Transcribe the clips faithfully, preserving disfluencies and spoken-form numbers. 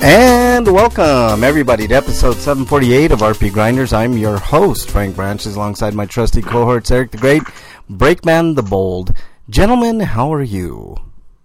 And welcome, everybody, to episode seven forty-eight of R P Grinders. I'm your host, Frank Branches, alongside my trusty cohorts, Eric the Great, Breakman the Bold. Gentlemen, how are you?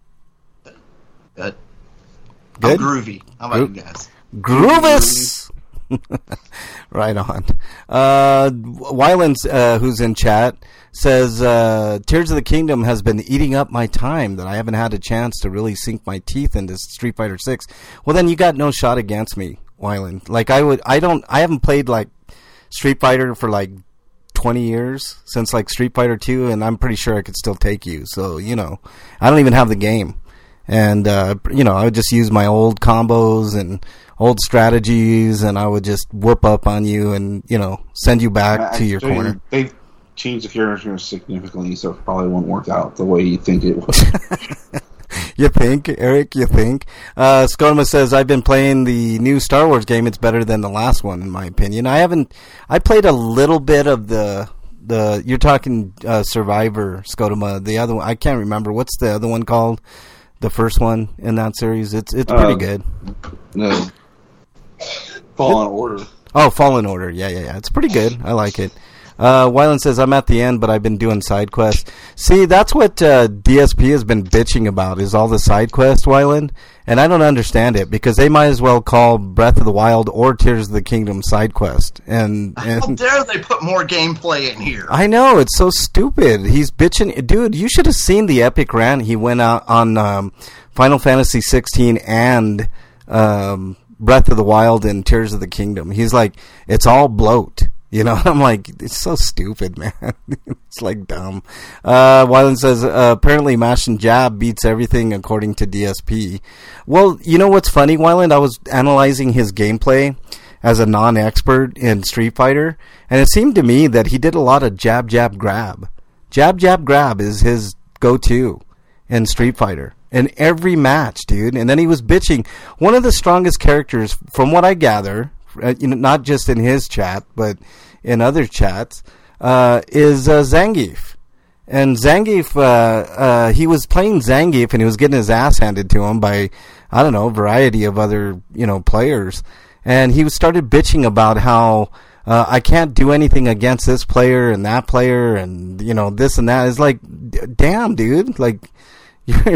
Good. Good? I'm groovy. How about Gro- you guys? Groovus! Right on. Uh, Wyland, uh, who's in chat, says, uh, Tears of the Kingdom has been eating up my time that I haven't had a chance to really sink my teeth into Street Fighter six. Well, then you got no shot against me, Wyland. Like, I would, I don't, I haven't played, like, Street Fighter for, like, twenty years, since, like, Street Fighter two, and I'm pretty sure I could still take you. So, you know, I don't even have the game. And, uh, you know, I would just use my old combos and old strategies, and I would just whoop up on you and, you know, send you back I, to your I, corner. They've changed the character significantly, so it probably won't work out the way you think it would. You think, Eric? You think? Uh, Skoma says, I've been playing the new Star Wars game. It's better than the last one, in my opinion. I haven't... I played a little bit of the... the you're talking uh, Survivor, Skotoma. The other one, I can't remember. What's the other one called? The first one in that series. It's it's pretty uh, good. No. Fallen Order. Oh, Fallen Order. Yeah, yeah, yeah. It's pretty good. I like it. Uh, Wyland says, I'm at the end, but I've been doing side quests. See, that's what uh, D S P has been bitching about, is all the side quests, Wyland. And I don't understand it, because they might as well call Breath of the Wild or Tears of the Kingdom side quest. And, and how dare they put more gameplay in here? I know, it's so stupid. He's bitching. Dude, you should have seen the epic rant he went out on um, Final Fantasy sixteen and um, Breath of the Wild and Tears of the Kingdom. He's like, it's all bloat. You know, I'm like, it's so stupid, man. It's like dumb. Uh, Wyland says, uh, apparently mash and jab beats everything according to D S P. Well, you know what's funny, Wyland? I was analyzing his gameplay as a non-expert in Street Fighter, and it seemed to me that he did a lot of jab, jab, grab. Jab, jab, grab is his go-to in Street Fighter. In every match, dude. And then he was bitching. One of the strongest characters, from what I gather, you know, not just in his chat, but in other chats, uh, is uh, Zangief. And Zangief, uh, uh, he was playing Zangief, and he was getting his ass handed to him by, I don't know, a variety of other, you know, players. And he started bitching about how uh, I can't do anything against this player and that player, and, you know, this and that. It's like, damn, dude, like, you're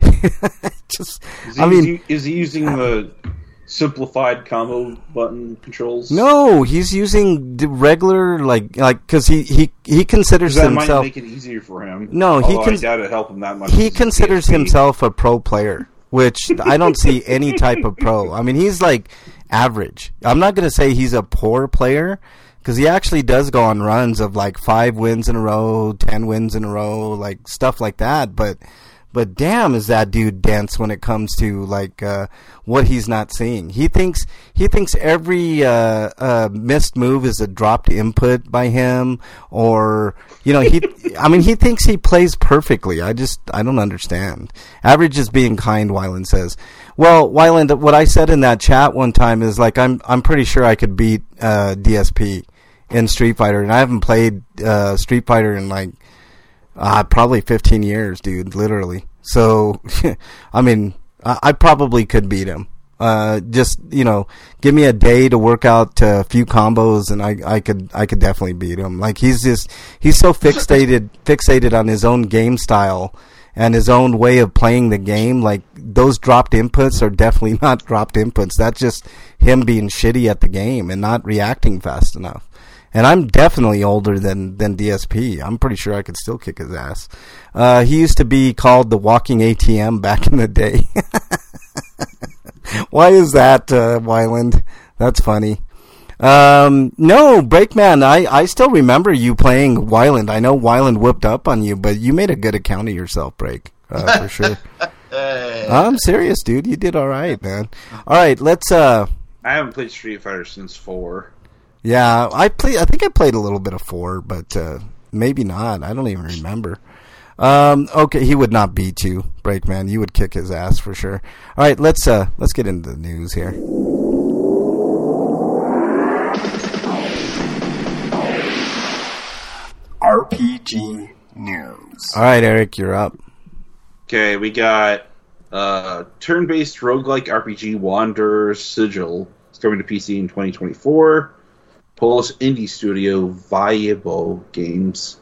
just, is he, I mean, is he, is he using the simplified combo button controls? No, he's using the regular, like, like, because he, he, he considers that himself. Might make it easier for him. No, he can. Con- I doubt it help him that much. He considers himself a pro player, which I don't see any type of pro. I mean, he's like average. I'm not going to say he's a poor player, because he actually does go on runs of like five wins in a row, ten wins in a row, like stuff like that. But. But damn, is that dude dense when it comes to like uh, what he's not seeing. He thinks he thinks every uh, uh, missed move is a dropped input by him, or you know he. I mean, he thinks he plays perfectly. I just I don't understand. Average is being kind. Wyland says. Well, Wyland, what I said in that chat one time is like I'm I'm pretty sure I could beat uh, D S P in Street Fighter, and I haven't played uh, Street Fighter in like. Uh, probably fifteen years, dude, literally. So, I mean, I, I probably could beat him. Uh, just, you know, give me a day to work out a few combos and I, I could, I could definitely beat him. Like, he's just, he's so fixated, fixated on his own game style and his own way of playing the game. Like, those dropped inputs are definitely not dropped inputs. That's just him being shitty at the game and not reacting fast enough. And I'm definitely older than, than D S P. I'm pretty sure I could still kick his ass. Uh, he used to be called the walking A T M back in the day. Why is that, uh, Wyland? That's funny. Um, no, Breakman, I, I still remember you playing Wyland. I know Wyland whipped up on you, but you made a good account of yourself, Break, uh, for sure. I'm serious, dude. You did all right, man. All right, let's... Uh, I haven't played Street Fighter since four. Yeah, I play. I think I played a little bit of four, but uh, maybe not. I don't even remember. Um, okay, he would not beat you, Breakman. You would kick his ass for sure. All right, let's uh, let's get into the news here. R P G news. All right, Eric, you're up. Okay, we got Uh, turn-based roguelike R P G Wanderer's Sigil is coming to P C in twenty twenty-four. Polish indie studio Viable Games.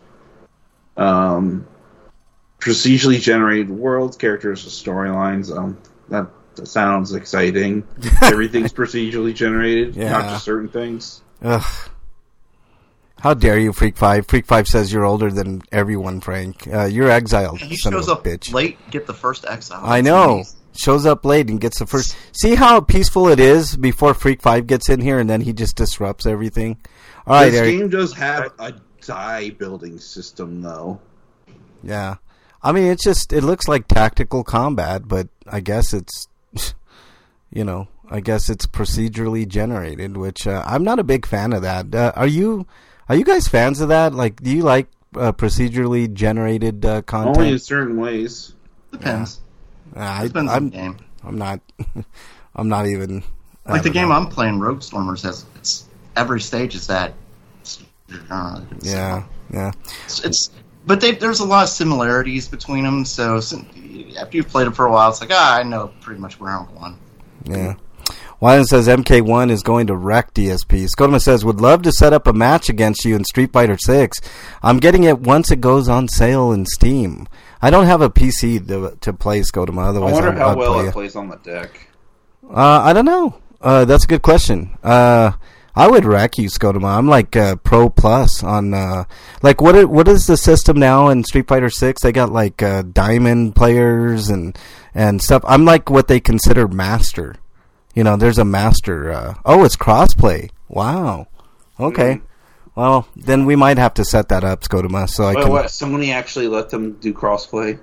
Um, procedurally generated worlds, characters, and storylines. Um, that, that sounds exciting. Everything's procedurally generated, Yeah. not just certain things. Ugh. How dare you, Freak Five? Freak Five says you're older than everyone, Frank. Uh, you're exiled, He son shows of a up bitch. late, get the first exile. I That's know. amazing. Shows up late and gets the first. See how peaceful it is before Freak Five gets in here, and then he just disrupts everything. All right, this Eric. game does have a die building system, though. Yeah, I mean, it's just it looks like tactical combat, but I guess it's, you know, I guess it's procedurally generated, which uh, I'm not a big fan of that. Uh, are you? Are you guys fans of that? Like, do you like uh, procedurally generated uh, content? Only in certain ways. Depends. Uh, I, Depends on I'm, the game. I'm not. I'm not even. I Like the don't game know. I'm playing, Rogue Stormers, has it's every stage is that. Uh, it's, Yeah, yeah. It's, it's but they, there's a lot of similarities between them. So, so after you've played it for a while, it's like ah, I know pretty much where I'm going. Yeah. Wyland says M K one is going to wreck D S P. Scotoma says, would love to set up a match against you in Street Fighter six. I'm getting it once it goes on sale in Steam. I don't have a P C to, to play Scotoma, I otherwise wonder I'd, how I'd well play it it. plays on the deck. Uh, I don't know. Uh, that's a good question. Uh, I would wreck you, Scotoma. I'm like uh, Pro Plus on uh, like what? Are, what is the system now in Street Fighter six? They got like uh, diamond players and and stuff. I'm like what they consider master. You know, there's a master. Uh, oh, it's crossplay. Wow. Okay. Mm. Well, then we might have to set that up, Scotoma, so I Wait, can. what? Sony actually let them do crossplay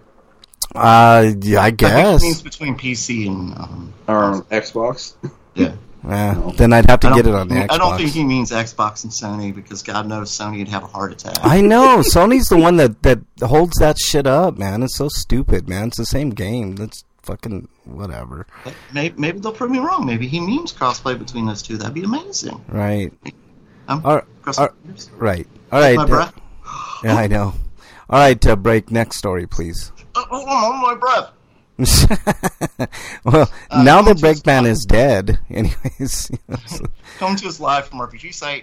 Uh, yeah, I I think guess. it means between P C and um, or Xbox? yeah. Yeah, No. then I'd have to I get don't- it on the Xbox. I don't think he means Xbox and Sony because God knows Sony would have a heart attack. I know Sony's the one that, that holds that shit up, man. It's so stupid, man. It's the same game. That's fucking whatever, Maybe, maybe they'll prove me wrong. Maybe he means crossplay between those two. That'd be amazing. right? Um, All right, cross- all right, all right. my uh, breath. yeah, I know. All right, uh, break. Next story, please. Oh, hold on, hold on, my breath. well, Uh, now the come to us Breakman live. is dead. Anyways, so- Coming to us live from R P G site.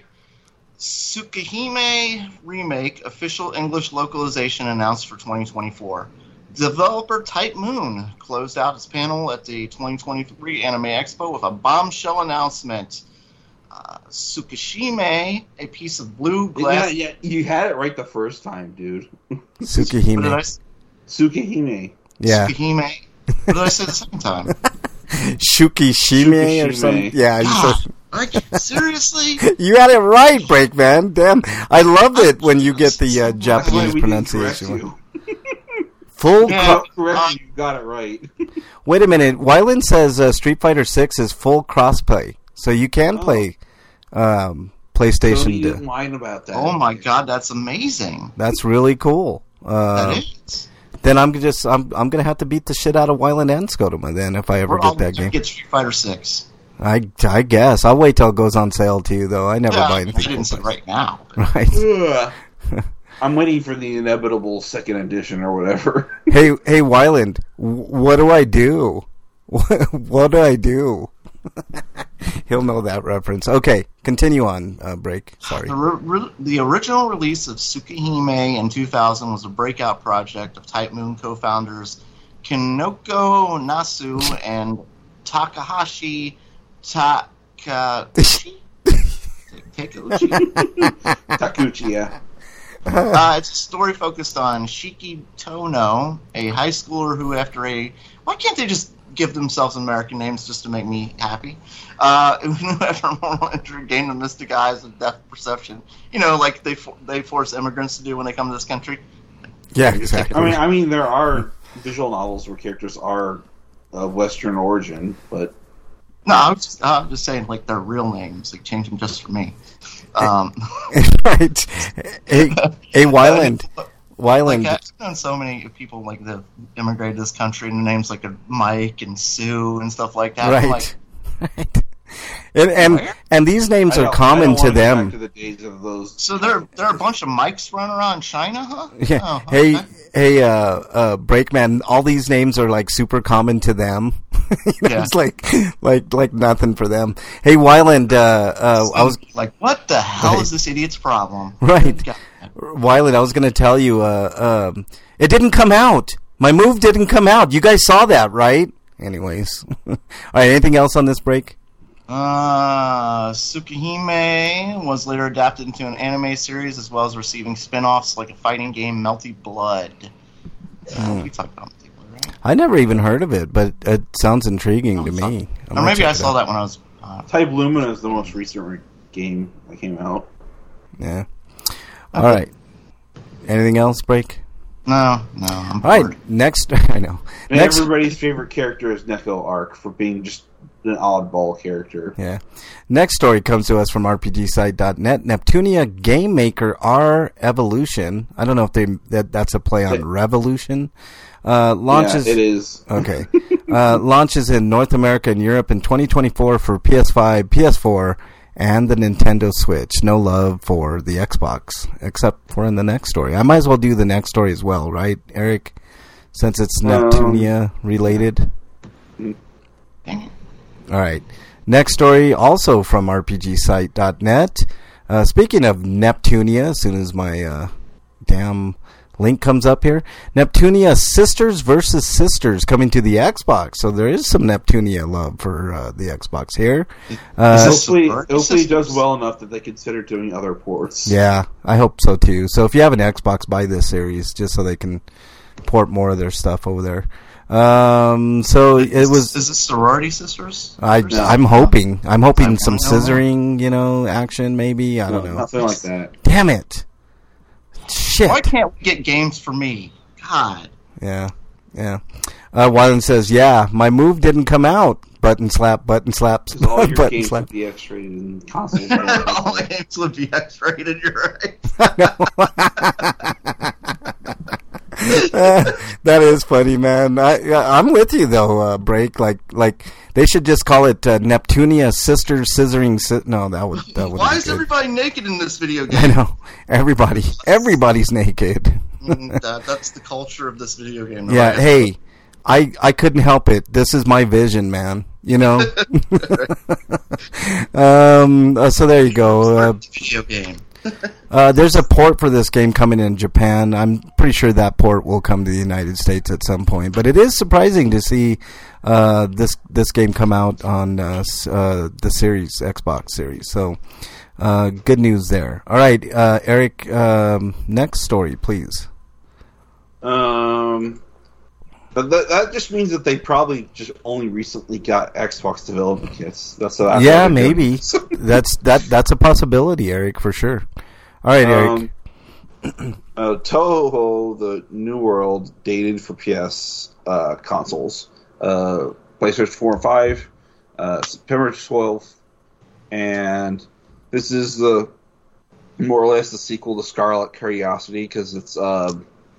Tsukihime Remake official English localization announced for twenty twenty-four. Developer Type Moon closed out its panel at the twenty twenty-three Anime Expo with a bombshell announcement. Uh, Tsukishime, a piece of blue glass. Yeah, yeah, you had it right the first time, dude. What did I Tsukihime. say? Tsukihime. Yeah, Tsukihime. What did I say the second time? Shukishime or Shukishime. something. Yeah, you God, said. like, seriously? You had it right, Breakman. Damn, I loved it when you get the uh, That's why Japanese we didn't correct pronunciation. you. Full. Yeah. Cro- Correct you, you got it right. Wait a minute. Wyland says uh, Street Fighter six is full crossplay, so you can Oh. play um, Sony PlayStation. didn't d- whine about that. Oh my God, that's amazing. That's really cool. Uh, That is. then I'm just I'm I'm gonna have to beat the shit out of Wyland and Scotoma then if I ever We're all get that gonna game. get Street Fighter Six. I I guess I'll wait till it goes on sale too. Though I never Yeah, buy I anything. didn't say full right now. price. Right. Ugh. I'm waiting for the inevitable second edition or whatever. Hey hey Wyland, w- what do I do? What, what do I do? He'll know that reference. Okay, continue on. Uh, break. Sorry. The, re- re- the original release of Tsukihime in two thousand was a breakout project of Type Moon co-founders Kinoko Nasu and Takahashi Takauchi. Takeuchi? Takuchi, yeah. Uh, it's a story focused on Shiki Tono, a high schooler who, after a... Why can't they just give themselves American names just to make me happy? Uh, who, after a moral injury, gained the mystic eyes of depth perception. You know, like they for, they force immigrants to do when they come to this country. Yeah, exactly. I mean, I mean, there are visual novels where characters are of Western origin, but No, I was just, uh, just saying, like, their real names. Like, change them just for me. Um, right. Hey, hey Wyland. Wyland. Like, I've known so many people, like, that immigrated to this country, and their names, like, are Mike and Sue and stuff like that. I'm Right. like, Right. And and, and these names I are don't- I common don't to wanna go them. back to the days of those. So there, there are a bunch of mics running around China, huh? Yeah. Oh, Hey, okay. hey, uh, uh, Breakman. All these names are like super common to them. you know, Yeah. It's like, like, like nothing for them. Hey, Wyland. Uh, uh, I was like, what the hell Right. is this idiot's problem? right. God. Wyland. I was going to tell you. Uh, um, it didn't come out. My move didn't come out. You guys saw that, right? Anyways. All right. Anything else on this break? Uh, Tsukihime was later adapted into an anime series as well as receiving spin-offs like a fighting game, Melty Blood. Uh, we talked about Melty Blood, right? I never even heard of it, but it sounds intriguing to me. I'm Or gonna maybe check I it saw out. that when I was... Uh, Type Lumina is the most recent re- game that came out. Yeah. All right. Anything else, break? no, no, I'm All bored. right. Next, I know. And Next, everybody's favorite character is Neko Arc for being just an oddball character. yeah. Next story comes to us from R P G site dot net. Neptunia Game Maker R Evolution. I don't know if they that that's a play on Yeah. Revolution. Uh, launches. Yeah, it is. Okay. uh, launches in North America and Europe in twenty twenty-four for P S five, P S four, and the Nintendo Switch. No love for the Xbox, except for in the next story. I might as well do the next story as well, right, Eric? Since it's Neptunia related. Dang it. All right. Next story, also from R P G site dot net. Uh, speaking of Neptunia, as soon as my uh, damn link comes up here, Neptunia Sisters versus Sisters coming to the Xbox. So there is some Neptunia love for uh, the Xbox here. Uh, Is this- Hopefully, Sorry. hopefully it does Sisters. well enough that they consider doing other ports. yeah, I hope so too. So if you have an Xbox, buy this series just so they can port more of their stuff over there. Um, so it Is- was. Is this sorority sisters? I, Or I'm something? hoping. I'm hoping I some wanna know. scissoring, you know, action maybe. I No, don't know. nothing like that. Damn it! Shit. Why can't we get games for me? God. Yeah, yeah. Uh, Wyland says, "Yeah, my move didn't come out." Button slap, button slaps, Because all your button games slap. would be X-rated and consoles. All the games would be X-rated, you're right. Uh, that is funny, man. I, yeah, I'm with you though. Uh, break like like they should just call it uh, Neptunia Sisters Scissoring. Si- no, that would that would. Why be is good. everybody naked in this video I game? know everybody. Everybody's naked. Mm, that, that's the culture of this video game. Yeah. right? Hey, I I couldn't help it. This is my vision, man. You know. um. uh, so there you go. Uh, Video game. Uh, there's a port for this game coming in Japan. I'm pretty sure that port will come to the United States at some point. But it is surprising to see uh, this this game come out on uh, s- uh, the series, Xbox series. So uh, good news there. All right, uh, Eric. Um, next story, please. Um, but that, that just means that they probably just only recently got Xbox development kits. That's, that's yeah, how they're doing maybe it. that's that that's a possibility, Eric, for sure. All right, Eric. Um, uh, Toho, the New World, dated for P S uh, consoles. Uh, PlayStation four and five, uh, September twelfth, and this is the more or less the sequel to Scarlet Curiosity because it's uh,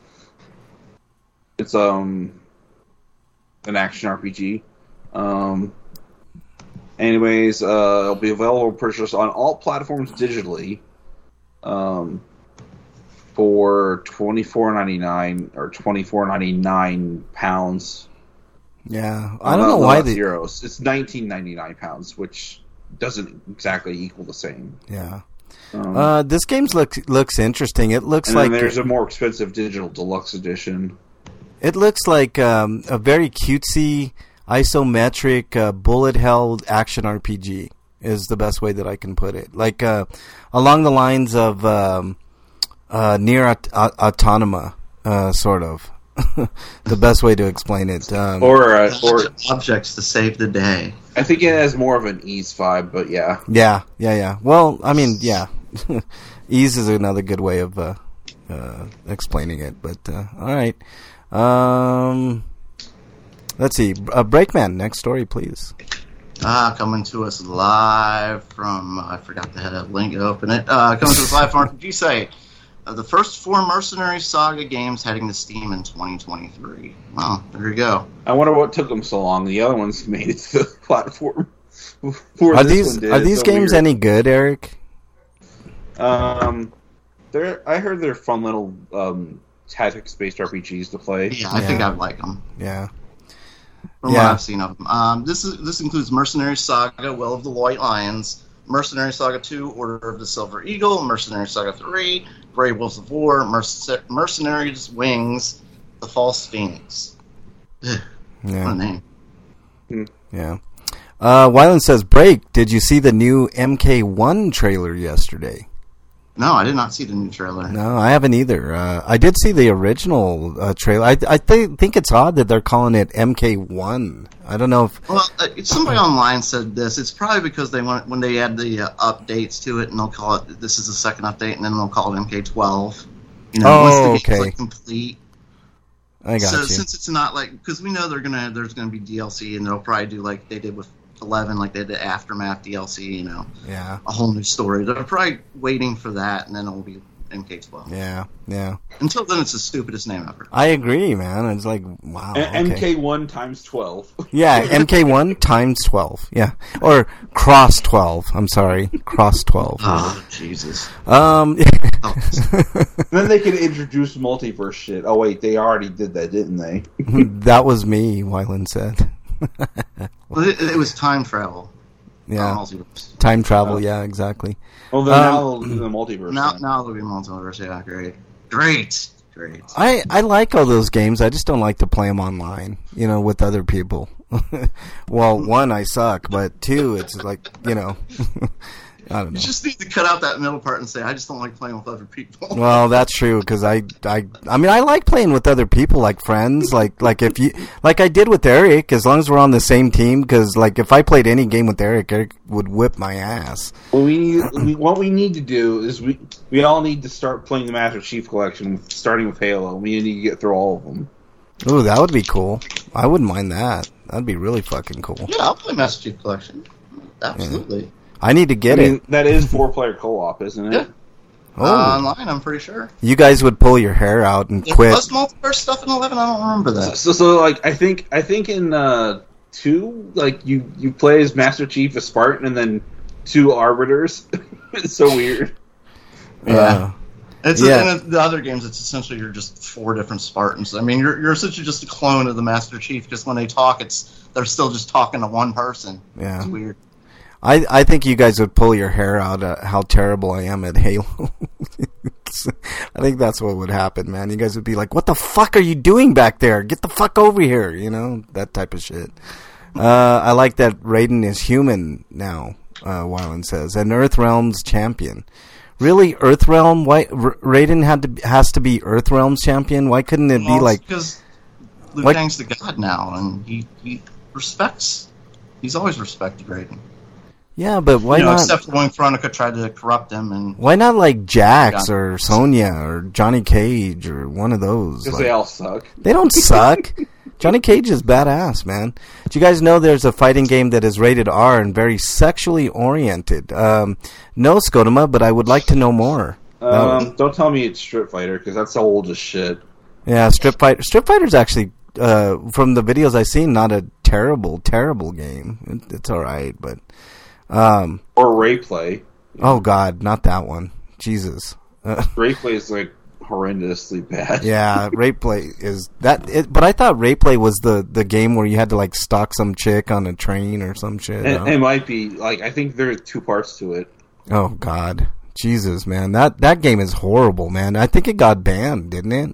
it's um an action R P G. Um, anyways, uh, it'll be available to purchase on all platforms digitally. Um, for twenty four ninety nine or twenty four ninety nine pounds. Yeah, I don't know why they. euros. It's nineteen ninety nine pounds, which doesn't exactly equal the same. Yeah. Um, Uh, this game looks looks interesting. It looks and like then there's a more expensive digital deluxe edition. It looks like um, a very cutesy, isometric, uh, bullet-held action R P G is the best way that I can put it. Like uh, along the lines of um, uh, Nier Aut- Aut- Autonoma, uh, sort of. The best way to explain it. Um, Or uh, or Objects to save the day. I think it has more of an ease vibe, but yeah. yeah, yeah, yeah. Well, I mean, yeah. Ease is another good way of uh, uh, explaining it. But uh, all right. Um, let's see. Uh, Breakman, next story, please. Ah, coming to us live from, I forgot to have link to open it. Uh, coming to us live from R P G site. Uh, the first four Mercenary Saga games heading to Steam in twenty twenty-three. Well, there you go. I wonder what took them so long. The other ones made it to the platform are these are these so games weird. Any good, Eric? Um, they're I heard they're fun little um, tactics-based R P Gs to play. Yeah, I yeah. think I'd like them. Yeah. From yeah. what I've seen of them. Um, this is this includes Mercenary Saga, Will of the White Lions, Mercenary Saga two, Order of the Silver Eagle, Mercenary Saga three, Grey Wolves of War, Merc- Mercenaries Wings, The False Phoenix. Ugh, yeah. What a name. Hmm. Yeah. Uh, Wyland says, Break, did you see the new M K one trailer yesterday? No, I did not see the new trailer. No, I haven't either. Uh, I did see the original uh, trailer. I, I th- think it's odd that they're calling it M K one. I don't know if... Well, uh, somebody online said this. It's probably because they want when they add the uh, updates to it, and they'll call it, this is the second update, and then they'll call it M K twelve. You know, oh, once the okay. game's like complete. I got so you. Since it's not like... Because we know they're gonna there's going to be D L C, and they'll probably do like they did with eleven, like they did the Aftermath D L C, you know. Yeah. A whole new story. They're probably waiting for that, and then it'll be M K twelve. Yeah, yeah. Until then, it's the stupidest name ever. I agree, man. It's like, wow. A- okay. M K one times twelve. Yeah, M K one times twelve. Yeah. Or cross twelve. I'm sorry. Cross twelve. Oh, Jesus. Um, oh. Then they could introduce multiverse shit. Oh, wait, they already did that, didn't they? That was me, Wyland said. Well, it, it was time travel. Yeah. Uh, time travel, oh. yeah, exactly. Well, then um, now they'll do the multiverse. Now, then. now there'll be multiverse. Yeah, great. Great. Great. I, I like all those games. I just don't like to play them online, you know, with other people. Well, one, I suck, but two, it's like, you know, I don't know. You just need to cut out that middle part and say, I just don't like playing with other people. Well, that's true, because I, I, I mean, I like playing with other people, like friends, like, like if you, like I did with Eric, as long as we're on the same team, because, like, if I played any game with Eric, Eric would whip my ass. Well, we, need, we what we need to do is we, we all need to start playing the Master Chief Collection, starting with Halo. We need to get through all of them. Ooh, that would be cool. I wouldn't mind that. That'd be really fucking cool. Yeah, I'll play Master Chief Collection. Absolutely. Yeah. I need to get I mean, it. That is four-player co-op, isn't it? Yeah. Oh. Uh, online, I'm pretty sure. You guys would pull your hair out and There quit. was multiverse stuff in eleven. I don't remember that. So, so like, I think, I think in uh, two, like you, you play as Master Chief, a Spartan, and then two Arbiters. It's so weird. Yeah. Uh, It's yeah. in the other games. It's essentially you're just four different Spartans. I mean, you're you're essentially just a clone of the Master Chief. Just when they talk, it's they're still just talking to one person. Yeah. It's weird. I, I think you guys would pull your hair out at how terrible I am at Halo. I think that's what would happen, man. You guys would be like, what the fuck are you doing back there? Get the fuck over here, you know? That type of shit. Uh, I like that Raiden is human now, uh, Wyland says. An Earthrealm's champion. Really, Earthrealm? Why R- Raiden had to has to be Earthrealm's champion? Why couldn't it well, be like... because Liu Kang's the god now, and he, he respects... He's always respected Raiden. Yeah, but why you know, not? Except for when Veronica tried to corrupt him, and why not like Jax or Sonya or Johnny Cage or one of those? Because like, they all suck. They don't suck. Johnny Cage is badass, man. Do you guys know there's a fighting game that is rated R and very sexually oriented? Um, no, Scotoma, but I would like to know more. Um, no. Don't tell me it's Street Fighter, because that's old as shit. Yeah, Strip Fighter. Strip Fighter's actually, uh, from the videos I've seen, not a terrible, terrible game. It, it's all right, but. Um, or Rayplay. Oh God, not that one. Jesus. Uh, Rayplay is like horrendously bad. Yeah, Rayplay is that. It, but I thought Rayplay was the, the game where you had to like stalk some chick on a train or some shit. It, no? it might be like I think there are two parts to it. Oh God, Jesus, man, that that game is horrible, man. I think it got banned, didn't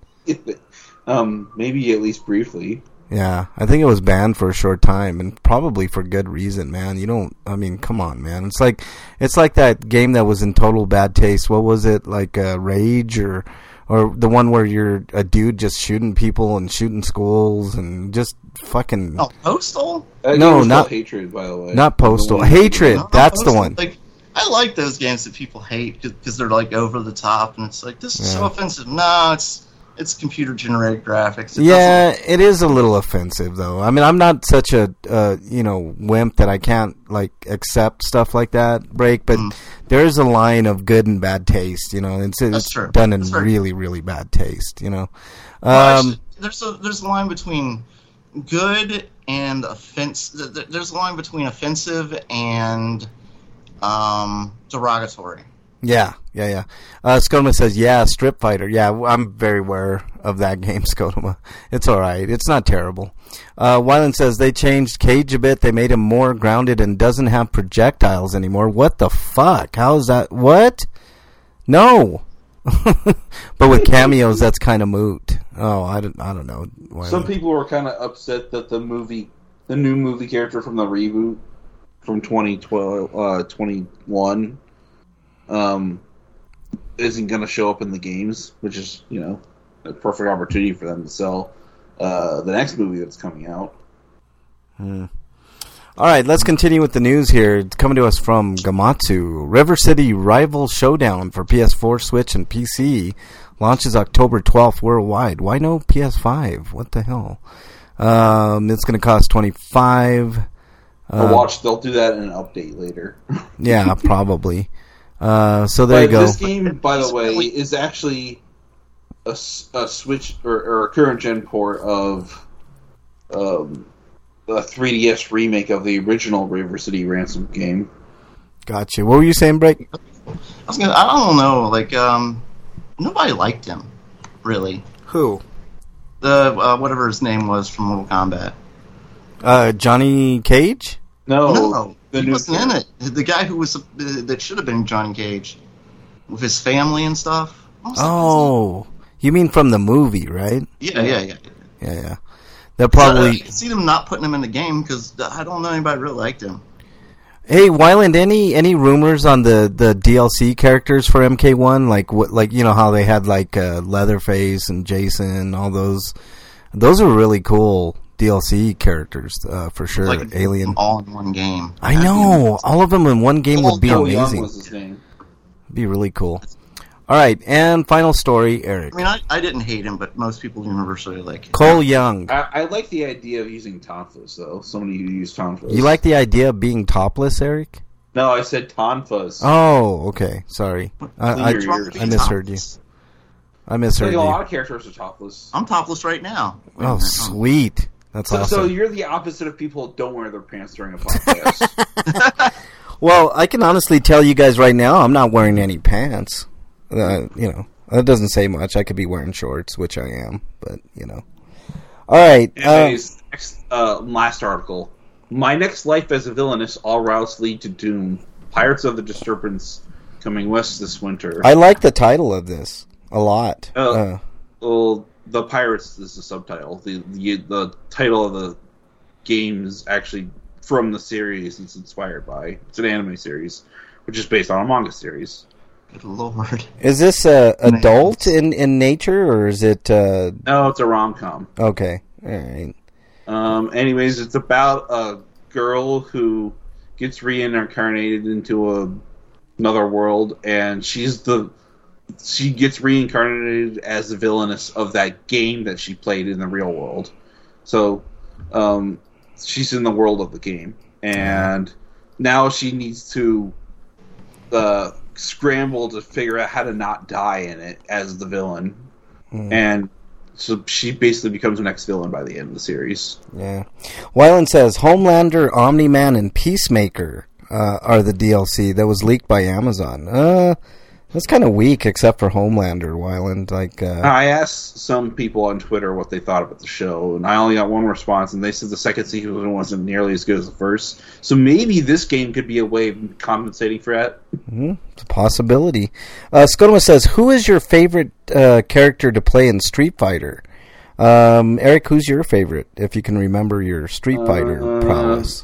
it? um, maybe at least briefly. Yeah, I think it was banned for a short time, and probably for good reason, man. You don't, I mean, come on, man. It's like, it's like that game that was in total bad taste. What was it, like uh, Rage, or, or the one where you're a dude just shooting people and shooting schools and just fucking. Oh, Postal? That no, game was not called Hatred, by the way. Not Postal. Hatred. No, that's Postal, the one. Like, I like those games that people hate because they're like over the top, and it's like this is Yeah. so offensive. No, it's. It's computer-generated graphics. It yeah, it is a little offensive, though. I mean, I'm not such a, uh, you know, wimp that I can't, like, accept stuff like that, Break, but mm. there is a line of good and bad taste, you know. It's, it's done in really, really bad taste, you know. Um, well, actually, there's, a, there's a line between good and offense. th- th- There's a line between offensive and um, derogatory. Yeah, yeah, yeah. Uh, Skotoma says, yeah, Strip Fighter. Yeah, I'm very aware of that game, Skotoma. It's all right. It's not terrible. Uh, Wyland says they changed Cage a bit. They made him more grounded and doesn't have projectiles anymore. What the fuck? How is that? What? No. But with cameos, that's kind of moot. Oh, I don't, I don't know. Wyland. Some people were kind of upset that the movie, the new movie character from the reboot from twenty twelve, uh, twenty-one, um, isn't going to show up in the games, which is, you know, a perfect opportunity for them to sell uh, the next movie that's coming out. Hmm. All right, let's continue with the news here. It's coming to us from Gamatsu. River City Rival Showdown for P S four, Switch, and P C launches October twelfth worldwide. Why no P S five? What the hell? Um, it's going to cost twenty-five dollars. Uh, watch, they'll do that in an update later. Yeah, probably. Uh, so there but you go. This game, by the way, is actually a, a Switch or, or a current gen port of um, a three D S remake of the original River City Ransom game. Gotcha. What were you saying, Break? I was gonna. I don't know. Like, um, nobody liked him, really. Who? The uh, whatever his name was from Mortal Kombat. Uh, Johnny Cage? No, No, the he new wasn't in it. The guy who was uh, that should have been Johnny Cage, with his family and stuff. What was that Oh, you mean from the movie, right? his name? yeah, yeah, yeah. Yeah, yeah. They'll probably. So, uh, I can see them not putting him in the game because I don't know anybody really liked him. Hey, Wyland, any any rumors on the, the D L C characters for M K one? Like what? Like you know how they had like uh, Leatherface and Jason and all those. Those are really cool D L C characters uh, for sure. Like Alien. all in one game. I know. All of them in one game would be Cole Young amazing. was his name. Be really cool. All right, and final story, Eric. I mean, I, I didn't hate him, but most people universally like him. Cole Young. I, I like the idea of using Tonfas, though. Somebody who used Tonfas. You like the idea of being topless, Eric? No, I said Tonfas. Oh, okay. Sorry. I, I, What's wrong with I being misheard topless? you. I misheard Like, a lot you. of characters are topless. I'm topless right now. Wait a Oh, minute. sweet. That's So, awesome. so you're the opposite of people who don't wear their pants during a podcast. Well, I can honestly tell you guys right now, I'm not wearing any pants. Uh, you know, that doesn't say much. I could be wearing shorts, which I am, but, you know. All right. Uh, Anyways, next, uh, last article. My next life as a villainess, all routes lead to doom. Pirates of the Disturbance coming west this winter. I like the title of this a lot. Uh, Uh, Well, the Pirates is the subtitle. The, the the title of the game is actually from the series it's inspired by. It's an anime series, which is based on a manga series. Good lord. is this uh, adult in, in nature, or is it... Uh, No, it's a rom-com. okay. All right. Um, anyways, it's about a girl who gets reincarnated into a, another world, and she's the she gets reincarnated as the villainess of that game that she played in the real world. So, um, she's in the world of the game, and now she needs to uh, scramble to figure out how to not die in it as the villain, Mm. and so she basically becomes an ex-villain by the end of the series. Yeah. Wyland says Homelander, Omni-Man, and Peacemaker uh, are the D L C that was leaked by Amazon. Uh, that's kind of weak, except for Homelander, Wyland. Like, uh, I asked some people on Twitter what they thought about the show, and I only got one response, and they said the second season wasn't nearly as good as the first. So maybe this game could be a way of compensating for that. mm, it's a possibility. Uh, Skotoma says, who is your favorite uh, character to play in Street Fighter? Um, Eric, who's your favorite, if you can remember your Street Fighter Uh, prowess?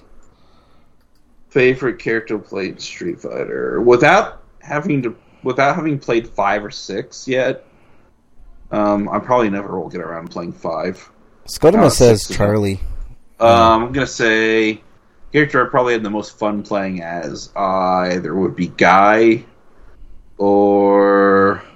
Favorite character played Street Fighter without having to, without having played five or six yet. Um, I probably never will get around to playing five. Skotoma uh, says six is Charlie. Um, I'm gonna say character I probably had the most fun playing as either would be Guy or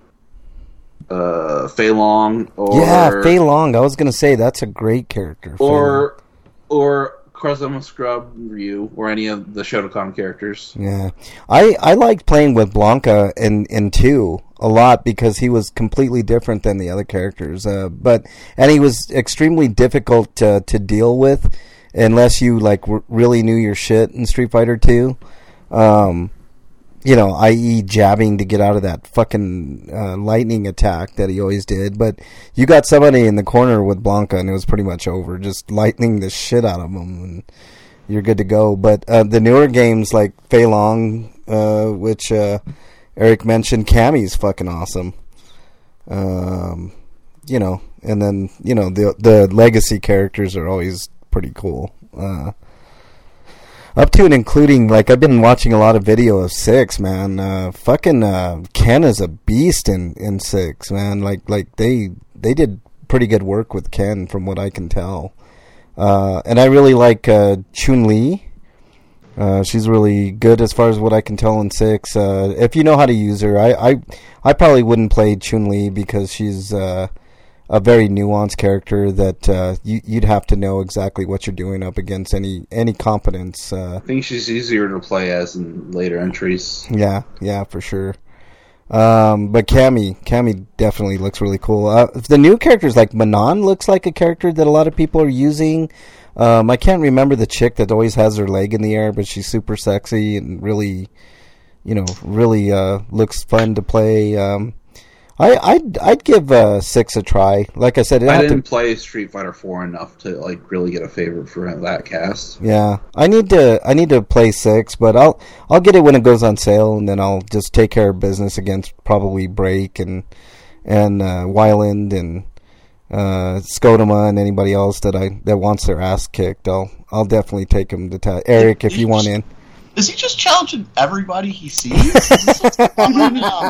uh, Fei Long, or Yeah, Fei Long. I was going to say, that's a great character. Fei Long. or or Kazuma Scrub Ryu, or any of the Shotokan characters. Yeah, I I liked playing with Blanca in in two. a lot because he was completely different than the other characters. Uh, but and he was extremely difficult to, to deal with unless you like w- really knew your shit in Street Fighter two. Um, you know, that is jabbing to get out of that fucking uh, lightning attack that he always did. But you got somebody in the corner with Blanca, and it was pretty much over. Just lightning the shit out of him, and you're good to go. But uh, the newer games like Fei Long, uh, which uh, Eric mentioned, Cammy's fucking awesome. Um, you know, and then, you know, the the legacy characters are always pretty cool. Uh Up to and including, like, I've been watching a lot of video of six, man. Uh, fucking uh, Ken is a beast in, in six, man. Like, like they they did pretty good work with Ken, from what I can tell. Uh, and I really like uh, Chun-Li. Uh, she's really good as far as what I can tell in six. Uh, if you know how to use her, I, I, I probably wouldn't play Chun-Li because she's uh, a very nuanced character that uh, you, you'd have to know exactly what you're doing up against any any competence. Uh, I think she's easier to play as in later entries. Yeah, yeah, for sure. Um, but Cammy, Cammy definitely looks really cool. Uh, the new characters, like Manon, looks like a character that a lot of people are using. Um, I can't remember the chick that always has her leg in the air, but she's super sexy and really, you know, really uh, looks fun to play. Um, I, I'd I'd give uh, six a try. Like I said, it I had didn't to, play Street Fighter four enough to like really get a favorite for that cast. Yeah, I need to I need to play six, but I'll I'll get it when it goes on sale, and then I'll just take care of business against probably Break and and uh, Wyland and uh, Skodoma and anybody else that I that wants their ass kicked. I'll I'll definitely take them to ta- Eric if you want in. Is he just challenging everybody he sees? Is this what's going on now?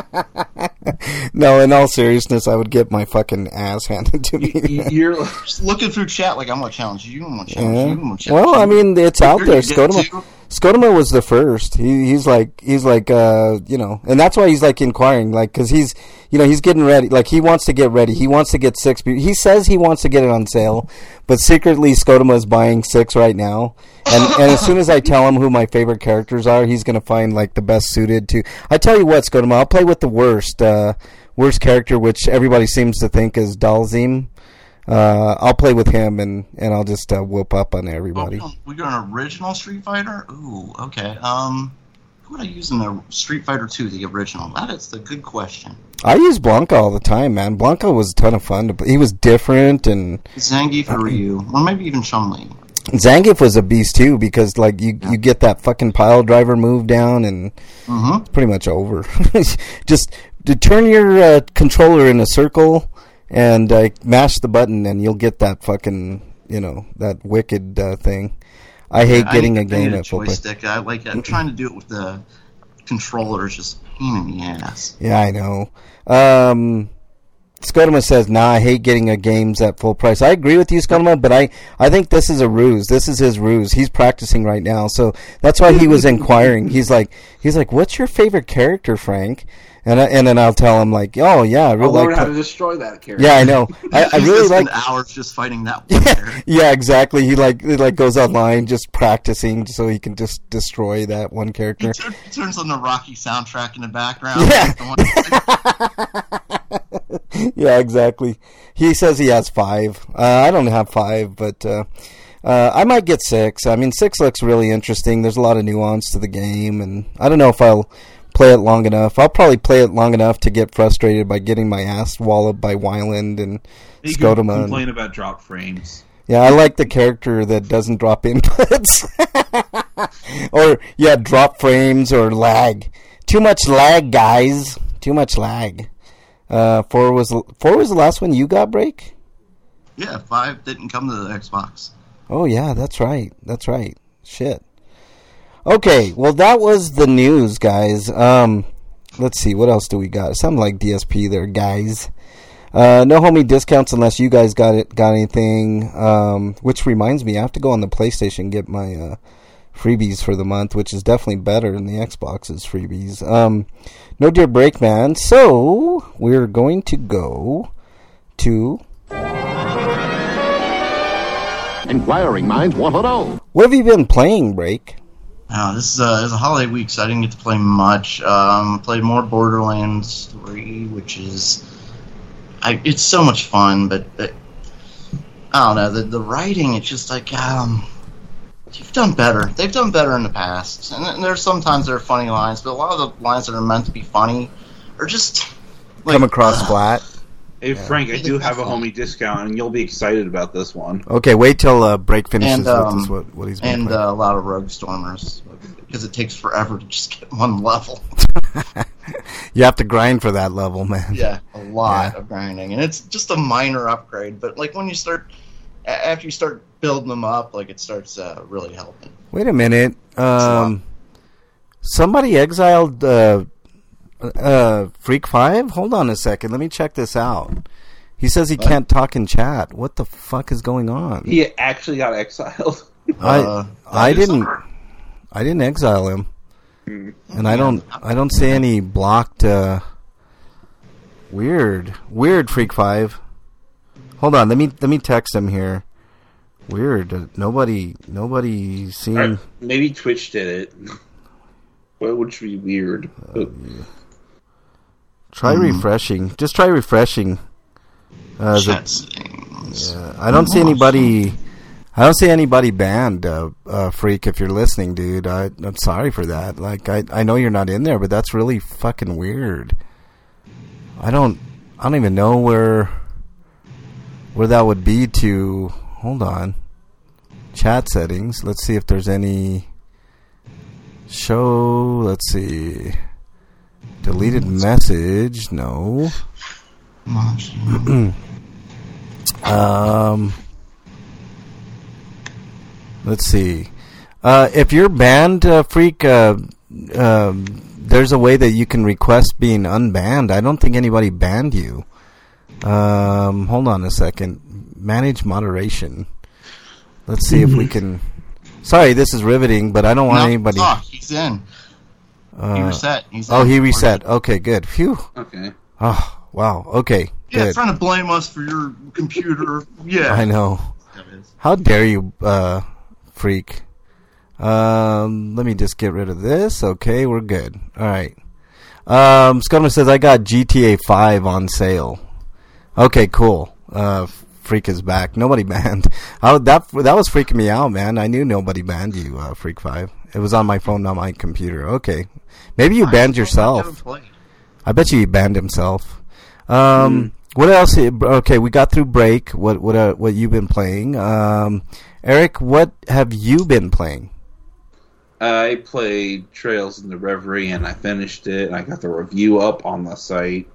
No, in all seriousness, I would get my fucking ass handed to me. You're Just looking through chat like, I'm going to challenge you, I'm going to challenge Yeah. you, I'm going to challenge Well, you. I mean, it's out You're there. gonna get Skodoma, two. Skodoma was the first. He, he's like, he's like, uh, you know, and that's why he's like inquiring, like, because he's, you know, he's getting ready. Like, he wants to get ready. He wants to get six. He says he wants to get it on sale, but secretly Skodoma is buying six right now. And, and as soon as I tell him who my favorite characters are, he's gonna find like the best suited to. I tell you what, Skodoma, I'll play with the worst, uh, worst character, which everybody seems to think is Dalzim. Uh, I'll play with him, and, and I'll just uh, whoop up on everybody. Oh, we got an original Street Fighter? Ooh, okay. Um, who would I use in the Street Fighter two, the original? That is the good question. I use Blanca all the time, man. Blanca was a ton of fun to play. He was different, and Zangief or Ryu, or maybe even Chun-Li. Zangief was a beast too, because like you, you get that fucking pile driver move down, and Mm-hmm. it's pretty much over. Just to turn your uh, controller in a circle and uh, mash the button, and you'll get that fucking, you know, that wicked uh, thing. I hate Yeah, getting I a need, I game need a at full play. joystick. I like. I'm trying to do it with the controller. It's just a pain in the ass. Yeah, I know. Um, Skodoma says, nah, I hate getting a games at full price. I agree with you, Skodoma, but I, I think this is a ruse. This is his ruse. He's practicing right now, so that's why he was inquiring. He's like, he's like, what's your favorite character, Frank? And I, and then I'll tell him like, oh yeah, I I'll really learn like. how Pl- to destroy that character. yeah, I know. I, I He's really just like. spent hours just fighting that one character. Yeah, exactly. He like he like goes online just practicing so he can just destroy that one He, character. tur- he turns on the Rocky soundtrack in the background. Yeah. The one- Yeah, exactly. He says he has five. Uh, I don't have five, but uh, uh, I might get six. I mean, six looks really interesting. There's a lot of nuance to the game, and I don't know if I'll play it long enough. I'll probably play it long enough to get frustrated by getting my ass walloped by Wyland and You can Skodoma. complain about drop frames. Yeah, I like the character that doesn't drop inputs. Or, yeah, drop frames or lag. Too much lag, guys. Too much lag. Uh, four was four was the last one you got, Break? yeah, five didn't come to the Xbox. Oh, yeah, that's right. That's right. Shit. Okay, well, that was the news, guys. Um, let's see, what else do we got? Something like D S P there, guys. Uh, no homie discounts unless you guys got it, got anything. Um, which reminds me, I have to go on the PlayStation and get my uh, freebies for the month, which is definitely better than the Xbox's freebies. Um, no dear break, man. So we're going to go to. Inquiring minds want to know. What have you been playing, Break? Oh, this is a, it was a holiday week, so I didn't get to play much. Um, played more Borderlands three, which is, I, it's so much fun, but it, I don't know, the the writing, it's just like, um, you've done better. They've done better in the past, and, and there's sometimes there are funny lines, but a lot of the lines that are meant to be funny are just like, Come across uh, flat. Hey, yeah. Frank, I do have a homie discount, and you'll be excited about this one. Okay, wait till uh, break finishes and, um, with this, what, what he's been And playing. uh, a lot of Rogue Stormers, because it takes forever to just get one level. You have to grind for that level, man. Yeah, a lot yeah. of grinding. And it's just a minor upgrade, but like when you start, after you start building them up, like it starts uh, really helping. Wait a minute. Um, somebody exiled... Uh, Uh, Freak five? Hold on a second. Let me check this out. He says he what? can't talk in chat. What the fuck is going on? He actually got exiled. I uh, I didn't I didn't exile him. Mm. And I don't I don't see any blocked uh weird. Weird Freak five. Hold on, let me let me text him here. Weird. Uh, nobody nobody seen right, maybe Twitch did it. What would be weird? Uh, yeah. Try mm. refreshing. Just try refreshing. Uh, the, yeah, I don't see anybody. I don't see anybody banned. Uh, uh, Freak, if you're listening, dude, I, I'm sorry for that. Like, I, I know you're not in there, but that's really fucking weird. I don't, I don't even know where, where that would be to. Hold on. Chat settings. Let's see if there's any. Show. Let's see. Deleted message. No. um. Let's see. Uh, if you're banned, uh, Freak, uh, uh, there's a way that you can request being unbanned. I don't think anybody banned you. Um, hold on a second. Manage moderation. Let's see if we can. Sorry, this is riveting, but I don't want no, anybody. Oh, he's in. Uh, he reset. He's oh, in. he reset. Okay, good. Phew. Okay. Oh, wow. Okay. Yeah, good. trying to blame us for your computer. Yeah. I know. How dare you, uh, Freak? Um, let me just get rid of this. Okay, we're good. All right. Um, Scummer says I got G T A five on sale. Okay, cool. Uh, Freak is back. Nobody banned. Oh, that that was freaking me out, man. I knew nobody banned you, uh, Freak five. It was on my phone, not my computer. Okay, maybe you I banned yourself. I bet you he banned himself. Um, mm. What else? Okay, we got through break. What what uh, what you been playing? Um, Eric, what have you been playing? I played Trails in the Reverie, and I finished it. And I got the review up on the site,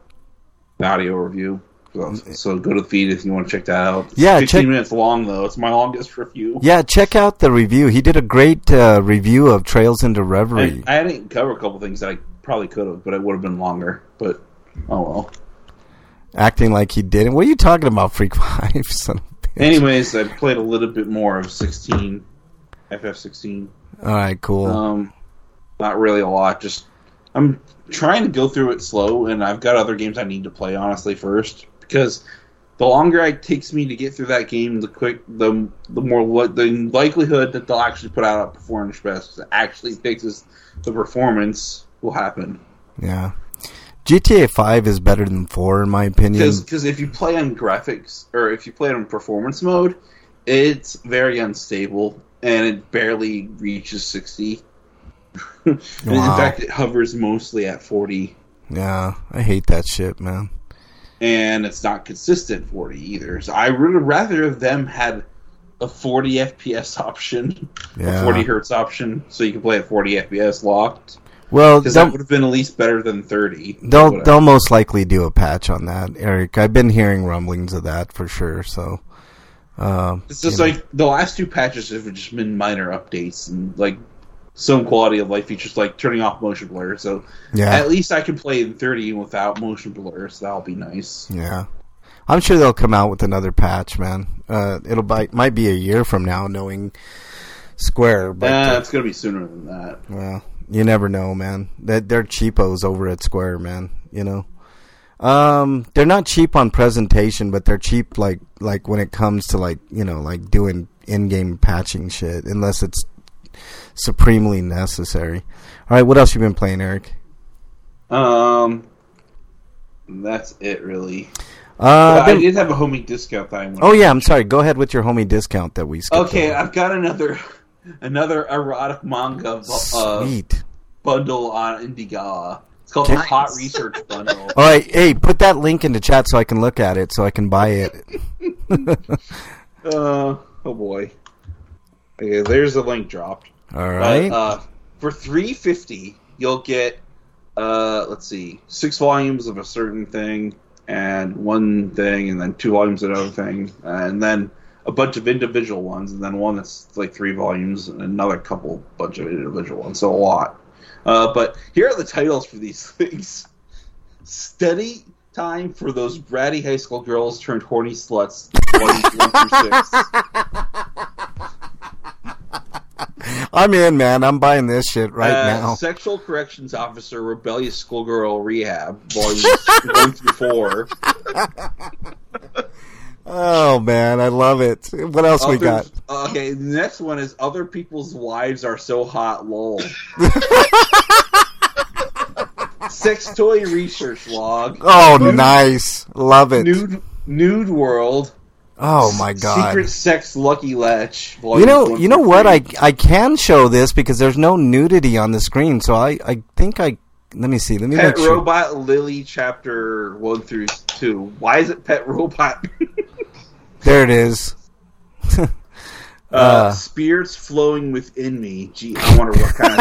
the audio review. So, so go to the feed if you want to check that out. It's yeah, fifteen check, minutes long though. It's my longest review. Yeah, check out the review. He did a great uh, review of Trails into Reverie. I, I didn't cover a couple things that I probably could have, but it would have been longer. But oh well. Acting like he didn't. What are you talking about, Freak Five? Son of a bitch. Anyways, I played a little bit more of sixteen, F F sixteen. All right, cool. Um, not really a lot. Just I'm trying to go through it slow, and I've got other games I need to play honestly first. Because the longer it takes me to get through that game, the quick, the the more li- the likelihood that they'll actually put out a performance best that actually fixes the performance will happen. Yeah, G T A five is better than four in my opinion. Because if you play on graphics or if you play it on performance mode, it's very unstable and it barely reaches sixty. Wow. In fact, it hovers mostly at forty. Yeah, I hate that shit, man. And it's not consistent forty either. So I would have rather them had a forty F P S option, yeah. a forty hertz option, so you can play at forty F P S locked. Well, because that would have been at least better than thirty. They'll they'll most likely do a patch on that, Eric. I've been hearing rumblings of that for sure. So uh, it's just like know. the last two patches have just been minor updates and like some quality of life features like turning off motion blur, so yeah. At least I can play in thirty without motion blur, so that'll be nice. Yeah. I'm sure they'll come out with another patch, man. Uh, it'll be, might be a year from now, knowing Square. But uh, uh, it's going to be sooner than that. Well, you never know, man. They're, they're cheapos over at Square, man, you know. Um, they're not cheap on presentation, but they're cheap like like when it comes to like, you know, like doing in-game patching shit, unless it's supremely necessary. All right, what else you been playing, Eric? Um, that's it, really. Uh, I then, did have a homie discount that I wanted oh yeah, I'm sorry. Go ahead with your homie discount that we skipped. Okay, over. I've got another another erotic manga uh, Sweet. bundle on Indiegogo. It's called Can- the Hot Research Bundle. All right, hey, put that link in the chat so I can look at it, so I can buy it. uh, oh boy. Okay, there's the link dropped. All right. Uh, uh, for three fifty, you'll get uh, let's see, six volumes of a certain thing, and one thing, and then two volumes of another thing, and then a bunch of individual ones, and then one that's like three volumes, and another couple bunch of individual ones, so a lot. Uh, but here are the titles for these things. Study Time for Those Bratty High School Girls Turned Horny Sluts, volumes one through six. I'm in, man. I'm buying this shit right uh, now. Sexual Corrections Officer Rebellious Schoolgirl Rehab, volumes one through four. Oh, man. I love it. What else Other, we got? Okay, the next one is Other People's Wives Are So Hot, lol. Sex Toy Research Log. Oh, nice. Love it. Nude, Nude World. Oh, my God. Secret Sex Lucky Latch. You know, you know what? I I can show this because there's no nudity on the screen, so I, I think I... Let me see. Let me Pet make sure. Robot Lily Chapter one through two. Why is it Pet Robot? There it is. uh, Uh, spirits Flowing Within Me. Gee, I wonder what kind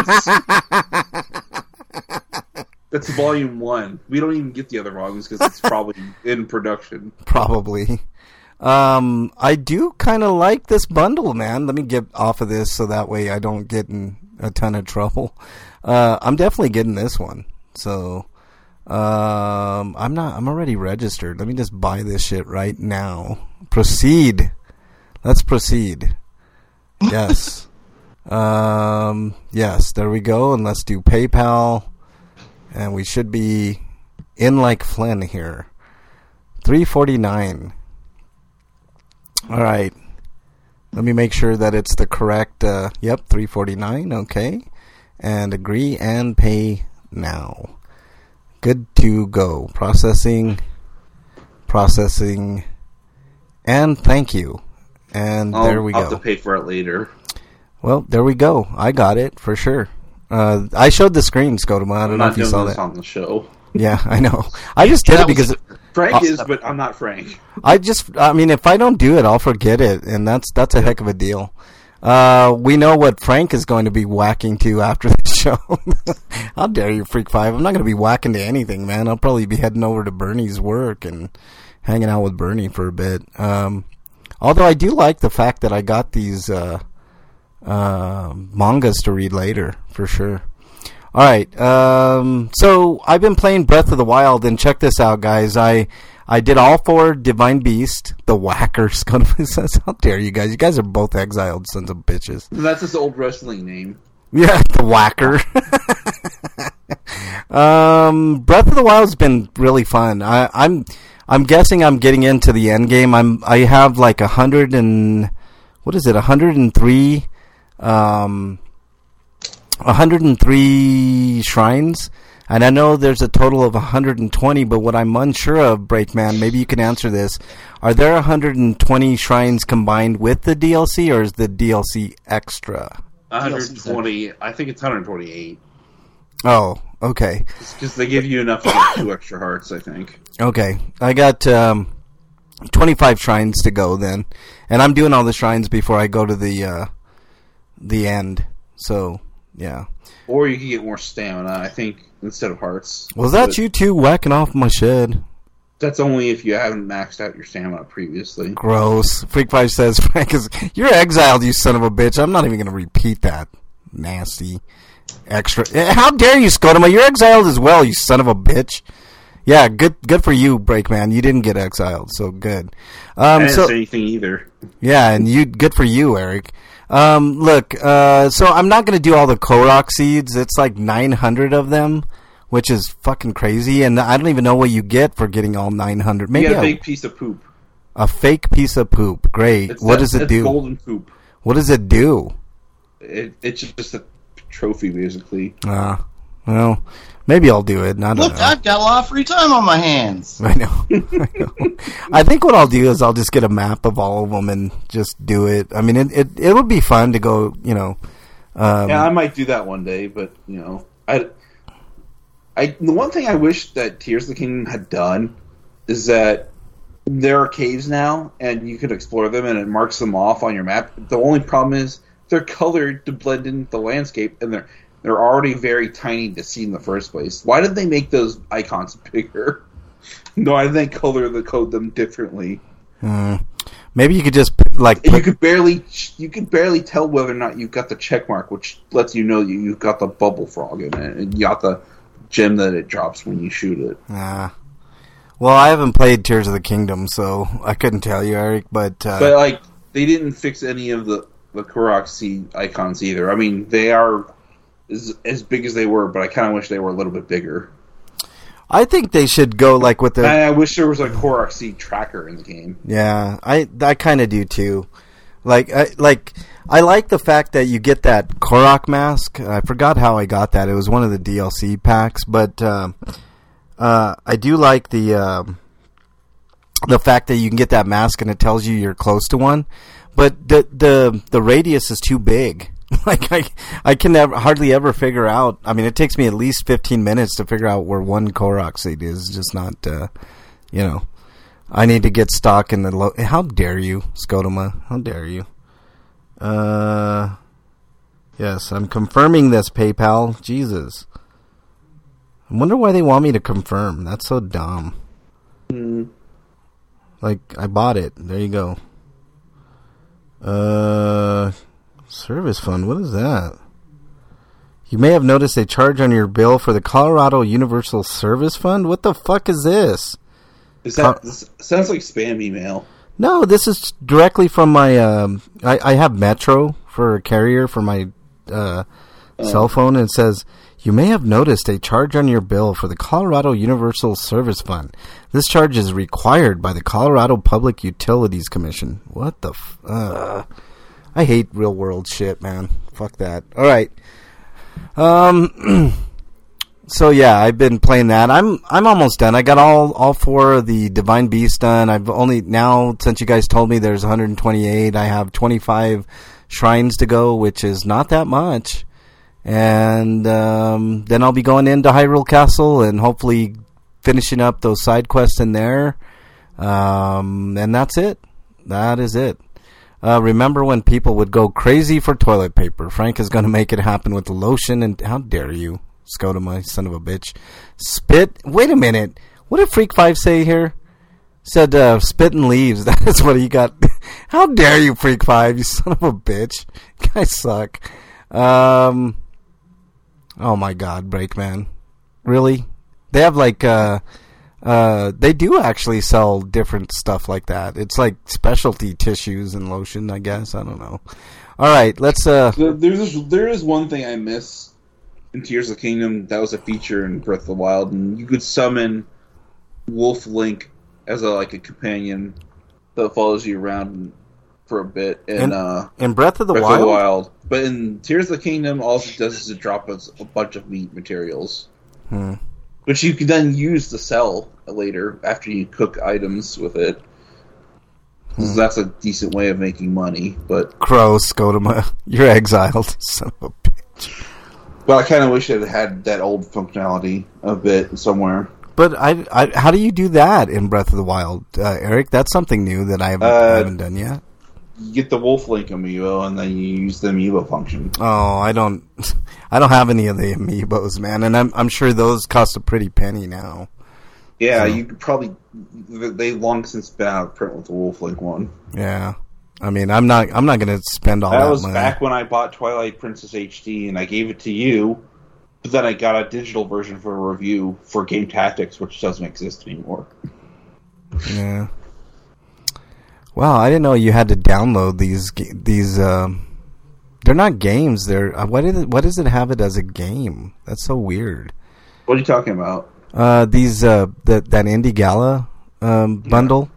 of spirits. That's volume one. We don't even get the other volumes because it's probably in production. Probably. Um, I do kind of like this bundle, man. Let me get off of this so that way I don't get in a ton of trouble. Uh, I'm definitely getting this one. So, um, I'm not, I'm already registered. Let me just buy this shit right now. Proceed. Let's proceed. Yes. um, yes, there we go. And let's do PayPal. And we should be in like Flynn here. three forty-nine. All right. Let me make sure that it's the correct, uh, yep, three forty-nine, okay. And agree and pay now. Good to go. Processing, processing, and thank you. And I'll, there we I'll go. have to pay for it later. Well, there we go. I got it for sure. Uh, I showed the screen, Scotoma. I don't I'm know not if you doing saw this that. on the show. Yeah, I know. I just did it because Frank Uh, is, but I'm not Frank. I just, I mean, if I don't do it, I'll forget it, and that's that's a heck of a deal. Uh, we know what Frank is going to be whacking to after the show. How dare you, Freak Five? I'm not going to be whacking to anything, man. I'll probably be heading over to Bernie's work and hanging out with Bernie for a bit. Um, although I do like the fact that I got these uh, uh, mangas to read later, for sure. All right, um, so I've been playing Breath of the Wild, and check this out, guys. I I did all four Divine Beast, the Whackers. How dare you guys? You guys are both exiled sons of bitches. That's his old wrestling name. Yeah, the Whacker. um, Breath of the Wild's been really fun. I, I'm I'm guessing I'm getting into the end game. I'm I have like a hundred and what is it? A hundred and three. Um. one hundred three shrines, and I know there's a total of one hundred twenty, but what I'm unsure of, Breakman, maybe you can answer this. Are there one hundred twenty shrines combined with the D L C, or is the D L C extra? one hundred twenty. I think it's one hundred twenty-eight. Oh, okay. Because they give you enough to get two extra hearts, I think. Okay. I got um, twenty-five shrines to go then, and I'm doing all the shrines before I go to the uh, the end, so... Yeah. Or you can get more stamina, I think, instead of hearts. Was that but you two whacking off my shed? That's only if you haven't maxed out your stamina previously. Gross. Freak Five says, Frank, is, you're exiled, you son of a bitch. I'm not even going to repeat that. Nasty. Extra. How dare you, Scotoma? You're exiled as well, you son of a bitch. Yeah, good good for you, Breakman. You didn't get exiled, so good. Um, I didn't so, say anything either. Yeah, and you good for you, Eric. Um, look, uh, so I'm not going to do all the Korok seeds. It's like nine hundred of them, which is fucking crazy, and I don't even know what you get for getting all nine hundred. Maybe you get a a, big piece of poop. a fake piece of poop. Great. It's What that, does it it's do? golden poop. What does it do? it, it's just a trophy, basically. Ah, uh, well, maybe I'll do it. I don't Look, know. I've got a lot of free time on my hands. I know. I know. I think what I'll do is I'll just get a map of all of them and just do it. I mean, it it, it would be fun to go, you know. Um, yeah, I might do that one day, but, you know, I, I the one thing I wish that Tears of the Kingdom had done is that there are caves now, and you could explore them, and it marks them off on your map. The only problem is they're colored to blend in the landscape, and they're they're already very tiny to see in the first place. Why did they make those icons bigger? No, why did they color the code them differently? Uh, maybe you could just like And put, you could barely you could barely tell whether or not you've got the check mark, which lets you know you you've got the bubble frog in it, and you got the gem that it drops when you shoot it. Uh, well, I haven't played Tears of the Kingdom, so I couldn't tell you, Eric. But uh, But like they didn't fix any of the the Korok Sea icons either. I mean, they are as, as big as they were, but I kind of wish they were a little bit bigger. I think they should go like with the. And I wish there was a Korok Sea tracker in the game. Yeah, I I kind of do too. Like I like I like the fact that you get that Korok mask. I forgot how I got that. It was one of the D L C packs, but uh, uh, I do like the uh, the fact that you can get that mask and it tells you you're close to one. But the the the radius is too big. Like I I can never hardly ever figure out. I mean, it takes me at least fifteen minutes to figure out where one Korok seed is. It's just not, uh, you know. I need to get stock in the. Lo- How dare you, Scotoma? How dare you? Uh, yes, I'm confirming this, PayPal. Jesus, I wonder why they want me to confirm. That's so dumb. Mm. Like I bought it. There you go. Uh. Service fund, what is that? You may have noticed a charge on your bill for the Colorado Universal Service Fund. What the fuck is this? Is that this sounds like spam email? No, this is directly from my. Um, I, I have Metro for a carrier for my uh, oh. cell phone, and it says you may have noticed a charge on your bill for the Colorado Universal Service Fund. This charge is required by the Colorado Public Utilities Commission. What the? F- uh, I hate real world shit, man. Fuck that. All right. Um. So yeah, I've been playing that. I'm I'm almost done. I got all, all four of the Divine Beasts done. I've only now since you guys told me there's one hundred twenty-eight. I have twenty-five shrines to go, which is not that much. And um, then I'll be going into Hyrule Castle and hopefully finishing up those side quests in there. Um, and that's it. That is it. Uh, remember when people would go crazy for toilet paper? Frank is going to make it happen with the lotion. And how dare you, Scotoma, son of a bitch. Spit. Wait a minute. What did Freak five say here? Said uh, spit and leaves. That is what he got. How dare you, Freak five, you son of a bitch. You guys suck. Um, oh my god, Breakman. Really? They have like... Uh, Uh, they do actually sell different stuff like that. It's like specialty tissues and lotion, I guess. I don't know. All right, let's. Uh, There's there is one thing I miss in Tears of the Kingdom that was a feature in Breath of the Wild, and you could summon Wolf Link as a like a companion that follows you around for a bit. In, in, uh, in Breath of the Breath Wild, of the Wild, but in Tears of the Kingdom, all it does is it drop us a bunch of meat materials. Hmm. Which you can then use to sell later after you cook items with it. Hmm. So that's a decent way of making money. But Crow, Scotoma, you're exiled, son of a bitch. Well, I kind of wish it had that old functionality a bit somewhere. But I, I, how do you do that in Breath of the Wild, uh, Eric? That's something new that I haven't, uh, I haven't done yet. You get the Wolf Link amiibo, and then you use the amiibo function. Oh, I don't, I don't have any of the amiibos, man, and I'm, I'm sure those cost a pretty penny now. Yeah, so. You could probably. They've long since been out of print with the Wolf Link one. Yeah, I mean, I'm not, I'm not going to spend all that, that was money. Back when I bought Twilight Princess H D, and I gave it to you. But then I got a digital version for a review for Game Tactics, which doesn't exist anymore. Yeah. Wow, I didn't know you had to download these these. Um, they're not games. They're uh, what is it? What does it have it as a game? That's so weird. What are you talking about? Uh, these uh, that that Indie Gala um, bundle.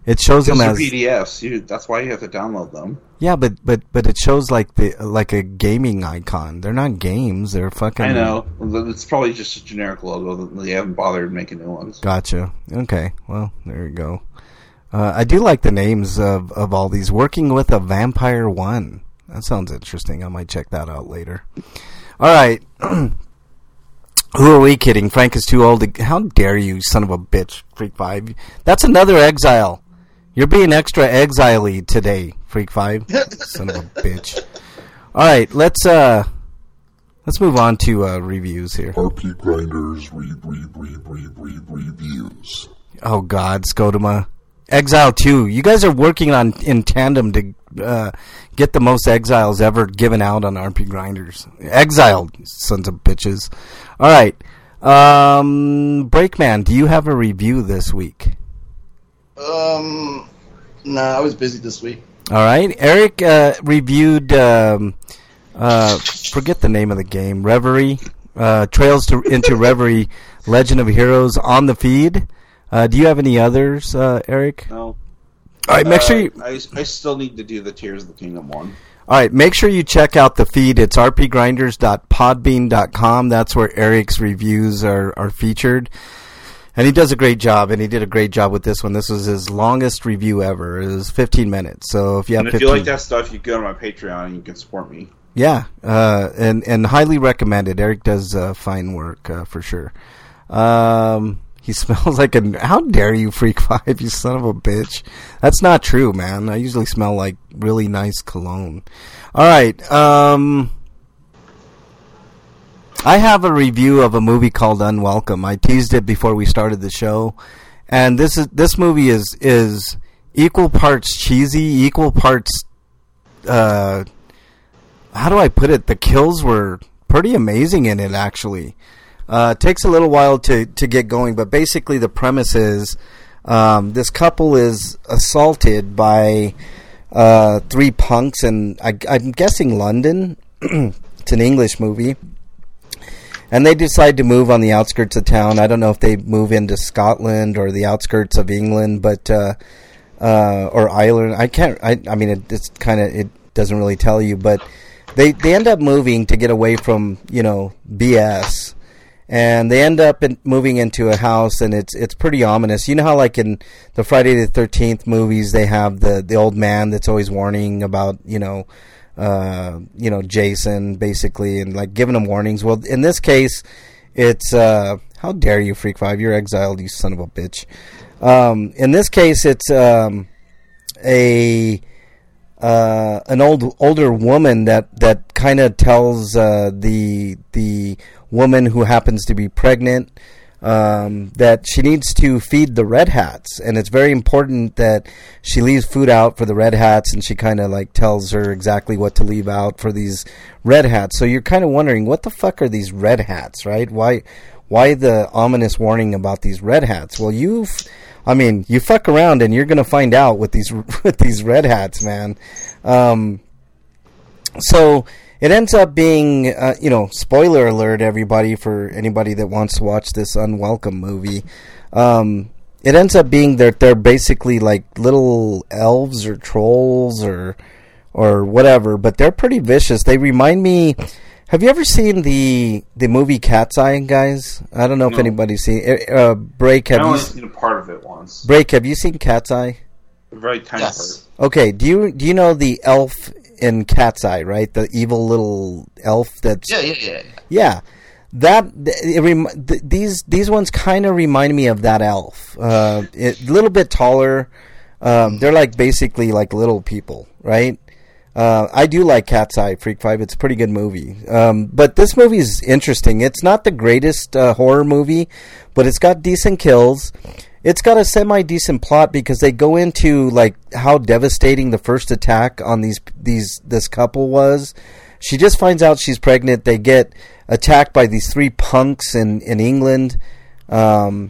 It shows them Those are as P D Fs. You, that's why you have to download them. yeah, but but but it shows like the like a gaming icon. They're not games. They're fucking. I know. It's probably just a generic logo. They haven't bothered making new ones. Gotcha. Okay. Well, there you go. Uh, I do like the names of, of all these. Working with a Vampire One. That sounds interesting. I might check that out later. All right. Who are we kidding? Frank is too old. To, how dare you, son of a bitch, Freak Five? That's another exile. You're being extra exile-y today, Freak Five. Son of a bitch. All right, let's uh, let's move on to uh, reviews here. R P Grinders read, read, read, read, read, reviews. Oh God, Scotoma. Exile two. You guys are working on in tandem to uh, get the most exiles ever given out on R P Grinders. Exiled, sons of bitches. All right, um, Breakman, do you have a review this week? Um, no, I was busy this week. All right, Eric uh, reviewed. Um, uh, forget the name of the game. Reverie, uh, Trails to into Reverie, Legend of Heroes on the feed. Uh, do you have any others, uh, Eric? No. All right, make uh, sure you. I, I still need to do the Tears of the Kingdom one. All right, make sure you check out the feed. It's r p grinders dot podbean dot com. That's where Eric's reviews are, are featured. And he does a great job, and he did a great job with this one. This was his longest review ever. It was fifteen minutes. So if you have and if fifteen you like that stuff, you go to my Patreon and you can support me. Yeah, uh, and, and highly recommended. Eric does uh, fine work, uh, for sure. Um... He smells like a... How dare you, Freak Five, you son of a bitch. That's not true, man. I usually smell like really nice cologne. All right. Um, I have a review of a movie called Unwelcome. I teased it before we started the show. And this is this movie is is equal parts cheesy, equal parts... Uh, how do I put it? The kills were pretty amazing in it, actually. Uh, it takes a little while to, to get going, but basically the premise is um, this couple is assaulted by uh, three punks, and I, I'm guessing London. It's an English movie. And they decide to move on the outskirts of town. I don't know if they move into Scotland or the outskirts of England, but uh, uh, or Ireland. I can't. I, I mean, it, it's kind of it doesn't really tell you, but they they end up moving to get away from you know B S. And they end up in, moving into a house, and it's it's pretty ominous. You know how, like in the Friday the thirteenth movies, they have the, the old man that's always warning about, you know, uh, you know, Jason, basically, and like giving them warnings. Well, in this case, it's uh, how dare you, Freak Five? You're exiled, you son of a bitch. Um, in this case, it's um, a uh, an old older woman that that kind of tells uh, the the woman who happens to be pregnant um, that she needs to feed the Red Hats, and it's very important that she leaves food out for the Red Hats, and she kind of like tells her exactly what to leave out for these Red Hats. So you're kind of wondering, what the fuck are these Red Hats, right? Why why the ominous warning about these Red Hats? Well, you've I mean, you fuck around and you're going to find out with these with these Red Hats, man. Um, so it ends up being, uh, you know, spoiler alert, everybody, for anybody that wants to watch this Unwelcome movie. Um, it ends up being that they're basically like little elves or trolls or or whatever, but they're pretty vicious. They remind me... Have you ever seen the the movie Cat's Eye, guys? I don't know No. if anybody's seen it. Uh, Break, have I you... only s- seen a part of it once. Break, have you seen Cat's Eye? A very tiny Yes. Okay, do you do you know the elf in Cat's Eye, right? The evil little elf that's... Yeah, yeah, yeah. Yeah, that it rem- th- these these ones kind of remind me of that elf. Uh, a little bit taller. Um, they're like basically like little people, right? Uh, I do like Cat's Eye, Freak Five. It's a pretty good movie. Um, but this movie is interesting. It's not the greatest uh, horror movie, but it's got decent kills. It's got a semi-decent plot because they go into like how devastating the first attack on these these this couple was. She just finds out she's pregnant. They get attacked by these three punks in in England, um,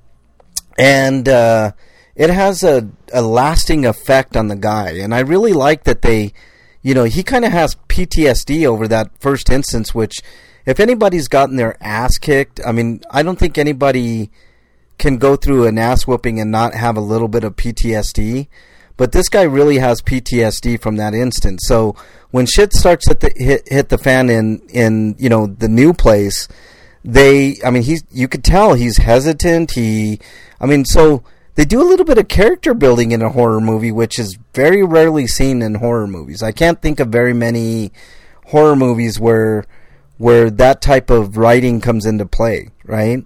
and uh, it has a a lasting effect on the guy. And I really like that they, you know, he kind of has P T S D over that first instance. Which, if anybody's gotten their ass kicked, I mean, I don't think anybody can go through an ass whooping and not have a little bit of P T S D. But this guy really has P T S D from that instance. So when shit starts to the, hit hit the fan in in you know the new place, they I mean he's you could tell he's hesitant. He I mean so they do a little bit of character building in a horror movie, which is very rarely seen in horror movies. I can't think of very many horror movies where where that type of writing comes into play, right?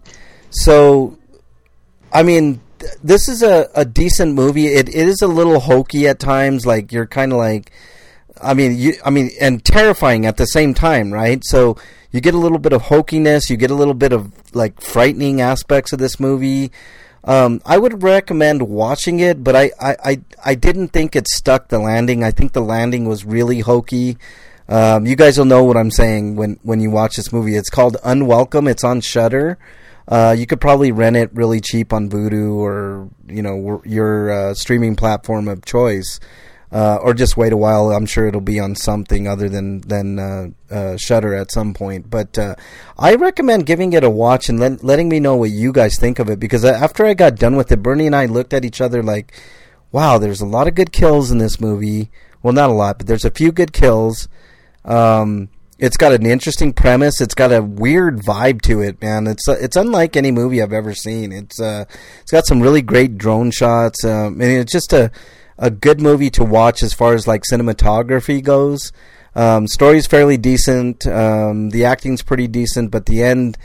So I mean. This is a, a decent movie. It, it is a little hokey at times. Like you're kind of like, I mean, you, I mean, and terrifying at the same time, right? So you get a little bit of hokiness. You get a little bit of like frightening aspects of this movie. Um, I would recommend watching it, but I, I, I, I didn't think it stuck the landing. I think the landing was really hokey. Um, you guys will know what I'm saying when, when you watch this movie. It's called Unwelcome. It's on Shudder. Uh, you could probably rent it really cheap on Vudu or, you know, your uh, streaming platform of choice. Uh, or just wait a while. I'm sure it'll be on something other than, than uh, uh, Shudder at some point. But uh, I recommend giving it a watch and let, letting me know what you guys think of it. Because after I got done with it, Bernie and I looked at each other like, wow, there's a lot of good kills in this movie. Well, not a lot, but there's a few good kills. Um... It's got an interesting premise. It's got a weird vibe to it, man. It's uh, it's unlike any movie I've ever seen. It's uh, it's got some really great drone shots. Um, and it's just a a good movie to watch as far as like cinematography goes. Um, story's fairly decent. Um, the acting's pretty decent, but the end,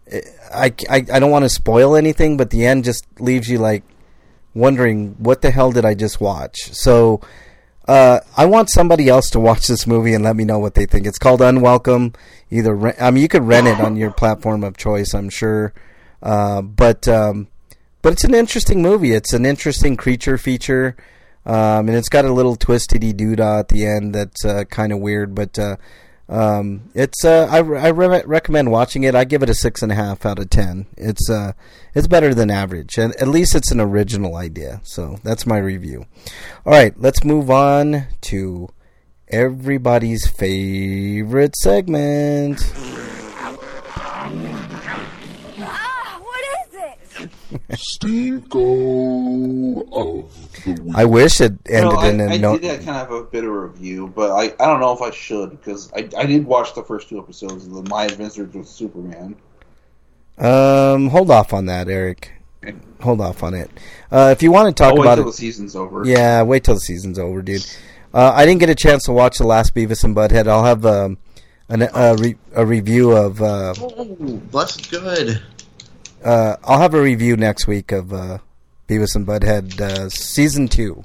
I, I, I don't want to spoil anything, but the end just leaves you like wondering what the hell did I just watch. So. Uh, I want somebody else to watch this movie and let me know what they think. It's called Unwelcome. Either rent, I mean, you could rent it on your platform of choice, I'm sure. Uh, but um, but it's an interesting movie. It's an interesting creature feature, um, and it's got a little twistedy doodah at the end that's uh, kind of weird. But uh, um, it's uh, I, I re- recommend watching it. I give it a six and a half out of ten. It's uh, it's better than average, and at least it's an original idea. So that's my review. All right, let's move on to everybody's favorite segment. Ah, what is it? Stinko of the week. I wish it ended no, I, in a I no. did kind of have a bit of a review, but I, I don't know if I should because I, I did watch the first two episodes of the My Adventures with Superman. Um, hold off on that, Eric. Hold off on it. Uh, if you want to talk I'll wait about till it, the season's over. yeah, wait till the season's over, dude. Uh, I didn't get a chance to watch the last Beavis and Butthead. I'll have um, an, a, re- a review of. Uh, Oh, blessed good. uh, I'll have a review next week of uh, Beavis and Butthead uh, season two.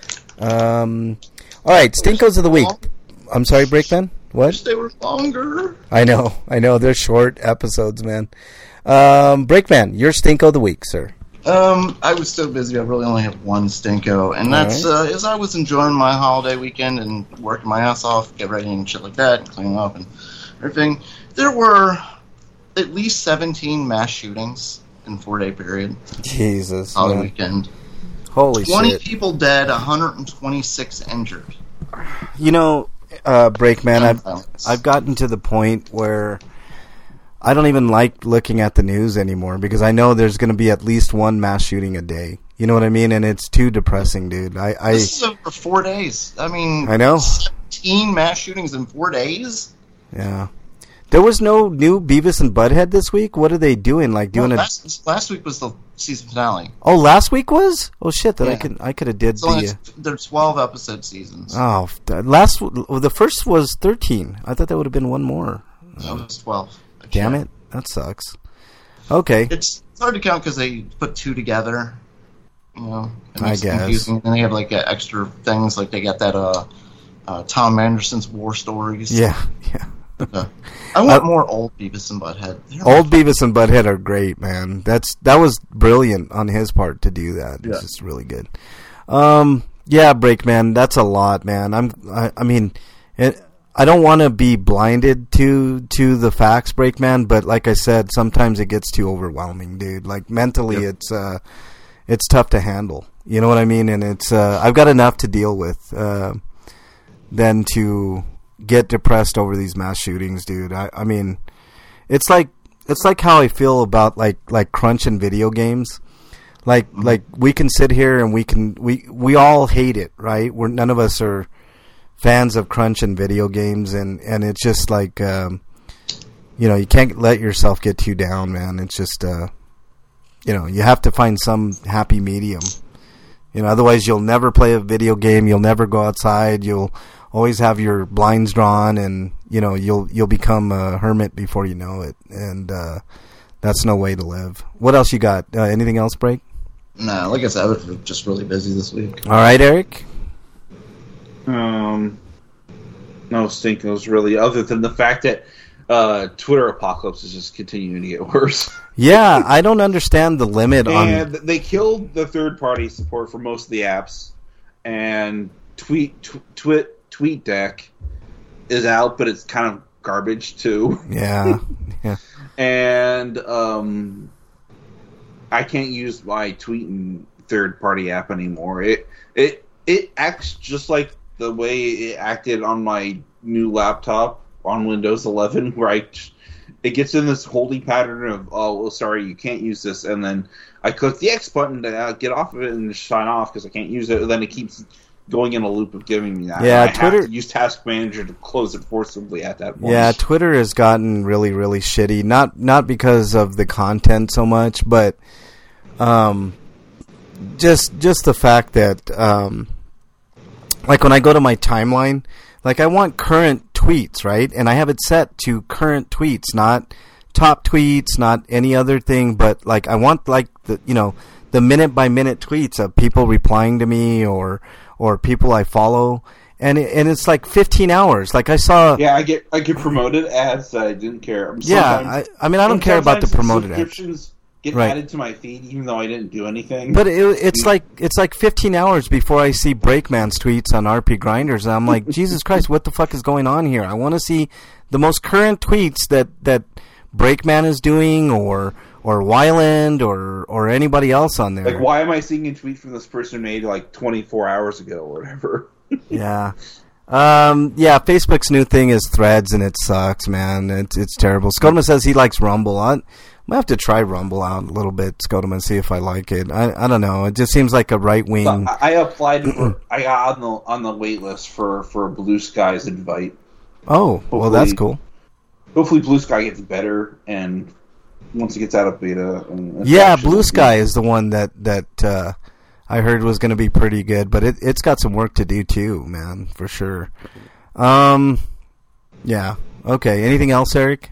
Um, all right, Stinkos of the week. I'm sorry, Breakman. What? Wish they were longer. I know, I know. They're short episodes, man. Um, Breakman, your Stinko of the week, sir. Um, I was so busy. I really only have one stinko, and that's All uh, as I was enjoying my holiday weekend and working my ass off, get ready and shit like that, and cleaning up and everything. There were at least seventeen mass shootings in four day period. Jesus, Holiday man. weekend. Holy Twenty shit! people dead, one hundred twenty-six injured. You know, uh, Breakman, I've Violence. I've gotten to the point where I don't even like looking at the news anymore because I know there's going to be at least one mass shooting a day. You know what I mean? And it's too depressing, dude. I, I This is over four days. I mean, I know. seventeen mass shootings in four days. Yeah. There was no new Beavis and Butthead this week. What are they doing? Like doing No, a last, last week was the season finale. oh, last week was oh shit that I Yeah. could I could have did So the. Uh, they're twelve episode seasons. Oh, th- last well, the first was thirteen. I thought that would have been one more. No, it's twelve. Damn it, that sucks. Okay, It's, it's hard to count because they put two together. You know, it I makes it guess. confusing. And they have like uh, extra things, like they got that uh, uh, Tom Anderson's War Stories. yeah, yeah. Uh, I want Uh, more old Beavis and Butthead. They're Old Beavis and Butthead are great, man. That's that was brilliant on his part to do that. It's Yeah. just really good. Um, yeah, Breakman, that's a lot, man. I'm, I, I mean, it, I don't want to be blinded to to the facts, Breakman, but like I said, sometimes it gets too overwhelming, dude. Like mentally, Yep. it's uh, it's tough to handle. You know what I mean? And it's uh, I've got enough to deal with uh, than to get depressed over these mass shootings, dude. I, I mean, it's like it's like how I feel about like like crunch in video games. Like like we can sit here and we can we we all hate it, right? We're none of us are fans of crunch and video games, and and it's just like um, you know, you can't let yourself get too down, man. It's just uh, you know, you have to find some happy medium. You know, otherwise you'll never play a video game, you'll never go outside, you'll always have your blinds drawn, and you know, you'll you'll become a hermit before you know it, and uh, that's no way to live. What else you got? Uh, anything else, Break? No, like I said, I was just really busy this week. All right, Eric. Um, no stinkos really, other than the fact that uh, Twitter apocalypse is just continuing to get worse. Yeah, I don't understand the limit on. And they killed the third-party support for most of the apps, and Tweet tw- Twit TweetDeck is out, but it's kind of garbage too. Yeah, yeah. And um, I can't use my tweeting third-party app anymore. It it it acts just like the way it acted on my new laptop on Windows eleven, where I it gets in this holding pattern of, oh, well, sorry, you can't use this, and then I click the X button to uh, get off of it and sign off because I can't use it, and then it keeps going in a loop of giving me that. Yeah, and I Twitter have to use Task Manager to close it forcibly at that point. Yeah, Twitter has gotten really, really shitty. Not not because of the content so much, but um, just just the fact that um, like when I go to my timeline, like I want current tweets, right? And I have it set to current tweets, not top tweets, not any other thing, but like I want like the you know the minute by minute tweets of people replying to me or or people I follow, and it, and it's like fifteen hours. Like I saw. Yeah, I get I get promoted ads that I didn't care. Sometimes, yeah, I, I mean I don't care about the promoted ads. Subscriptions get right. added to my feed even though I didn't do anything. But it, it's like it's like fifteen hours before I see Breakman's tweets on R P Grinders, and I'm like, Jesus Christ, what the fuck is going on here? I want to see the most current tweets that that Breakman is doing, or or Wyland, or or anybody else on there. Like, why am I seeing a tweet from this person made like twenty-four hours ago or whatever? Yeah. Um, yeah, Facebook's new thing is Threads, and it sucks, man. It's it's terrible. Skodman says he likes Rumble. I might have to try Rumble out a little bit, Skodman, and see if I like it. I I don't know. It just seems like a right wing. So I applied for. I got on the on the wait list for for Blue Sky's invite. Oh, hopefully, well, that's cool. Hopefully, Blue Sky gets better, and once it gets out of beta. And yeah, Blue Sky is the one that that. Uh, I heard was going to be pretty good, but it, it's got some work to do too, man, for sure. Um, yeah. Okay. Anything else, Eric?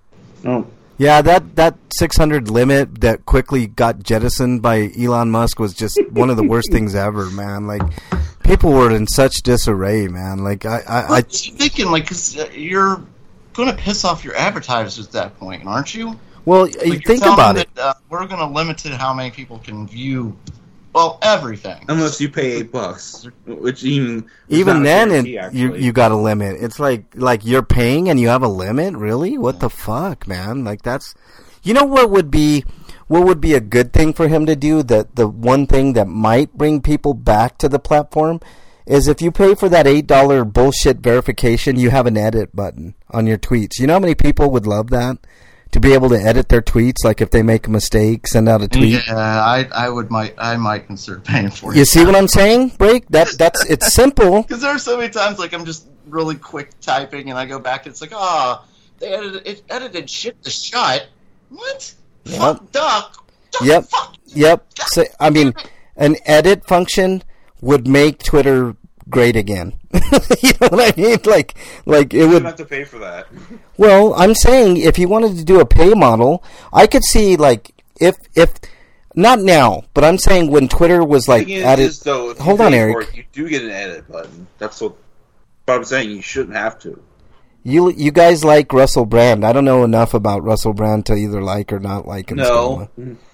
No. Yeah, that, that six hundred limit that quickly got jettisoned by Elon Musk was just one of the worst things ever, man. Like, people were in such disarray, man. Like, I, I, I what are you thinking? Like, cause you're going to piss off your advertisers at that point, aren't you? Well, like you think about it. That, uh, we're going to limit to how many people can view. Well, everything. Unless you pay eight bucks, which even even then it, you you got a limit. It's like like you're paying and you have a limit. Really? What yeah. the fuck, man? Like that's, you know what would be what would be a good thing for him to do? That the one thing that might bring people back to the platform is if you pay for that eight dollar bullshit verification, you have an edit button on your tweets. You know how many people would love that? To be able to edit their tweets, like if they make a mistake, send out a tweet. Yeah, I, I would, might, I might consider paying for it. You see what I'm saying, Break? That, that's, it's simple. Because there are so many times, like I'm just really quick typing, and I go back, and it's like, oh, they edited, it edited shit to shut. What? Yep. Fuck duck. duck yep. Fuck. Yep. So, I mean, an edit function would make Twitter great again. You know what I mean? Like, like it you would have to pay for that. Well, I'm saying if you wanted to do a pay model, I could see like if if not now, but I'm saying when Twitter was like at it. Hold on, Eric. It, you do get an edit button. That's what. But I'm saying you shouldn't have to. You you guys like Russell Brand? I don't know enough about Russell Brand to either like or not like him. No.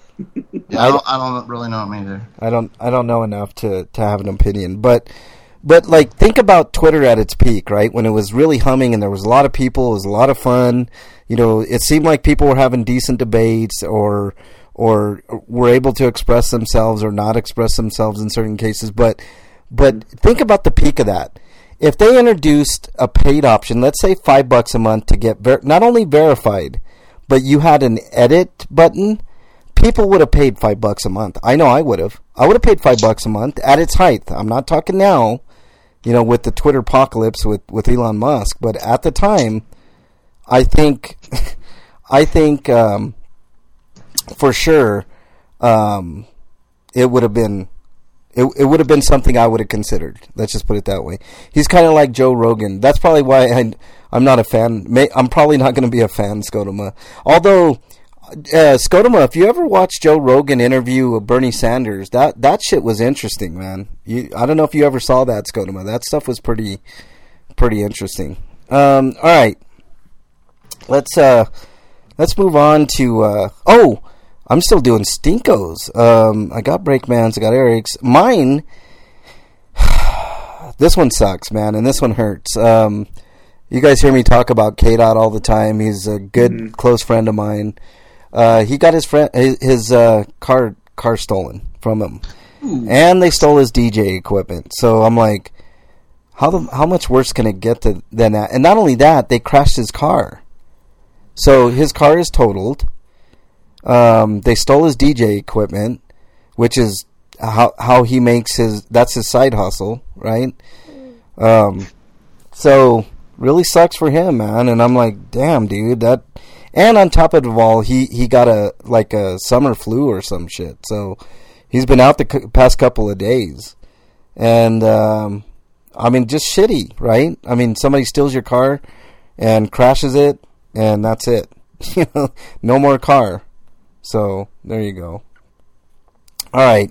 yeah, I don't, I don't really know him either. I don't I don't know enough to, to have an opinion, but. But, like, think about Twitter at its peak, right? When it was really humming and there was a lot of people, it was a lot of fun. You know, it seemed like people were having decent debates or or were able to express themselves or not express themselves in certain cases. But but think about the peak of that. If they introduced a paid option, let's say five bucks a month to get ver- not only verified, but you had an edit button, people would have paid five bucks a month. I know I would have. I would have paid five bucks a month at its height. I'm not talking now, you know, with the Twitter apocalypse with, with Elon Musk. But at the time, I think, I think um, for sure, um, it would have been, it it would have been something I would have considered. Let's just put it that way. He's kind of like Joe Rogan. That's probably why I, I'm not a fan. May, I'm probably not going to be a fan, Scotoma. Although. Uh, Scotoma, if you ever watched Joe Rogan interview Bernie Sanders, that, that shit was interesting, man. You, I don't know if you ever saw that, Scotoma. That stuff was pretty pretty interesting. Um, all right, let's uh, let's move on to. Uh, oh, I'm still doing Stinkos. Um, I got Breakman's, I got Eric's. Mine. This one sucks, man, and this one hurts. Um, you guys hear me talk about K-Dot all the time. He's a good mm-hmm. close friend of mine. Uh, he got his friend his, his uh, car car stolen from him, Ooh. And they stole his D J equipment. So I'm like, how the, how much worse can it get to, than that? And not only that, they crashed his car. So his car is totaled. Um, they stole his D J equipment, which is how how he makes his that's his side hustle, right? Um, so really sucks for him, man. And I'm like, damn, dude, that. And on top of it all, he, he got a like a summer flu or some shit. So he's been out the c- past couple of days. And, um, I mean, just shitty, right? I mean, somebody steals your car and crashes it, and that's it. You know, no more car. So there you go. All right.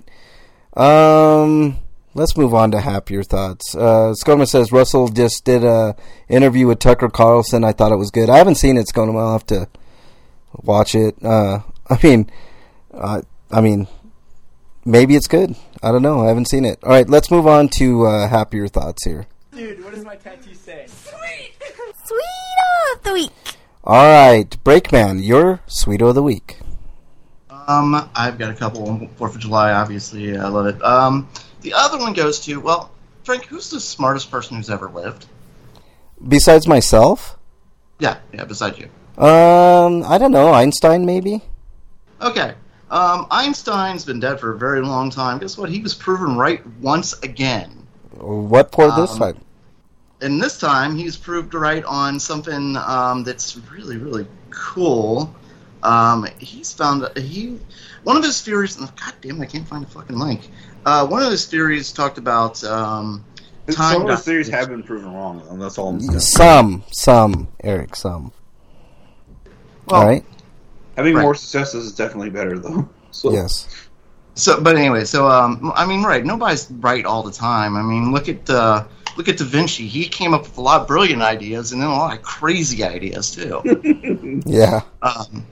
Um, let's move on to happier thoughts. Uh, Scotoma says Russell just did a interview with Tucker Carlson. I thought it was good. I haven't seen it, Scotoma. I'll have to watch it. Uh, I mean, uh, I mean, maybe it's good. I don't know. I haven't seen it. All right, let's move on to uh, happier thoughts here. Dude, what does my tattoo say? Sweet! Sweet of the week! All right, Breakman, your Sweeto of the week. Um, I've got a couple. Fourth of July, obviously. I love it. Um, the other one goes to, well, Frank, who's the smartest person who's ever lived? Besides myself? Yeah, yeah, besides you. Um, I don't know. Einstein, maybe? Okay. Um, Einstein's been dead for a very long time. Guess what? He was proven right once again. What for this um, time? And this time, he's proved right on something um, that's really, really cool. Um, he's found he one of his theories. God damn, I can't find the fucking link. Uh, one of his theories talked about um, time. Some of his theories have been proven wrong, and that's all I'm saying. Some, some, Eric, some. Well, all right. Having right. more successes is definitely better, though. So. Yes. So, but anyway, so um, I mean, right? Nobody's right all the time. I mean, look at uh, look at Da Vinci. He came up with a lot of brilliant ideas, and then a lot of crazy ideas too. Yeah. Um,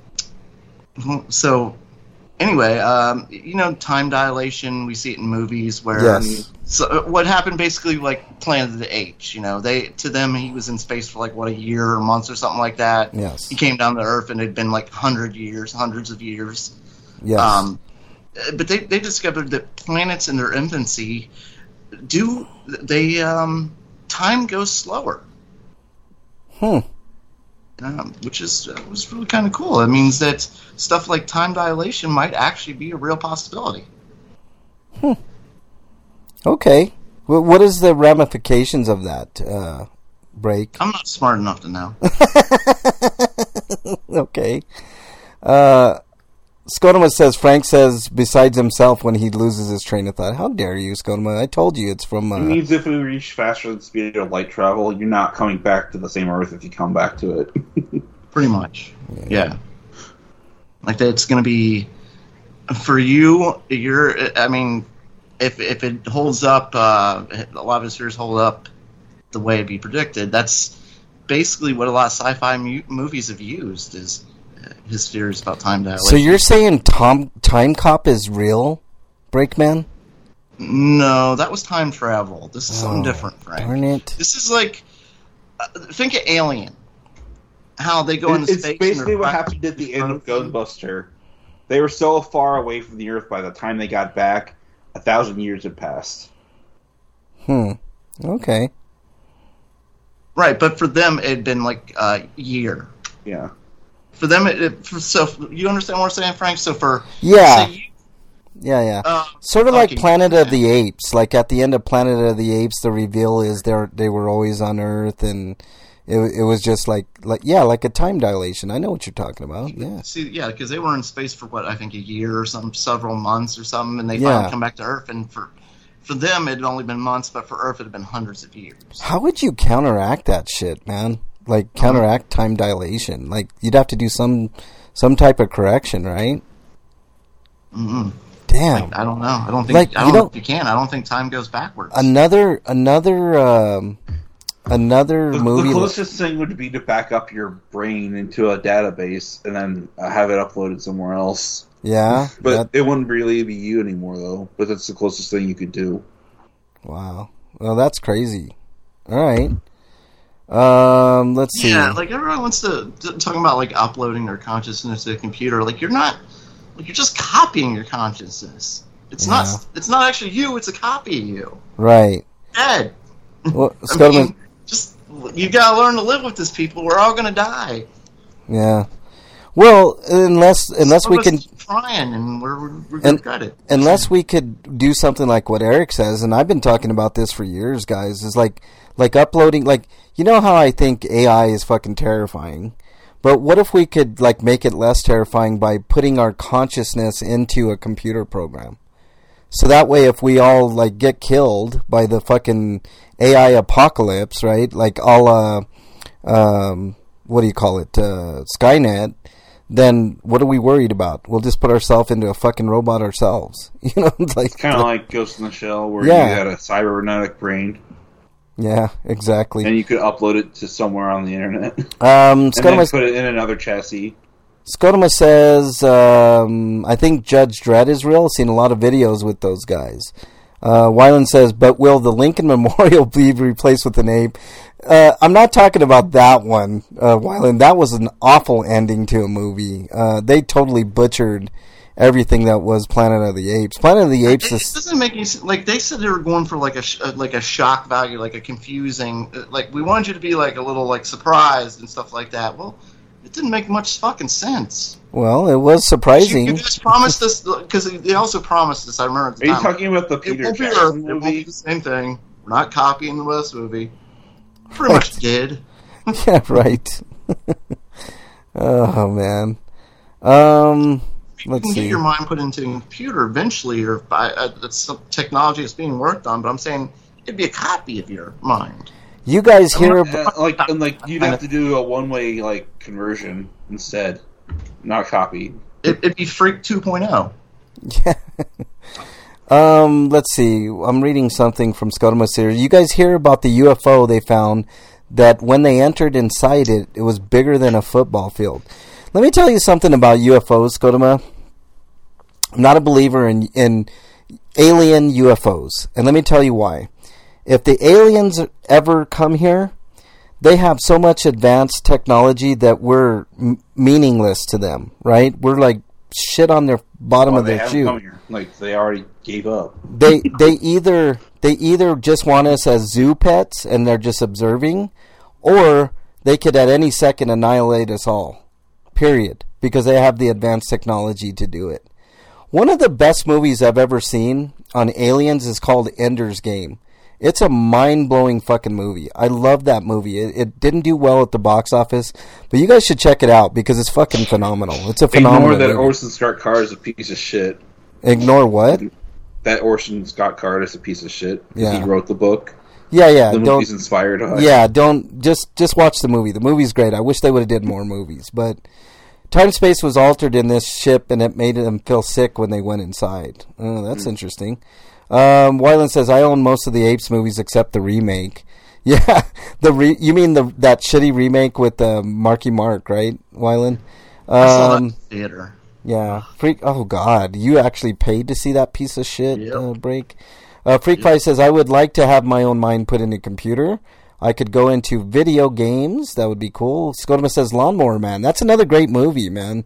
so, anyway, um, you know, time dilation. We see it in movies where. Yes. So what happened basically, like Planet of the Apes. You know, they to them he was in space for like what a year or months or something like that. Yes. He came down to Earth and it had been like hundred years, hundreds of years. Yes. Um, but they they discovered that planets in their infancy do they um, time goes slower. Hmm. Um, which is uh, was really kind of cool. It means that stuff like time dilation might actually be a real possibility. Hmm. Okay. Well, what is the ramifications of that uh, break? I'm not smart enough to know. Okay. Uh, Scotoma says Frank says besides himself when he loses his train of thought. How dare you, Scotoma? I told you it's from. Uh, It means if we reach faster than the speed of light travel, you're not coming back to the same Earth if you come back to it. Pretty much. Yeah. yeah. Like that, it's going to be for you. You're. I mean, if if it holds up, uh, a lot of his theories hold up the way it'd be predicted. That's basically what a lot of sci-fi mu- movies have used is his theories about time dilation. So you're saying Tom Time Cop is real, Breakman? No, that was time travel. This is Oh, something different, Frank. darn it. This is like uh, think of Alien. How they go into it's space. basically and what they're happened at the end of Ghostbuster. They were so far away from the Earth by the time they got back, a thousand years had passed. Hmm. Okay. Right, but for them it had been like a year. Yeah. for them, it, it, for, so you understand what I'm saying, Frank? So for Yeah. say you, Yeah, yeah. Uh, sort of okay, like Planet yeah. of the Apes. Like at the end of Planet of the Apes, the reveal is they they were always on Earth, and it it was just like like yeah, like a time dilation. I know what you're talking about. Yeah. See, yeah, because they were in space for what I think a year or some several months or something, and they Yeah. finally come back to Earth. And for for them, it had only been months, but for Earth, it had been hundreds of years. How would you counteract that shit, man? Like counteract time dilation? Like you'd have to do some some type of correction, right? Mm-hmm. Damn. I don't know. I don't think Like, I you don't know don't- if you can. I don't think time goes backwards. Another another um, another The, movie. the closest thing would be to back up your brain into a database and then uh, have it uploaded somewhere else. Yeah. But that- it wouldn't really be you anymore, though. But that's the closest thing you could do. wow. Well, that's crazy. All right. Um, let's see. Yeah, like everyone wants to, to talking about like uploading their consciousness to a computer. Like you're not, like you're just copying your consciousness. It's Yeah. not. It's not actually you. It's a copy of you. Right. Dead. Well, I Scotland, mean, just you gotta learn to live with these people. We're all gonna die. yeah. Well, unless unless Some we of can us trying, and we're we're, we're And- regret it. unless we could do something like what Eric says, and I've been talking about this for years, guys, is like like uploading, like, you know how I think A I is fucking terrifying, but what if we could like make it less terrifying by putting our consciousness into a computer program? So that way, if we all like get killed by the fucking A I apocalypse, right? Like a la, um, what do you call it, uh, Skynet? Then what are we worried about? We'll just put ourselves into a fucking robot ourselves. You know, it's like Kind of like Ghost in the Shell, where Yeah. you had a cybernetic brain, yeah, exactly. and you could upload it to somewhere on the internet, Um, and then Scotoma, put it in another chassis. Scotoma says, um, I think Judge Dredd is real. Seen a lot of videos with those guys. Uh, Wyland says, but will the Lincoln Memorial be replaced with an ape? Uh, I'm not talking about that one, uh, Wyland. That was an awful ending to a movie. Uh, they totally butchered everything that was Planet of the Apes. Planet of the Apes It, it is... doesn't make any sense. Like they said, they were going for like a sh- uh, like a shock value, like a confusing. uh, Like we wanted you to be like a little like surprised and stuff like that. Well, it didn't make much fucking sense. Well, it was You, surprising. you guys promised us because they also promised us. I remember at the Are you time. talking about the it Peter won't be Earth. Jackson It won't be movie? the same thing. We're not copying the West movie. Pretty much did. Yeah, right. Oh, man. Um, You let's can see. get your mind put into a computer eventually, or by uh, that's some technology that's being worked on. But I'm saying it'd be a copy of your mind. You guys hear... Uh, like, and like you'd have to do a one-way like conversion instead, not copy. It, it'd be Freak two point oh. Yeah. um, let's see. I'm reading something from Scotoma here. You guys hear about the U F O they found that when they entered inside it, it was bigger than a football field. Let me tell you something about U F Os, Scotoma. I'm not a believer in, in alien U F Os. And let me tell you why. If the aliens ever come here, they have so much advanced technology that we're m- meaningless to them, right? We're like shit on their bottom Well, of they their haven't shoe. come here. Like they already gave up. They they either they either just want us as zoo pets and they're just observing, or they could at any second annihilate us all. Period. Because they have the advanced technology to do it. One of the best movies I've ever seen on aliens is called Ender's Game. It's a mind-blowing fucking movie. I love that movie. It, it didn't do well at the box office, but you guys should check it out because it's fucking phenomenal. It's a phenomenal Ignore that movie. Orson Scott Card is a piece of shit. Ignore what? That Orson Scott Card is a piece of shit. Yeah. He wrote the book. Yeah, yeah. The don't, movie's inspired on. Yeah, don't just just watch the movie. The movie's great. I wish they would have did more movies, but time space was altered in this ship, and it made them feel sick when they went inside. Oh, that's Mm. interesting. Um, Wyland says I own most of the Apes movies except the remake. Yeah, the re- you mean the that shitty remake with uh, Marky Mark, right, Wyland? I saw that Um, in theater. yeah, Freak. Oh God, you actually paid to see that piece of shit Yep. uh, break. Uh, Freak Fly says I would like to have my own mind put in a computer. I could go into video games. That would be cool. Scotoma says Lawnmower Man. That's another great movie, man.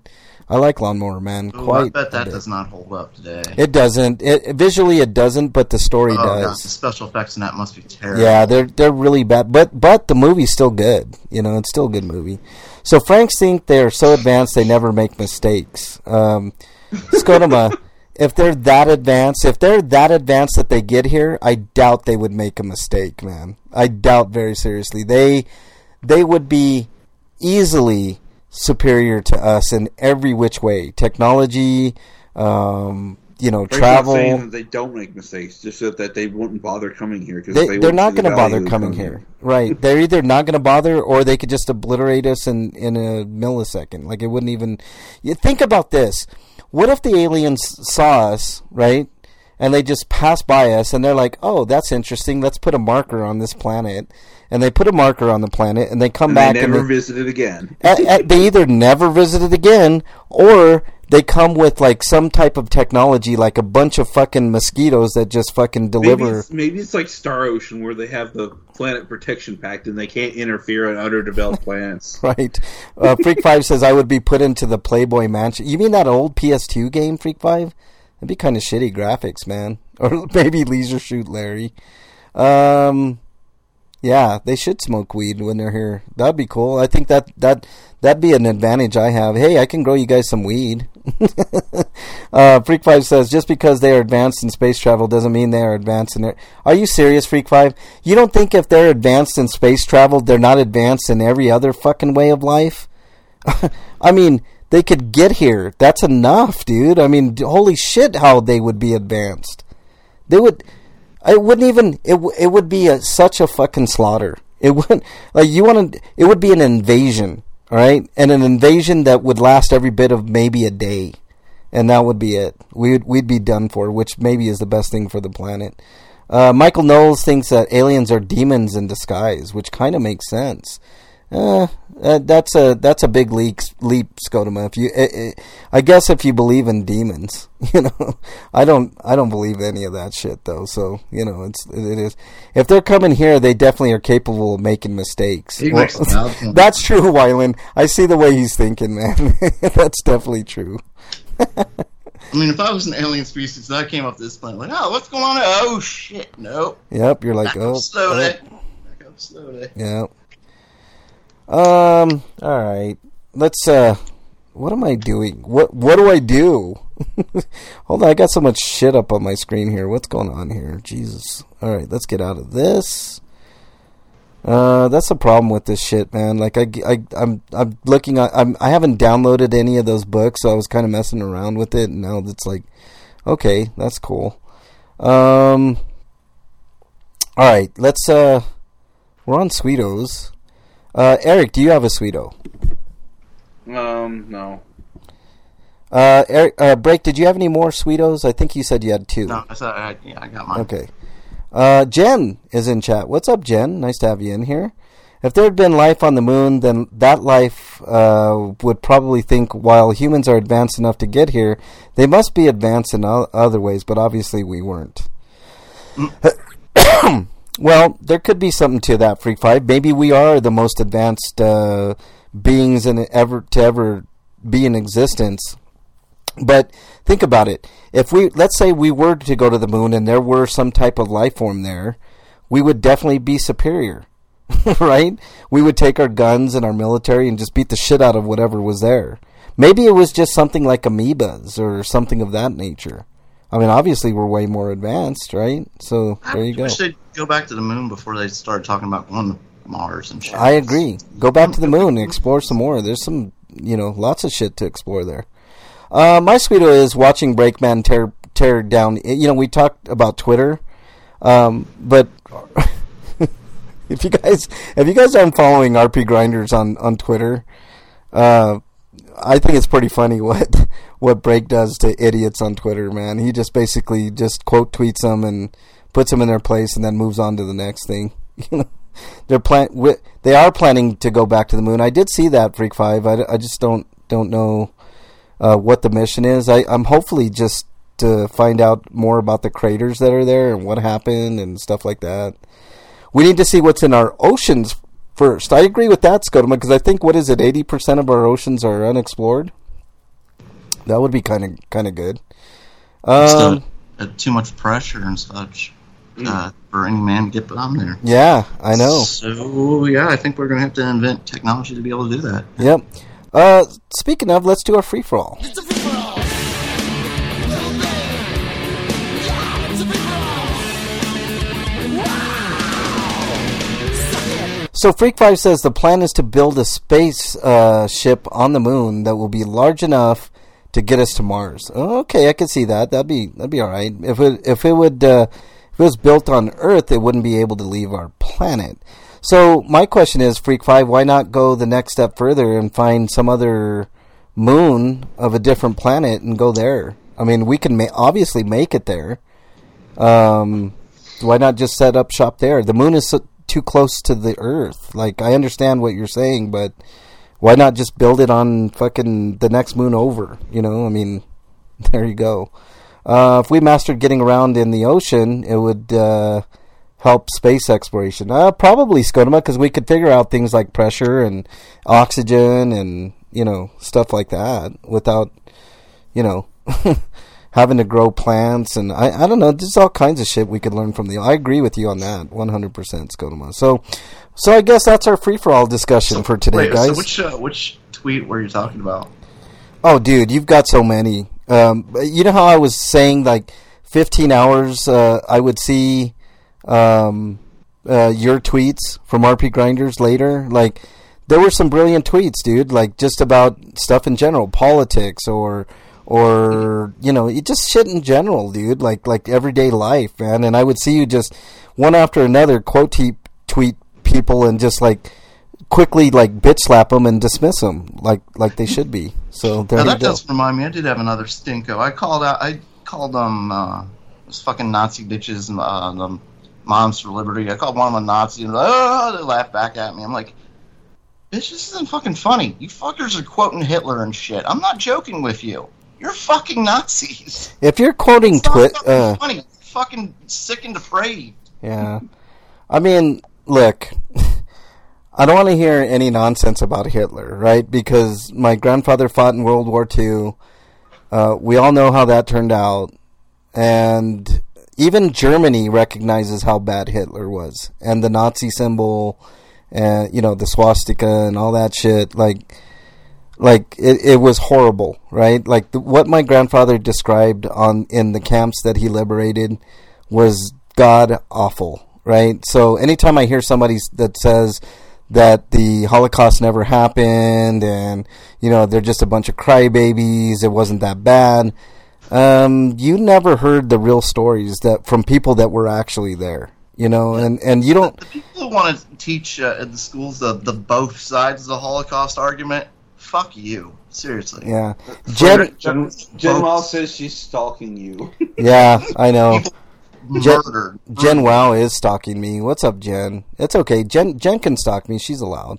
I like Lawnmower Man. Ooh, quite. I bet that a bit. does not hold up today. It doesn't. It visually it doesn't, but the story oh, God, does. the special effects in that must be terrible. Yeah, they're they're really bad, but but the movie's still good. You know, it's still a good movie. So Franks think they're so advanced they never make mistakes. Um, Scotoma, if they're that advanced, if they're that advanced that they get here, I doubt they would make a mistake, man. I doubt very seriously. They they would be easily superior to us in every which way. Technology, um, you know, Frank's travel. Not saying that they don't make mistakes, just that, that they wouldn't bother coming here. Cause They, they they're not going to bother coming here. Right. They're either not going to bother or they could just obliterate us in, in a millisecond. Like, it wouldn't even... You think about this. What if the aliens saw us, right, and they just pass by us, and they're like, oh, that's interesting. Let's put a marker on this planet. And they put a marker on the planet, and they come and back... they never and they, visited again. at, at, they either never visited again, or... they come with, like, some type of technology, like a bunch of fucking mosquitoes that just fucking deliver... Maybe it's, maybe it's like Star Ocean, where they have the Planet Protection Pact, and they can't interfere on underdeveloped planets. Right. Uh, Freak five says, I would be put into the Playboy Mansion. You mean that old P S two game, Freak five? That'd be kind of shitty graphics, man. Or maybe Leisure Shoot Larry. Um... Yeah, they should smoke weed when they're here. That'd be cool. I think that that that'd be an advantage I have. Hey, I can grow you guys some weed. uh, Freak Five says just because they are advanced in space travel doesn't mean they are advanced in it. Are you serious, Freak Five? You don't think if they're advanced in space travel, they're not advanced in every other fucking way of life? I mean, they could get here. That's enough, dude. I mean, holy shit, how they would be advanced. They would. It wouldn't even. It it would be a, such a fucking slaughter. It would like you want to. It would be an invasion, all right, and an invasion that would last every bit of maybe a day, and that would be it. We'd we'd be done for, which maybe is the best thing for the planet. Uh, Michael Knowles thinks that aliens are demons in disguise, which kind of makes sense. Uh, uh, that's a that's a big leap, leap, Scotoma. If you, it, it, I guess, if you believe in demons, you know, I don't, I don't believe any of that shit though. So you know, it's it is. If they're coming here, they definitely are capable of making mistakes. Well, that's true, Wyland. I see the way he's thinking, man. That's definitely true. I mean, if I was an alien species and I came up this planet, like, oh, what's going on? Oh shit, no. Yep, you're like, Back oh, up slowly. oh. Back up slowly. Yeah. Um. All right. Let's. Uh. What am I doing? What What do I do? Hold on. I got so much shit up on my screen here. What's going on here? Jesus. All right. Let's get out of this. Uh. That's the problem with this shit, man. Like I. I. I'm. I'm looking. At, I'm. I haven't downloaded any of those books, so I was kind of messing around with it, and now it's like, okay, that's cool. Um. All right. Let's. Uh. We're on Sweetos. Uh, Eric, do you have a Sweeto? Um, no. Uh, Eric, uh, Break, did you have any more Sweetos? I think you said you had two. No, I thought I, yeah, I got mine. Okay. Uh, Jen is in chat. What's up, Jen? Nice to have you in here. If there had been life on the moon, then that life uh, would probably think, while humans are advanced enough to get here, they must be advanced in o- other ways, but obviously we weren't. Mm. Well, there could be something to that, Freak Five. Maybe we are the most advanced uh, beings in ever to ever be in existence. But think about it. If we, let's say we were to go to the moon and there were some type of life form there, we would definitely be superior, right? We would take our guns and our military and just beat the shit out of whatever was there. Maybe it was just something like amoebas or something of that nature. I mean, obviously, we're way more advanced, right? So, there you I go. wish they'd go back to the moon before they started talking about going to Mars and shit. I agree. Go back to the moon and explore some more. There's some, you know, lots of shit to explore there. Uh, my Sweeto is watching Breakman tear, tear down. You know, we talked about Twitter, um, but if you guys if you guys aren't following R P Grinders on, on Twitter, uh, I think it's pretty funny what what Break does to idiots on Twitter, man. He just basically just quote tweets them and puts them in their place and then moves on to the next thing. You know, they're plan they are planning to go back to the moon. I did see that, Freak Five. I, I just don't don't know uh, what the mission is. I, I'm hopefully just to find out more about the craters that are there and what happened and stuff like that. We need to see what's in our oceans first. I agree with that, Scotoma, because I think, what is it, eighty percent of our oceans are unexplored? That would be kind of kind of good. Just, uh, Um, uh, too much pressure and such uh, for any man to get on there. yeah, I know. So, yeah, I think we're going to have to invent technology to be able to do that. Yep. Uh, speaking of, let's do our free for all. So Freak Five says the plan is to build a space uh, ship on the moon that will be large enough to get us to Mars. Okay, I can see that. That'd be that'd be all right. If it if it would uh, if it was built on Earth, it wouldn't be able to leave our planet. So my question is, Freak Five, why not go the next step further and find some other moon of a different planet and go there? I mean, we can ma- obviously make it there. Um, why not just set up shop there? The moon is so, too close to the Earth. Like, I understand what you're saying, but why not just build it on fucking the next moon over? You know, I mean, there you go. Uh, if we mastered getting around in the ocean, it would uh, help space exploration. Uh, probably, Skodoma, because we could figure out things like pressure and oxygen and, you know, stuff like that without, you know, having to grow plants. And I, I don't know, there's all kinds of shit we could learn from the... I agree with you on that, one hundred percent, Skodoma. So, so I guess that's our free-for-all discussion So, for today, wait, guys. So which, uh, which tweet were you talking about? Oh, dude, you've got so many. Um, you know how I was saying, like, fifteen hours, uh, I would see um, uh, your tweets from R P Grinders later? Like, there were some brilliant tweets, dude, like, just about stuff in general, politics or, or you know, it just shit in general, dude, like, like everyday life, man. And I would see you just, one after another, quote te- tweet people and just, like, quickly, like, bitch slap them and dismiss them like like they should be. So there Now, you that go. does remind me, I did have another stinko. I called out, I called them, uh, those fucking Nazi bitches, uh, the Moms for Liberty. I called one of them a Nazi, and oh, they laughed back at me. I'm like, bitch, this isn't fucking funny. You fuckers are quoting Hitler and shit. I'm not joking with you. You're fucking Nazis. If you're quoting It's not Twit, fucking uh, funny. It's fucking sick and depraved. yeah. I mean, look, I don't want to hear any nonsense about Hitler, right? Because my grandfather fought in World War Two. Uh, we all know how that turned out. And even Germany recognizes how bad Hitler was. And the Nazi symbol, and, you know, the swastika and all that shit. Like, like it, it was horrible, right? Like, the, what my grandfather described on in the camps that he liberated was god-awful, right? So anytime I hear somebody that says that the Holocaust never happened and, you know, they're just a bunch of crybabies, it wasn't that bad, um, you never heard the real stories that from people that were actually there, you know, and, and you don't... The people who want to teach uh, in the schools the, the both sides of the Holocaust argument, fuck you. Seriously. Yeah. Jen, Jen, Jen Wow says she's stalking you. yeah, I know. Jen, Murdered. Jen Wow is stalking me. What's up, Jen? It's okay. Jen Jen can stalk me. She's allowed.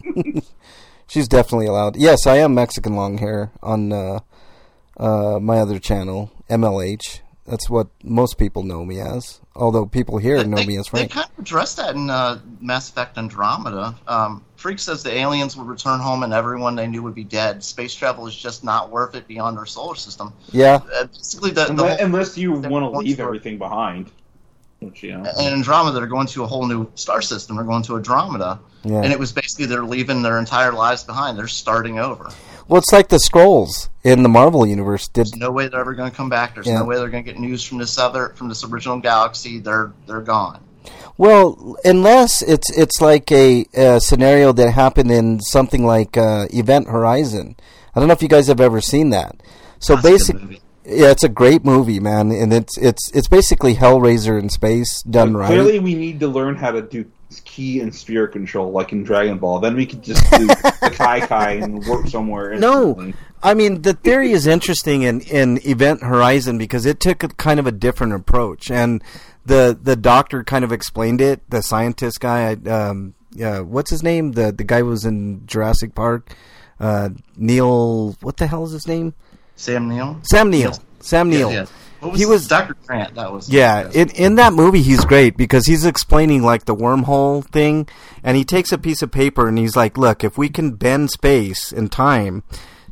She's definitely allowed. Yes, I am Mexican long hair on uh, uh, my other channel, M L H. That's what most people know me as. Although people here know they, me as They Frank. kind of addressed that in uh, Mass Effect Andromeda. Um, Freak says the aliens would return home and everyone they knew would be dead. Space travel is just not worth it beyond our solar system. Yeah. Uh, basically, the, the unless, whole, unless you they're want to going leave for- everything behind. Which, you know. in Andromeda, they're going to a whole new star system. They're going to Andromeda. Yeah. And it was basically they're leaving their entire lives behind. They're starting over. Well, it's like the Skrulls in the Marvel universe. Did There's no way they're ever going to come back. There's Yeah. no way they're going to get news from this other, from this original galaxy. They're they're gone. Well, unless it's it's like a, a scenario that happened in something like uh, Event Horizon. I don't know if you guys have ever seen that. So That's a good basically, movie. yeah, it's a great movie, man, and it's it's it's basically Hellraiser in space done But right. Clearly, we need to learn how to do key and sphere control, like in Dragon Ball. Then we could just do the Kai Kai and work somewhere. No, instantly. I mean the theory is interesting in, in Event Horizon because it took a kind of a different approach, and the the doctor kind of explained it. The scientist guy, um, yeah, what's his name? The the guy who was in Jurassic Park, uh, Neil. What the hell is his name? Sam Neill. Sam Neill. Yes. Sam Neill. Yes, yes. What was He was- Doctor Grant. That was Yeah, yes. in in that movie he's great because he's explaining like the wormhole thing, and he takes a piece of paper and he's like, "Look, if we can bend space and time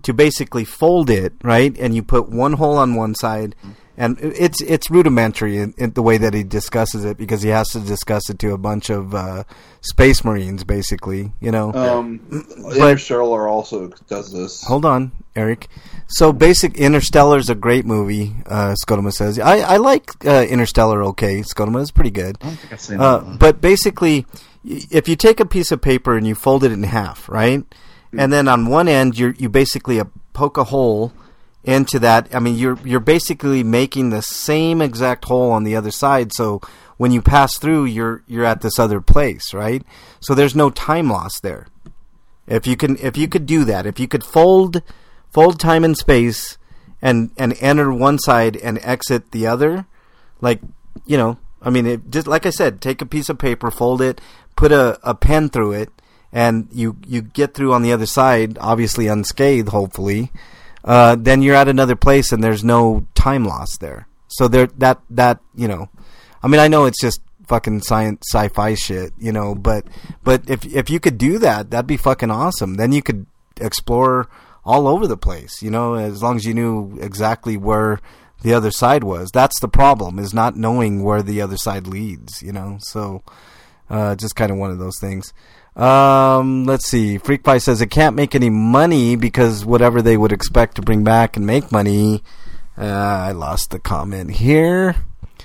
to basically fold it, right? And you put one hole on one side, and it's it's rudimentary in, in the way that he discusses it, because he has to discuss it to a bunch of uh, space marines, basically, you know. Um, But- Interstellar also does this. Hold on, Eric. So, basic Interstellar is a great movie. Uh, Scotoma says, I I like uh, Interstellar. Okay, Scotoma is pretty good. I don't think I've seen Uh, that one. but basically, y- if you take a piece of paper and you fold it in half, right, and then on one end you you basically uh, poke a hole into that. I mean, you're you're basically making the same exact hole on the other side. So when you pass through, you're you're at this other place, right? So there's no time loss there. If you can, if you could do that, if you could fold fold time and space and and enter one side and exit the other, like, you know, I mean, it, just like I said, take a piece of paper, fold it, put a, a pen through it, and you you get through on the other side, obviously unscathed, hopefully. Uh, then you're at another place and there's no time loss there. So there, that that you know, I mean, I know it's just fucking science sci-fi shit, you know, but but if if you could do that, that'd be fucking awesome. Then you could explore all over the place, you know, as long as you knew exactly where the other side was. That's the problem, is not knowing where the other side leads, you know. So uh, just kind of one of those things. Um, let's see. Freak Pie says it can't make any money because whatever they would expect to bring back and make money. Uh, I lost the comment here.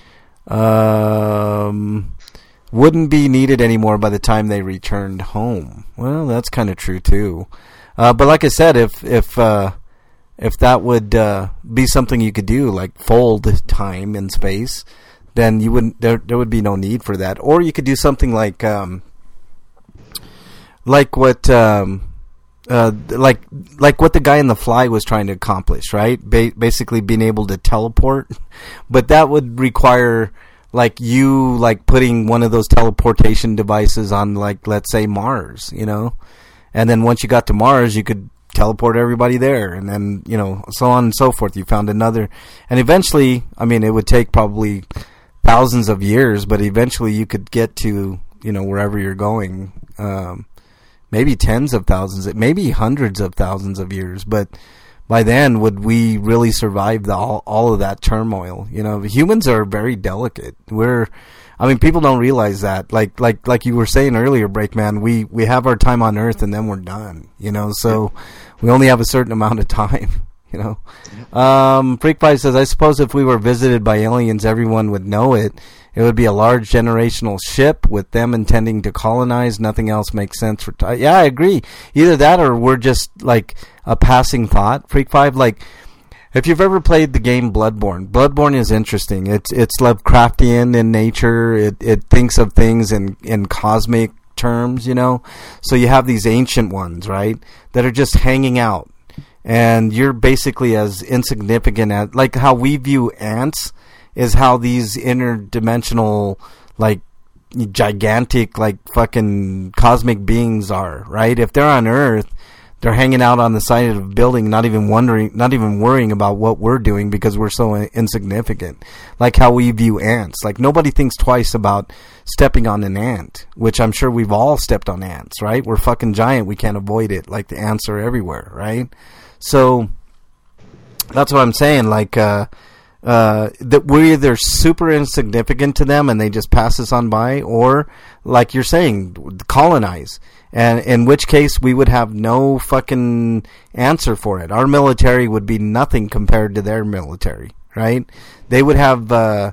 Um, wouldn't be needed anymore by the time they returned home. Well, that's kind of true too. Uh, but like I said, if if uh, if that would uh, be something you could do, like fold time and space, then you wouldn't. There there would be no need for that. Or you could do something like um, like what um, uh, like like what the guy in The Fly was trying to accomplish, right? Ba- basically, being able to teleport, but that would require like you like putting one of those teleportation devices on, like, let's say Mars, you know. And then once you got to Mars, you could teleport everybody there, and then, you know, so on and so forth. You found another, and eventually, I mean, it would take probably thousands of years, but eventually you could get to, you know, wherever you're going. Um, maybe tens of thousands, maybe hundreds of thousands of years, but by then, would we really survive the, all, all of that turmoil? You know, humans are very delicate. We're, I mean, people don't realize that. Like, like, like you were saying earlier, Breakman, we, we have our time on Earth and then we're done, you know, so we only have a certain amount of time, you know. Um, Freak Pie says, I suppose if we were visited by aliens, everyone would know it. It would be a large generational ship with them intending to colonize. Nothing else makes sense for time. Yeah, I agree. Either that or we're just like a passing thought. Freak Five, like, if you've ever played the game Bloodborne, Bloodborne is interesting. It's it's Lovecraftian in nature. It it thinks of things in, in cosmic terms, you know. So you have these ancient ones, right, that are just hanging out. And you're basically as insignificant as, like how we view ants, is how these interdimensional, like, gigantic, like, fucking cosmic beings are, right? If they're on Earth, they're hanging out on the side of a building, not even wondering, not even worrying about what we're doing because we're so insignificant. Like how we view ants. Like, nobody thinks twice about stepping on an ant, which I'm sure we've all stepped on ants, right? We're fucking giant. We can't avoid it. Like, the ants are everywhere, right? So that's what I'm saying. Like, uh, uh, that we're either super insignificant to them and they just pass us on by, or, like you're saying, colonize. And in which case we would have no fucking answer for it. Our military would be nothing compared to their military, right? They would have uh,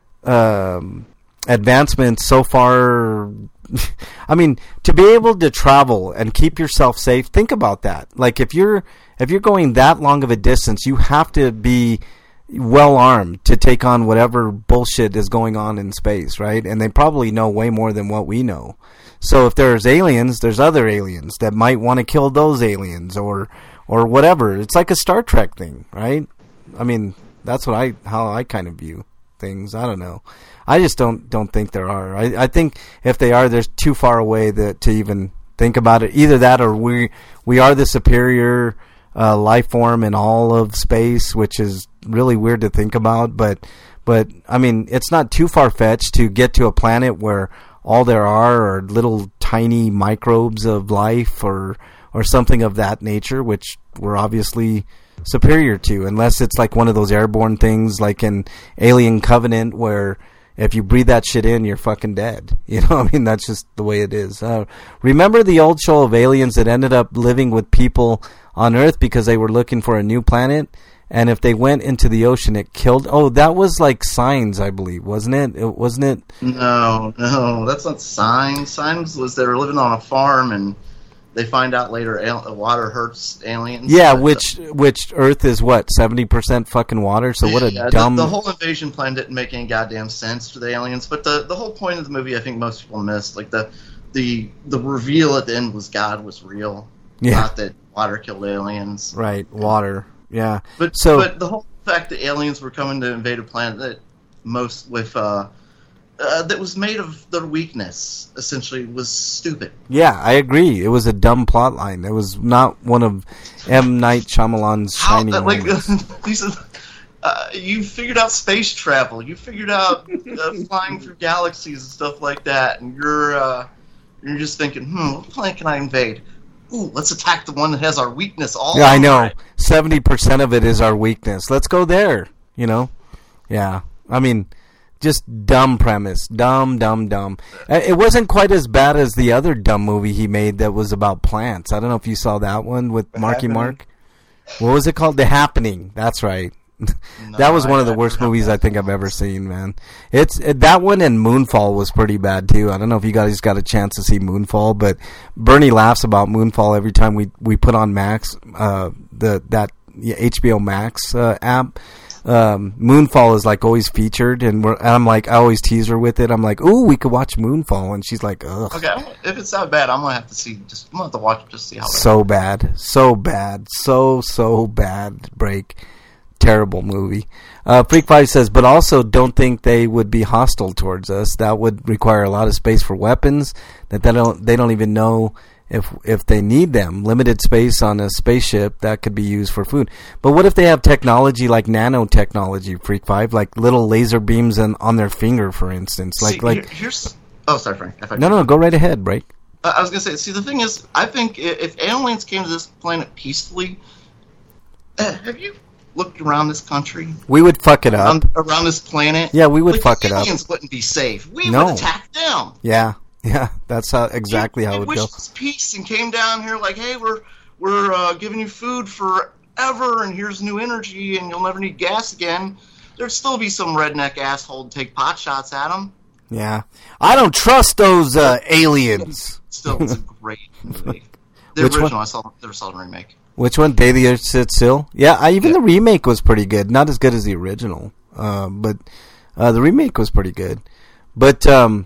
um, advancements so far. I mean, to be able to travel and keep yourself safe, think about that. Like, if you're if you're going that long of a distance, you have to be well armed to take on whatever bullshit is going on in space, right? And they probably know way more than what we know. So if there's aliens, there's other aliens that might want to kill those aliens, or or whatever. It's like a Star Trek thing, right? I mean, that's what I how I kind of view things. I don't know. I just don't don't think there are. I, I think if they are, they're too far away that to even think about it. Either that, or we we are the superior uh, life form in all of space, which is really weird to think about. But but I mean, it's not too far fetched to get to a planet where all there are are little tiny microbes of life, or or something of that nature, which we're obviously superior to, unless it's like one of those airborne things like in Alien Covenant where if you breathe that shit in, you're fucking dead. You know, I mean, that's just the way it is. Uh, remember the old show of aliens that ended up living with people on Earth because they were looking for a new planet? And if they went into the ocean, it killed... Oh, that was like Signs, I believe, wasn't it? it wasn't it? No, no, that's not Signs. Signs was they were living on a farm and they find out later al- water hurts aliens. Yeah, But which which Earth is what, seventy percent fucking water? So what a yeah, dumb... The, the whole invasion plan didn't make any goddamn sense to the aliens. But the, the whole point of the movie, I think most people missed. Like the the the reveal at the end was God was real. Yeah. Not that water killed aliens. Right, water. Yeah. But so, but the whole fact that aliens were coming to invade a planet that most with uh, uh, that was made of their weakness essentially was stupid. yeah, I agree. It was a dumb plot line. It was not one of M. Night Shyamalan's How, shining uh, like moments. these are, uh, you figured out space travel. You figured out uh, flying through galaxies and stuff like that, and you're uh, you're just thinking, hmm, what planet can I invade? Ooh, let's attack the one that has our weakness. All Yeah, I know. right. seventy percent of it is our weakness. Let's go there, you know? Yeah. I mean, just dumb premise. Dumb, dumb, dumb. Uh, It wasn't quite as bad as the other dumb movie he made that was about plants. I don't know if you saw that one with Marky Happening? Mark. What was it called? The Happening. That's right. That was No, one I- of the I worst forgot movies that I think I've ever seen, man. It's it, that one and Moonfall was pretty bad too. I don't know if you guys got a chance to see Moonfall, but Bernie laughs about Moonfall every time we, we put on Max, uh, the that yeah, H B O Max uh, app. Um, Moonfall is like always featured, and, we're, and I'm like, I always tease her with it. I'm like, ooh, we could watch Moonfall, and she's like, ugh. Okay, if it's that bad, I'm gonna have to see. Just I'm gonna have to watch it just to see how. it So bad, so bad, so so bad. Break, terrible movie. Uh, Freak Five says, but also don't think they would be hostile towards us. That would require a lot of space for weapons that they don't they don't even know if if they need them. Limited space on a spaceship that could be used for food. But what if they have technology like nanotechnology? Freak Five, like little laser beams on, on their finger, for instance. Like see, like here- here's. Oh, sorry, Frank. If I no no go right ahead, Break. I I was gonna say. See, the thing is, I think i- if aliens came to this planet peacefully, uh, have you looked around this country, We would fuck it up. around, around this planet? Yeah, we would like, fuck it up. Aliens wouldn't be safe. We No. would attack them. Yeah, yeah, that's how exactly how they it would wished go. us peace and came down here like, hey, we're we're uh, giving you food forever, and here's new energy, and you'll never need gas again. There'd still be some redneck asshole to take pot shots at them. Yeah, I don't trust those uh, aliens. Still, it's a great movie. The Which one? original, I saw, never saw the remake. Which one? Day the Earth Stood Still? Yeah, I, even the remake was pretty good. Not as good as the original, uh, but uh, the remake was pretty good. But um,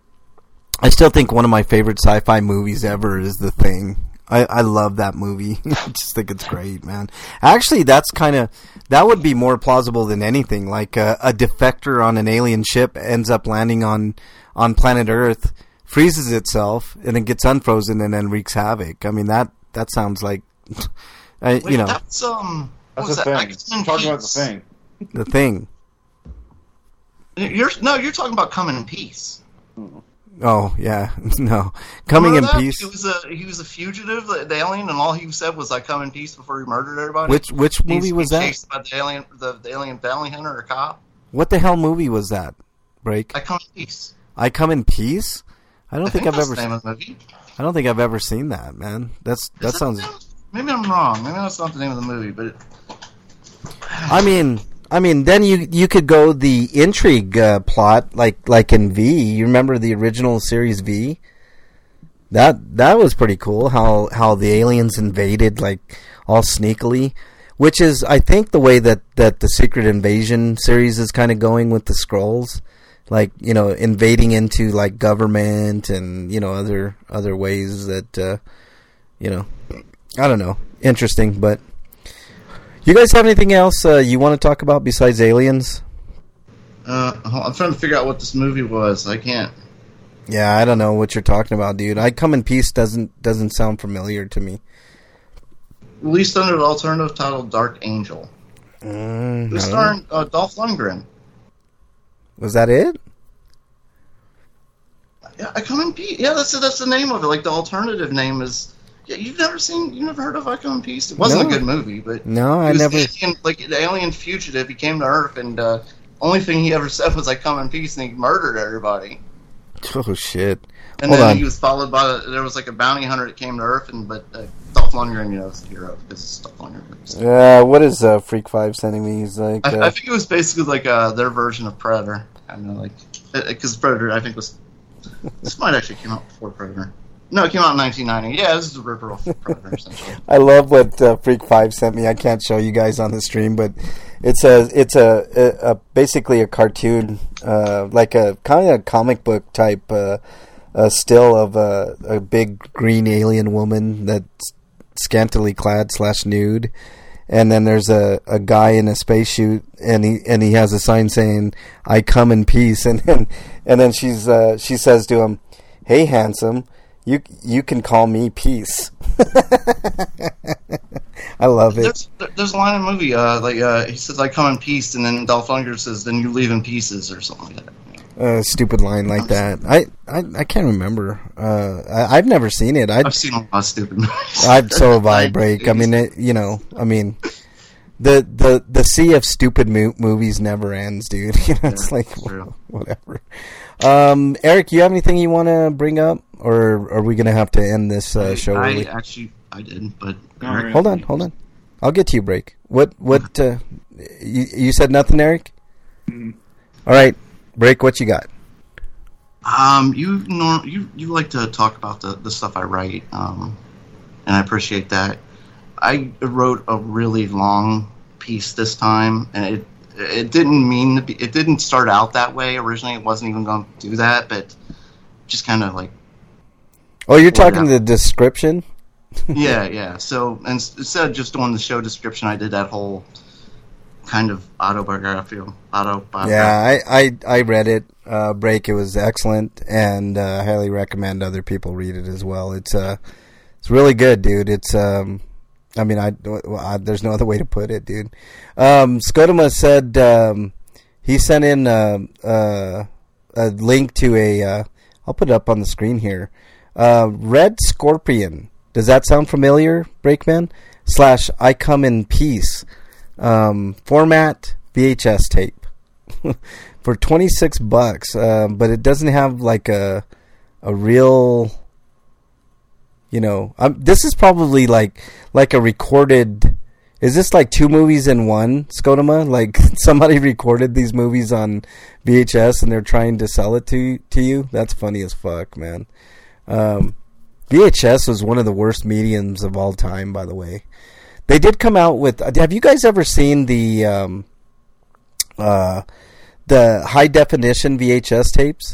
I still think one of my favorite sci-fi movies ever is The Thing. I, I love that movie. I just think it's great, man. Actually, that's kind of that would be more plausible than anything. Like uh, a defector on an alien ship ends up landing on on planet Earth, freezes itself, and then gets unfrozen and then wreaks havoc. I mean that that sounds like I, Wait, you know that's um. What That's was the that? thing. X-Men Talking about the Peace. thing. the thing. You're no, you're talking about Coming in Peace. Oh yeah, no, coming in Remember that? peace. He was a he was a fugitive, the, the alien, and all he said was, "I come in peace" before he murdered everybody. Which which He's movie was that? Chased by the alien, the, the alien bounty hunter or cop. What the hell movie was that? Break. I come in peace. I Come in Peace. I don't I think, think I've that's ever. the name of the movie. I don't think I've ever seen that, man. That's Is that sounds. the- Maybe I'm wrong. Maybe that's not the name of the movie, but it, I mean, I mean, then you you could go the intrigue uh, plot, like like in V. You remember the original series V? That that was pretty cool. How how the aliens invaded like all sneakily, which is I think the way that, that the Secret Invasion series is kind of going with the Skrulls, like you know invading into like government and you know other other ways that uh, you know I don't know interesting, but. You guys have anything else uh, you want to talk about besides aliens? uh, I'm trying to figure out what this movie was. I can't. Yeah, I don't know what you're talking about, dude. I Come in Peace doesn't doesn't sound familiar to me. Released under the alternative title Dark Angel. Mm, It was I don't know. starring uh, Dolph Lundgren. Was that it? Yeah, I come in peace. Yeah, that's that's the name of it. Like the alternative name is. Yeah, you've never seen, you never heard of I Come in Peace? It wasn't No. a good movie, but No, I he was never. Alien, like the alien fugitive. He came to Earth, and uh, only thing he ever said was "I come in peace," and he murdered everybody. Oh shit! And Hold then on. he was followed by there was like a bounty hunter that came to Earth, and but uh, Dolph Lundgren, you know, is the hero because it's Dolph Lundgren. Uh, what is uh, Freak Five sending me? He's like, I, uh, I think it was basically like uh, their version of Predator. I don't know, like because Predator, I think was this might actually came out before Predator. No, it came out in nineteen ninety. Yeah, this is a rip-off of Predator essentially. I love what uh, Freak Five sent me. I can't show you guys on the stream, but it's a it's a, a, a basically a cartoon, uh, like a kind of a comic book type uh, a still of a, a big green alien woman that's scantily clad slash nude, and then there's a, a guy in a spacesuit, and he and he has a sign saying "I come in peace," and then and then she's uh, she says to him, "Hey, handsome. You you can call me Peace." I love it. There's, there's a line in the movie, uh, like uh, he says, "I come in peace," and then Dolph Lundgren says, "Then you leave in pieces," or something like that. A stupid line like that. I, I, I can't remember. Uh, I, I've never seen it. I'd, I've seen a lot of stupid movies. I'd so vibrate. I mean, it, you know, I mean, the the the sea of stupid mo- movies never ends, dude. You know, it's Yeah, like it's true. whatever. Um, Eric, you have anything you want to bring up, or are we gonna have to end this uh, show? I early? actually, I did, but All right. Hold on, hold on. I'll get to you, Break. What what? Uh, you, you said nothing, Eric? Mhm. All right, Break. What you got? Um, you nor- you you like to talk about the, the stuff I write, um, and I appreciate that. I wrote a really long piece this time, and it it didn't mean to be. It didn't start out that way originally. It wasn't even going to do that, but just kind of like Oh, you're Well, talking yeah. the description. yeah, yeah. So and s- instead of just doing the show description, I did that whole kind of autobiographical autobiography. Yeah, I, I, I read it. Uh, Break. It was excellent, and uh, I highly recommend other people read it as well. It's uh, it's really good, dude. It's um, I mean, I, well, I there's no other way to put it, dude. Um, Scotoma said um, he sent in uh, uh, a link to a. Uh, I'll put it up on the screen here. Uh, Red Scorpion. Does that sound familiar, Breakman? Slash I Come in Peace. Um, format V H S tape for twenty-six bucks. Uh, but it doesn't have like a a real, you know, um, this is probably like like a recorded. Is this like two movies in one, Scotoma? Like somebody recorded these movies on V H S and they're trying to sell it to to you? That's funny as fuck, man. Um, V H S was one of the worst mediums of all time, by the way. They did come out with. Have you guys ever seen the um, uh, the high definition V H S tapes?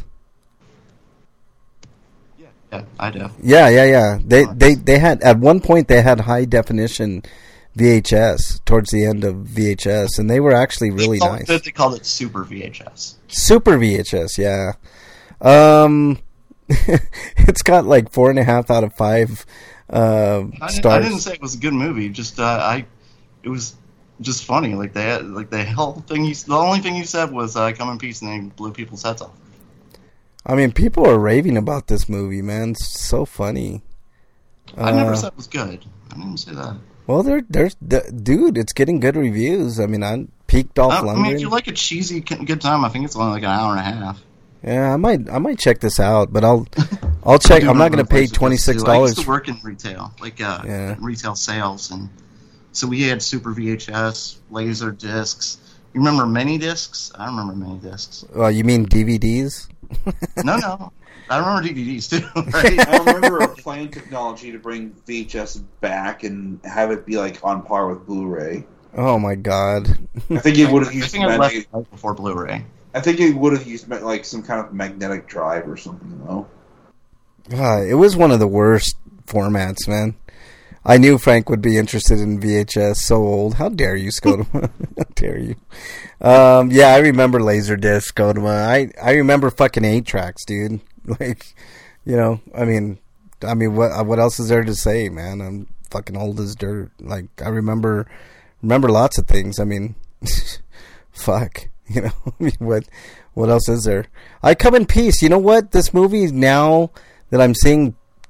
Yeah, I do. Yeah, yeah, yeah. They they they had at one point they had high definition V H S towards the end of V H S, and they were actually really They called- nice. They called it Super V H S. Super V H S, yeah. Um, it's got like four and a half out of five uh, I, didn't- I stars. didn't say it was a good movie. Just uh, I, it was just funny. Like they had, like the whole thing. You, the only thing you said was uh, "come in peace," and they blew people's heads off. I mean, people are raving about this movie, man. It's so funny. I never Uh, said it was good. I didn't even say that. Well, there, there's, the, dude, it's getting good reviews. I mean, I peaked Dolph I, I mean, if Lundgren. you like a cheesy good time, I think it's only like an hour and a half. Yeah, I might, I might check this out, but I'll, I'll check. I do I'm not remember going to pay places twenty six too. I used dollars. to work in retail, like uh, Yeah. retail sales, and so we had Super V H S, laser discs. You remember mini discs? I remember mini discs. Well, you mean D V Ds? No, no, I remember D V Ds too. Right? I remember a planning technology to bring V H S back and have it be like on par with Blu-ray. Oh my God! I think it would have I used think I left magnetic, right before Blu-ray. I think it would have used like some kind of magnetic drive or something though. God, it was one of the worst formats, man. I knew Frank would be interested in V H S. So old. How dare you, Scotoma? How dare you? Um, yeah, I remember Laserdisc, Scotoma. I I remember fucking eight tracks, dude. Like, you know, I mean, I mean, what what else is there to say, man? I'm fucking old as dirt. Like, I remember remember lots of things. I mean, fuck, you know. I mean, what what else is there? I Come in Peace. You know what? This movie now that I'm seeing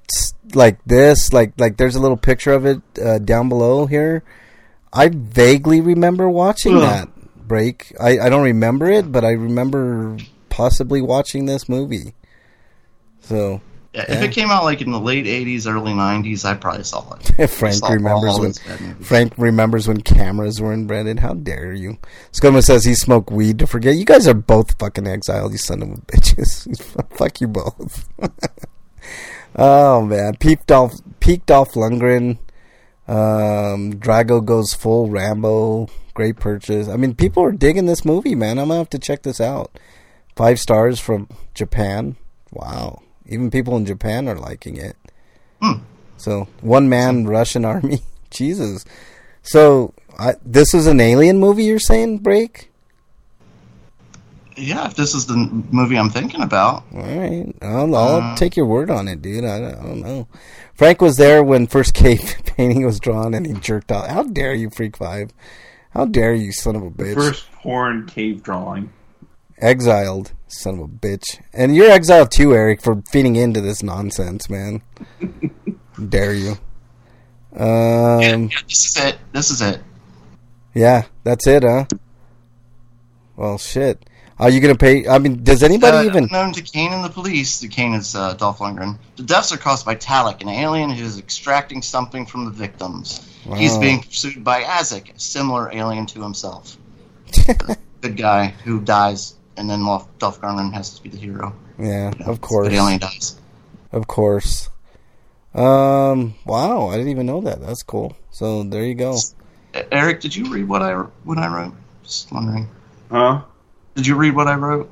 like this, like like there's a little picture of it uh, down below here. I vaguely remember watching Ugh. that break. I, I don't remember it, but I remember possibly watching this movie. So yeah, yeah. If it came out like in the late eighties, early nineties, I probably saw it. Frank saw remembers when Frank remembers when cameras were invented. How dare you? Scoma says he smoked weed to forget. You guys are both fucking exiled, you son of a bitches. Fuck you both. Oh man, Peak Dolph, Peak Dolph Lundgren, um, Drago goes full Rambo, great purchase. I mean, people are digging this movie, man. I'm gonna have to check this out. Five stars from Japan. Wow, even people in Japan are liking it. Hmm. So one man Russian army, Jesus. So I, this is an alien movie, you're saying, Break? Yeah, if this is the movie I'm thinking about. All right. I'll, I'll uh, take your word on it, dude. I, I don't know. Frank was there when first cave painting was drawn, and he jerked off. How dare you, Freak five? How dare you, son of a bitch? First porn cave drawing. Exiled, son of a bitch. And you're exiled too, Eric, for feeding into this nonsense, man. Dare you. Um, yeah, yeah, this is it. This is it. Yeah, that's it, huh? Well, shit. Are you going to pay? I mean, does anybody uh, even... Known to Kane and the police, the Kane is uh, Dolph Lundgren, the deaths are caused by Talek, an alien who is extracting something from the victims. Wow. He's being pursued by Azek, a similar alien to himself. Good guy who dies, and then Dolph Lundgren has to be the hero. Yeah, you know, of course. The alien dies. Of course. Um. Wow, I didn't even know that. That's cool. So, there you go. Eric, did you read what I, what I wrote? Just wondering. Huh? Did you read what I wrote?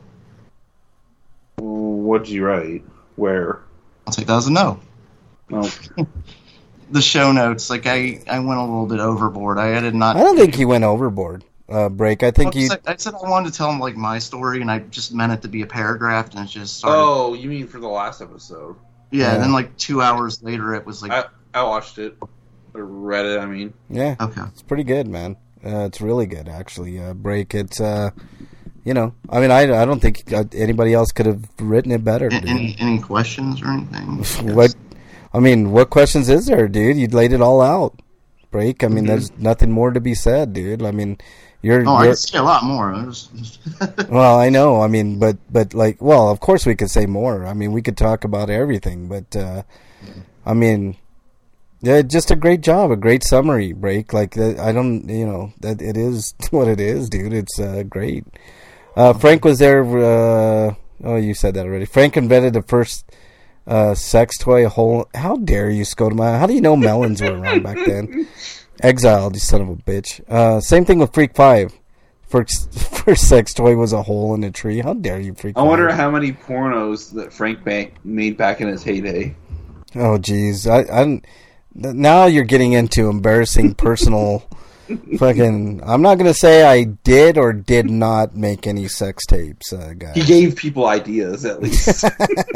What did you write? Where? I'll take that as a no. Oh. The show notes, like I, I went a little bit overboard. I did not. I don't think he went overboard. Uh, break. I think well, you. I said I wanted to tell him like my story, and I just meant it to be a paragraph, and it just started. Oh, you mean for the last episode? Yeah, yeah. And then like two hours later, it was like I, I watched it, or read it. I mean, yeah, okay, it's pretty good, man. Uh, it's really good, actually. Uh, break. It's. Uh, You know, I mean, I, I don't think anybody else could have written it better. Dude. Any any questions or anything? What? I mean, what questions is there, dude? You laid it all out. Break. I mean, mm-hmm. There's nothing more to be said, dude. I mean, you're. Oh, you're, I could say a lot more. Well, I know. I mean, but but like, well, of course we could say more. I mean, we could talk about everything, but uh, I mean, yeah, just a great job, a great summary. Break. Like, I don't, you know, that it is what it is, dude. It's uh, great. Uh, Frank was there. Uh, oh, you said that already. Frank invented the first uh, sex toy. A whole. How dare you, Scotama? How do you know melons were around back then? Exiled, you son of a bitch. Uh, same thing with Freak Five. First, first sex toy was a hole in a tree. How dare you, Freak I Five? wonder how many pornos that Frank Bank made back in his heyday. Oh, jeez. I, I now you're getting into embarrassing personal. Fucking, I'm not gonna say I did or did not make any sex tapes, uh, guys. He gave people ideas, at least.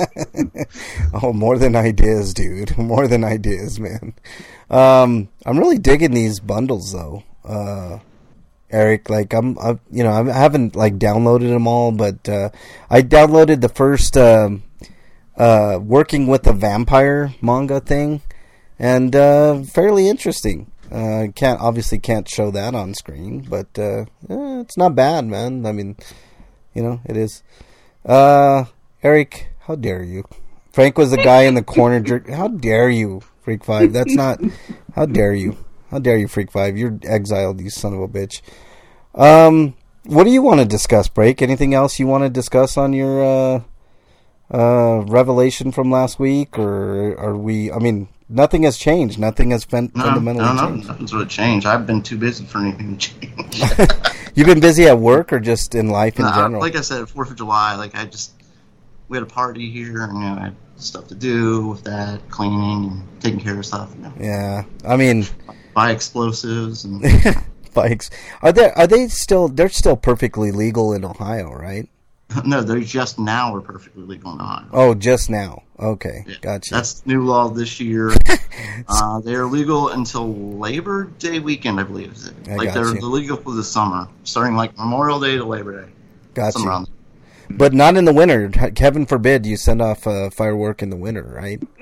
Oh, more than ideas, dude. More than ideas, man. Um, I'm really digging these bundles, though. Uh, Eric, like I'm, I, you know, I haven't like downloaded them all, but uh, I downloaded the first um, uh, working with a vampire manga thing, and uh, fairly interesting. Uh, can't obviously can't show that on screen, but uh, eh, it's not bad, man. I mean, you know, it is. Uh, Eric, how dare you? Frank was the guy in the corner. Jerk. How dare you, Freak Five? That's not. How dare you? How dare you, Freak Five? You're exiled, you son of a bitch. Um, what do you want to discuss, Break? Anything else you want to discuss on your uh, uh, revelation from last week, or are we? I mean. Nothing has changed. Nothing has been no, fundamentally no, no, changed. Nothing's really changed. I've been too busy for anything to change. You've been busy at work or just in life in no, general? Like I said, fourth of July, like I just, we had a party here, and you know, I had stuff to do with that, cleaning and taking care of stuff. You know. Yeah, I mean, buy explosives and bikes. Are they are they still? They're still perfectly legal in Ohio, right? No, they just now are perfectly legal in Ohio. Oh, just now. Okay, yeah, gotcha. That's the new law this year. uh, they are legal until Labor Day weekend, I believe. I like they're you. legal for the summer, starting like Memorial Day to Labor Day. Gotcha. But not in the winter. Heaven forbid you send off a firework in the winter, right?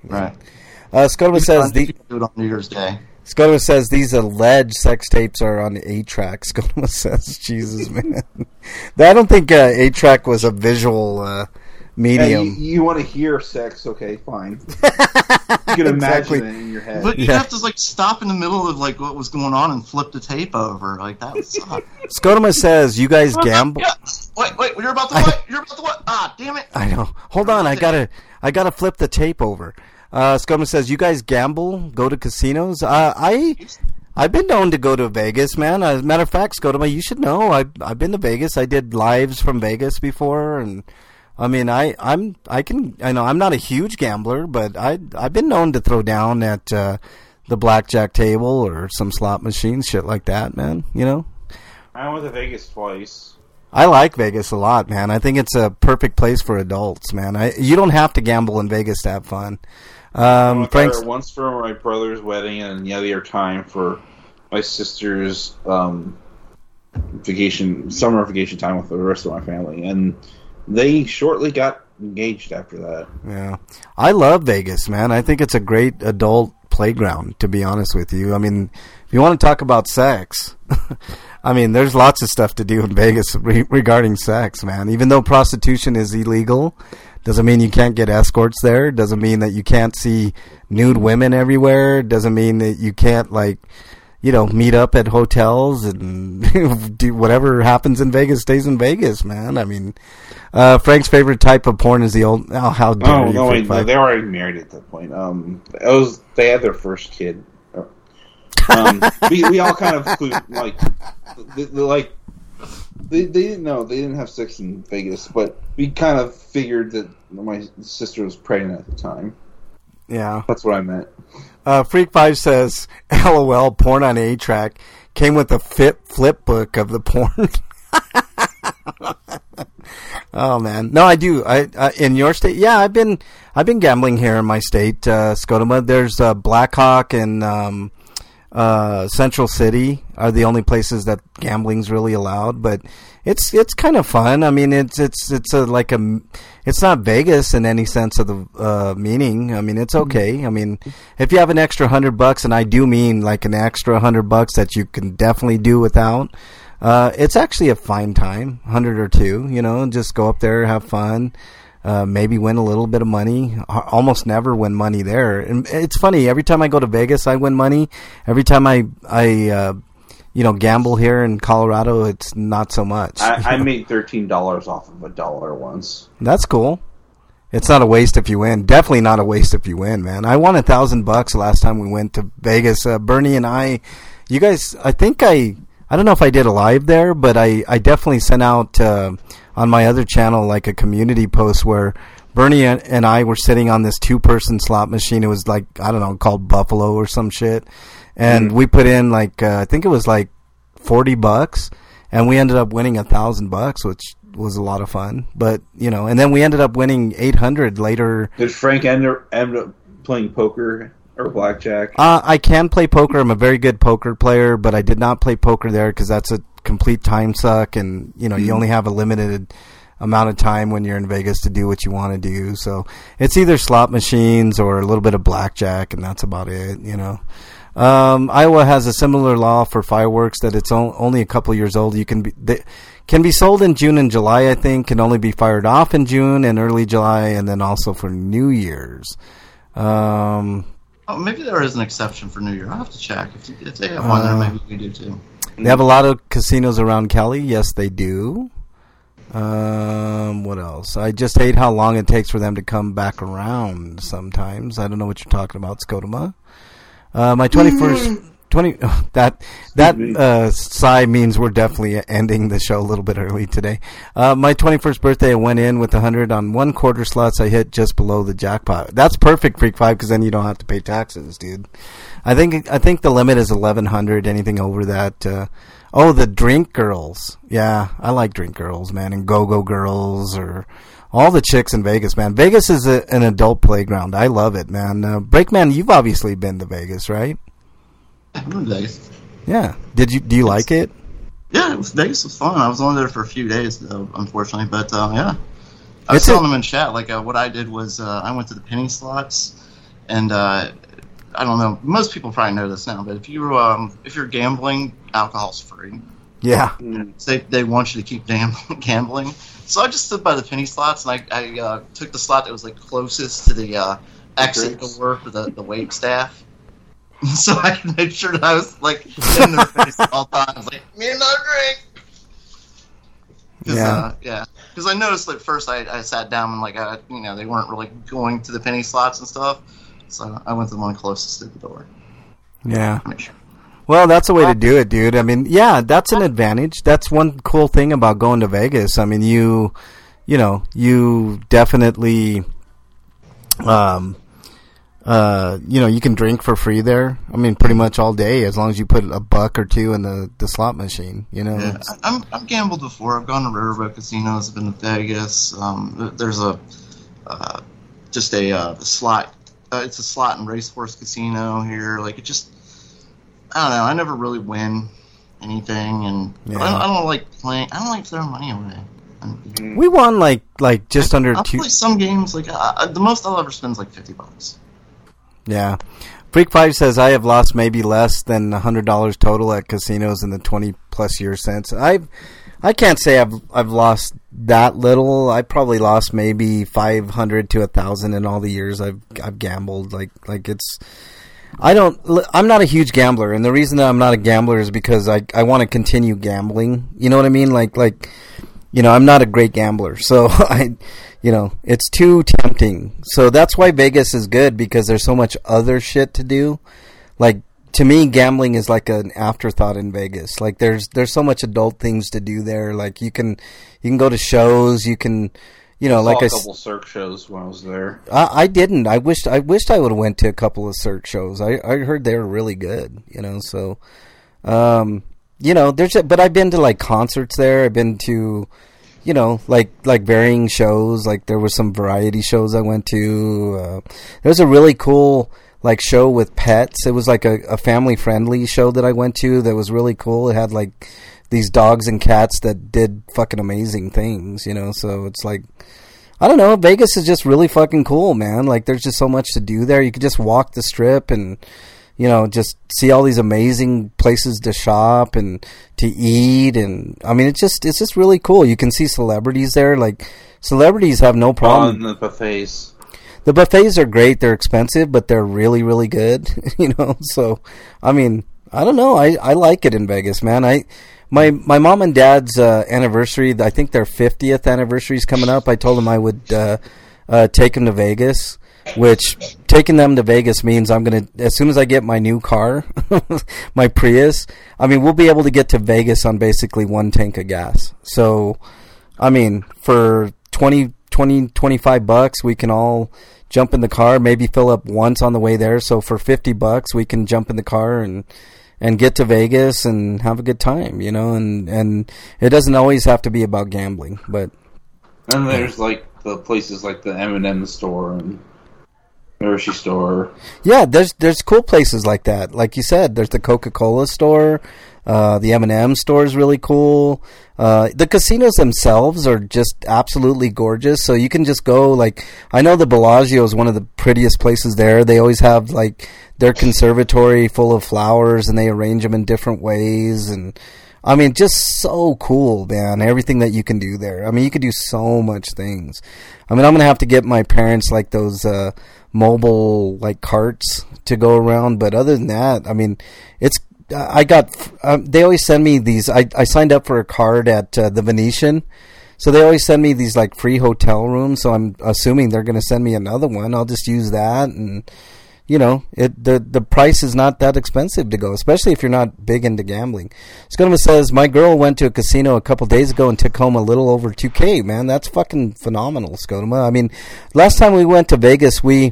Right. Uh, Scotoma says the do it on New Year's Day. Scotoma says these alleged sex tapes are on eight track. Scotoma says, Jesus, man. I don't think uh, eight track was a visual uh, medium. Yeah, you, you want to hear sex? Okay, fine. You can Exactly. imagine it in your head. But you Yeah. have to like stop in the middle of like what was going on and flip the tape over. Like that would suck. Scotoma says you guys gamble. Yeah. Wait, wait, you're about to what? You're about to what? Ah, damn it! I know. Hold on, I gotta, I gotta flip the tape over. Uh, Scotoma says you guys gamble, go to casinos. Uh, I, I've been known to go to Vegas, man. As a matter of fact, Scotoma, you should know I, I've been to Vegas. I did lives from Vegas before, and I mean, I, I'm, I can, I know I'm not a huge gambler, but I, I've been known to throw down at uh, the blackjack table or some slot machines, shit like that, man. You know. I went to Vegas twice. I like Vegas a lot, man. I think it's a perfect place for adults, man. I, you don't have to gamble in Vegas to have fun. I Um, went Frank's, there once for my brother's wedding, and the other time for my sister's um, vacation, summer vacation time with the rest of my family, and they shortly got engaged after that. yeah, I love Vegas, man. I think it's a great adult playground, to be honest with you. I mean, if you want to talk about sex, I mean, there's lots of stuff to do in Vegas re- regarding sex, man. Even though prostitution is illegal, doesn't mean you can't get escorts there. Doesn't mean that you can't see nude women everywhere. Doesn't mean that you can't, like, you know, meet up at hotels and do whatever happens in Vegas stays in Vegas, man. I mean, uh, Frank's favorite type of porn is the old. Oh, how dare Oh you! no, Frank wait, no, Five. they were already married at that point. Um, it was they had their first kid. Um, we we all kind of flew, like, they, they, like they they didn't know they didn't have sex in Vegas, but we kind of figured that my sister was pregnant at the time. Yeah. That's what I meant. Uh, Freak Five says, "LOL, porn on A track came with a fit flip book of the porn." Oh man, no, I do. I uh, in your state, yeah, I've been I've been gambling here in my state, uh, Scotoma. There's uh, Blackhawk and um, uh, Central City are the only places that gambling's really allowed, but it's it's kind of fun. I mean, it's it's it's a like a it's not Vegas in any sense of the uh, meaning. I mean, it's okay. I mean, if you have an extra hundred bucks, and I do mean like an extra hundred bucks that you can definitely do without. Uh, it's actually a fine time, hundred or two, you know, and just go up there, have fun, uh, maybe win a little bit of money. I almost never win money there. And it's funny, every time I go to Vegas, I win money. Every time I, I, uh, you know, gamble here in Colorado, it's not so much. I, I made thirteen dollars off of a dollar once. That's cool. It's not a waste if you win. Definitely not a waste if you win, man. I won a thousand bucks last time we went to Vegas. Uh, Bernie and I, you guys, I think I, I don't know if I did a live there, but I, I definitely sent out uh, on my other channel like a community post where Bernie and I were sitting on this two-person slot machine. It was like, I don't know, called Buffalo or some shit. And mm. we put in like, uh, I think it was like forty bucks, and we ended up winning a thousand bucks, which was a lot of fun. But, you know, and then we ended up winning eight hundred later. Did Frank end up, end up playing poker or blackjack? Uh, I can play poker. I'm a very good poker player, but I did not play poker there because that's a complete time suck, and you know, mm-hmm. you only have a limited amount of time when you're in Vegas to do what you want to do. So it's either slot machines or a little bit of blackjack, and that's about it. You know, um, Iowa has a similar law for fireworks that it's o- only a couple years old. You can be they can be sold in June and July. I think can only be fired off in June and early July, and then also for New Year's. Um, Oh, maybe there is an exception for New Year. I'll have to check. If, if they have one uh, there, maybe we do too. They have a lot of casinos around Cali. Yes, they do. Um, what else? I just hate how long it takes for them to come back around sometimes. I don't know what you're talking about, Scotoma. Uh, my twenty-first... twenty that that uh, sigh means we're definitely ending the show a little bit early today. Uh, my twenty-first birthday, I went in with one hundred on one quarter slots. I hit just below the jackpot. That's perfect, Freak Five, because then you don't have to pay taxes, dude. I think I think the limit is eleven hundred. Anything over that. Uh, oh, the Drink Girls. Yeah, I like Drink Girls, man, and Go-Go Girls, or all the chicks in Vegas, man. Vegas is a, an adult playground. I love it, man. Uh, Breakman, you've obviously been to Vegas, right? Vegas. Yeah. Did you do you like it? Yeah, it was, Vegas was fun. I was only there for a few days, though, unfortunately. But uh, yeah, I was It's telling a- them in chat. Like uh, what I did was uh, I went to the penny slots, and uh, I don't know. Most people probably know this now, but if you um, if you're gambling, alcohol's free. Yeah. So they they want you to keep gam- gambling. So I just stood by the penny slots, and I I uh, took the slot that was like closest to the uh, exit door for the the wait staff. So I could make sure that I was like in the face all the time. I was like, me and no drink. Cause, Yeah, uh, yeah. Because I noticed at first I, I sat down and like I, you know, they weren't really going to the penny slots and stuff. So I went to the one closest to the door. yeah. Make sure. Well, that's the way to do it, dude. I mean, yeah, that's an advantage. That's one cool thing about going to Vegas. I mean, you, you know, you definitely, um, uh, you know, you can drink for free there. I mean, pretty much all day as long as you put a buck or two in the, the slot machine. You know, Yeah, I- I'm I've gambled before. I've gone to Riverboat casinos. I've been to Vegas. Um, th- there's a uh, just a uh, slot. Uh, it's a slot and racehorse casino here. Like it just, I don't know. I never really win anything, and Yeah. I, don't, I don't like playing. I don't like throwing money away. And we won like like just under I'll two. play some games. Like uh, the most I'll ever spend is like fifty bucks. Yeah. Freak Five says I have lost maybe less than a hundred dollars total at casinos in the twenty plus years since. I, I can't say I've I've lost that little. I probably lost maybe five hundred to a thousand in all the years I've I've gambled. Like like it's. I don't. I'm not a huge gambler, and the reason that I'm not a gambler is because I I want to continue gambling. You know what I mean? Like like, you know, I'm not a great gambler, so I. You know, it's too tempting. So that's why Vegas is good, because there's so much other shit to do. Like, to me, gambling is like an afterthought in Vegas. Like, there's there's so much adult things to do there. Like, you can you can go to shows. You can, you know, I like saw I a s- couple Cirque shows when I was there. I, I didn't. I wished I wished I would have went to a couple of Cirque shows. I, I heard they were really good. You know, so um, you know, there's a, but I've been to like concerts there. I've been to, you know, like like varying shows. Like there were some variety shows I went to. Uh, there was a really cool like show with pets. It was like a, a family friendly show that I went to that was really cool. It had like these dogs and cats that did fucking amazing things, you know. So it's like, I don't know, Vegas is just really fucking cool, man. Like there's just so much to do there. You could just walk the strip and, you know, just see all these amazing places to shop and to eat, and I mean, it's just it's just really cool. You can see celebrities there. Like celebrities have no problem. On the buffets. The buffets are great. They're expensive, but they're really really good. You know, so I mean, I don't know. I, I like it in Vegas, man. I my my mom and dad's uh, anniversary. I think their fiftieth anniversary is coming up. I told them I would uh, uh, take them to Vegas. Which taking them to Vegas means I'm gonna, as soon as I get my new car, my Prius, I mean, we'll be able to get to Vegas on basically one tank of gas. So, I mean, for twenty, twenty, twenty-five bucks, we can all jump in the car, maybe fill up once on the way there. So for fifty bucks, we can jump in the car and, and get to Vegas and have a good time, you know, and, and it doesn't always have to be about gambling, but. And there's like the places like the M and M store and Hershey store. Yeah, there's there's cool places like that. Like you said, there's the Coca-Cola store. Uh, the M and M store is really cool. Uh, the casinos themselves are just absolutely gorgeous. So you can just go, like, I know the Bellagio is one of the prettiest places there. They always have, like, their conservatory full of flowers, and they arrange them in different ways. And, I mean, just so cool, man, everything that you can do there. I mean, you could do so much things. I mean, I'm going to have to get my parents, like, those uh, mobile, like, carts to go around. But other than that, I mean, it's, I got, um, they always send me these, I, I signed up for a card at uh, the Venetian. So they always send me these, like, free hotel rooms. So I'm assuming they're going to send me another one. I'll just use that, and, you know, it the the price is not that expensive to go, especially if you're not big into gambling. Scuttleman says, my girl went to a casino a couple days ago and took home a little over two K, man. That's fucking phenomenal, Scuttleman. I mean, last time we went to Vegas, we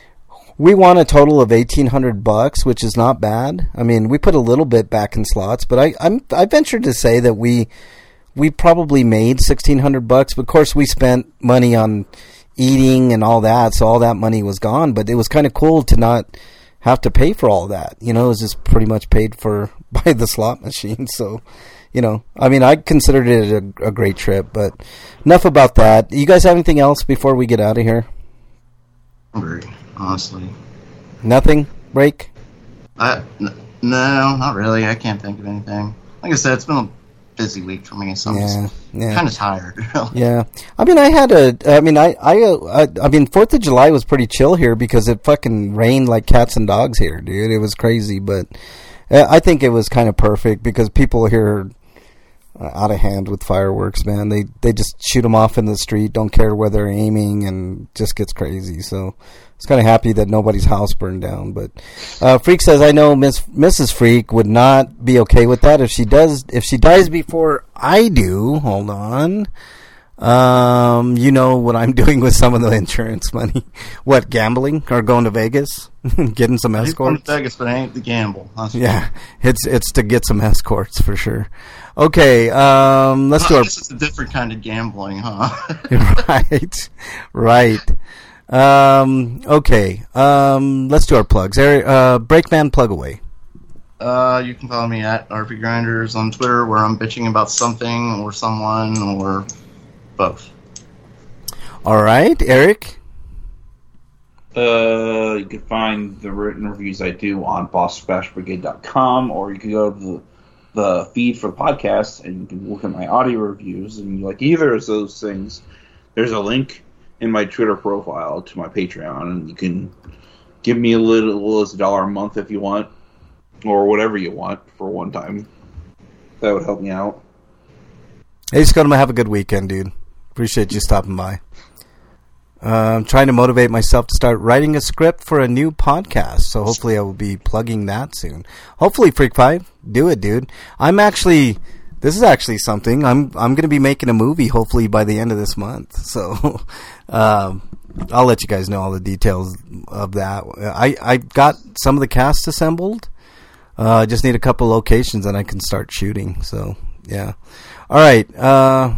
we won a total of eighteen hundred bucks, which is not bad. I mean, we put a little bit back in slots, but I I'm I venture to say that we we probably made sixteen hundred bucks. But of course, we spent money on eating and all that, so all that money was gone. But it was kind of cool to not have to pay for all that. You know, it was just pretty much paid for by the slot machine. So, you know, I mean, I considered it a, a great trip. But enough about that. You guys have anything else before we get out of here? Hungry, honestly. Nothing? Break? I, n- no, not really. I can't think of anything. Like I said, it's been a busy week for me, so I'm Yeah, just yeah. kind of tired. Really. Yeah, I mean, I had a, I mean, I, I, uh, I, I mean, Fourth of July was pretty chill here because it fucking rained like cats and dogs here, dude. It was crazy, but uh, I think it was kind of perfect because people here are out of hand with fireworks, man. They they just shoot them off in the street, don't care where they're aiming, and just gets crazy. So I was kind of happy that nobody's house burned down. But uh, Freak says, I know Miss Missus Freak would not be okay with that if she does. If she dies before I do, hold on. Um, you know what I'm doing with some of the insurance money? What, gambling or going to Vegas, getting some He's going escorts? to Vegas, but it ain't the gamble. That's Yeah, it's it's to get some escorts for sure. Okay, um, let's do Oh, our this is a different kind of gambling, huh? right, right. Um, okay, um, let's do our plugs. Eric, uh, Breakman, plug away. Uh, you can follow me at R P Grinders on Twitter, where I'm bitching about something or someone or both. All right, Eric. Uh, you can find the written reviews I do on boss bash brigade dot com, or you can go to the, the feed for the podcast and you can look at my audio reviews. And you like either of those things, there's a link in my Twitter profile to my Patreon, and you can give me a little as a dollar a month if you want, or whatever you want for one time. That would help me out. Hey, Scott, have a good weekend, dude. Appreciate you stopping by. Uh, I'm trying to motivate myself to start writing a script for a new podcast, so hopefully I will be plugging that soon. Hopefully, Freak Five, do it, dude. I'm actually, this is actually something. I'm I'm going to be making a movie hopefully by the end of this month. So um, I'll let you guys know all the details of that. I, I got some of the cast assembled. Uh, I just need a couple locations and I can start shooting. So yeah. All right. Uh,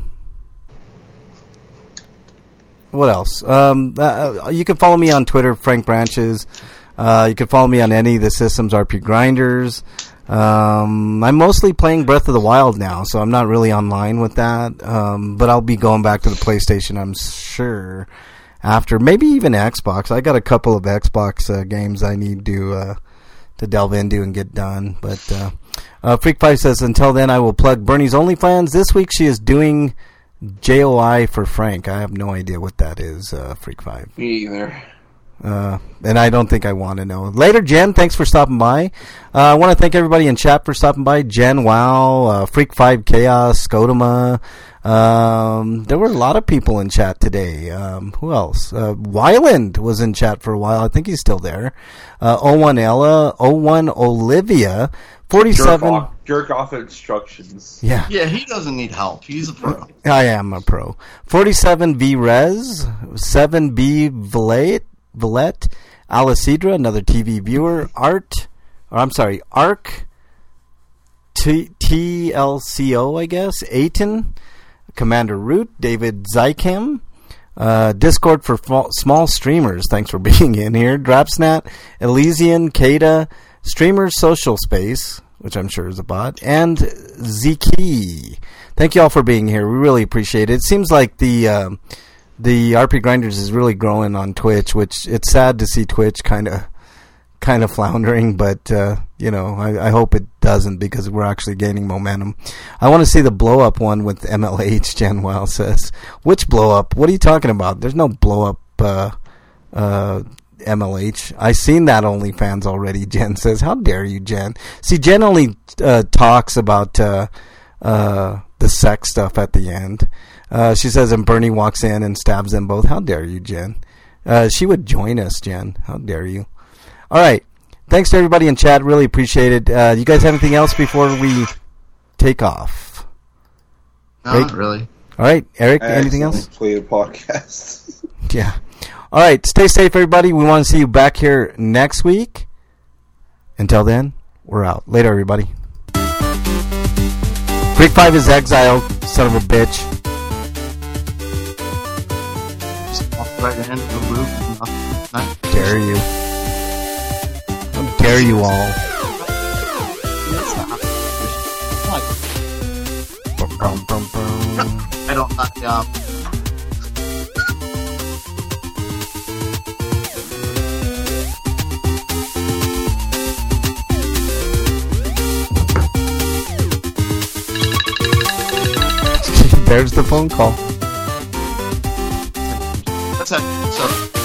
What else? Um, uh, you can follow me on Twitter, Frank Branches. Uh, you can follow me on any of the systems, R P Grinders. Um, I'm mostly playing Breath of the Wild now, so I'm not really online with that. Um, but I'll be going back to the PlayStation, I'm sure, after. Maybe even Xbox. I got a couple of Xbox uh, games I need to uh, to delve into and get done. But uh, uh, Freak Five says, until then, I will plug Bernie's OnlyFans. This week she is doing J O I for Frank. I have no idea what that is, uh, Freak Five. Me either. Uh, and I don't think I want to know. Later, Jen, thanks for stopping by. Uh, I want to thank everybody in chat for stopping by. Jen, Wow, uh, Freak Five, Chaos, Scotoma. Um, there were a lot of people in chat today. Um, who else? Uh, Wyland was in chat for a while. I think he's still there. Uh, O one Ella, O one Olivia, forty-seven. Jerk off, jerk off instructions. Yeah. Yeah, he doesn't need help. He's a pro. I am a pro. forty-seven V Rez, seven B Villette, Villette, Alicidra, another T V viewer, Art, or I'm sorry, Arc, T- TLCO, I guess, Aiton, Commander Root, David Zykem, uh, Discord for f- small streamers, thanks for being in here, Drapsnat, Elysian, Kada, Streamers Social Space, which I'm sure is a bot, and Ziki. Thank you all for being here. We really appreciate it. It seems like the uh, the R P Grinders is really growing on Twitch, which it's sad to see Twitch kind of kind of floundering, but uh, you know, I, I hope it doesn't because we're actually gaining momentum. I want to see the blow up one with M L H. Jen Weil says, which blow up? What are you talking about? There's no blow up. Uh, uh, M L H. I seen that OnlyFans already, Jen says. How dare you, Jen? See, Jen only uh, talks about uh, uh, the sex stuff at the end. Uh, she says, and Bernie walks in and stabs them both. How dare you, Jen? Uh, she would join us, Jen. How dare you? All right. Thanks to everybody in chat. Really appreciate it. Uh, you guys have anything else before we take off? No, Right? not really. All right, Eric, I anything else? accidentally Played a podcast. Yeah. All right. Stay safe, everybody. We want to see you back here next week. Until then, we're out. Later, everybody. Freak Five is exiled, son of a bitch. Just walk right in the roof. Nothing. Nothing. Dare you? How dare you all? It's not. Like, Bum, bum, bum. I don't. I, um, There's the phone call. That's it. So.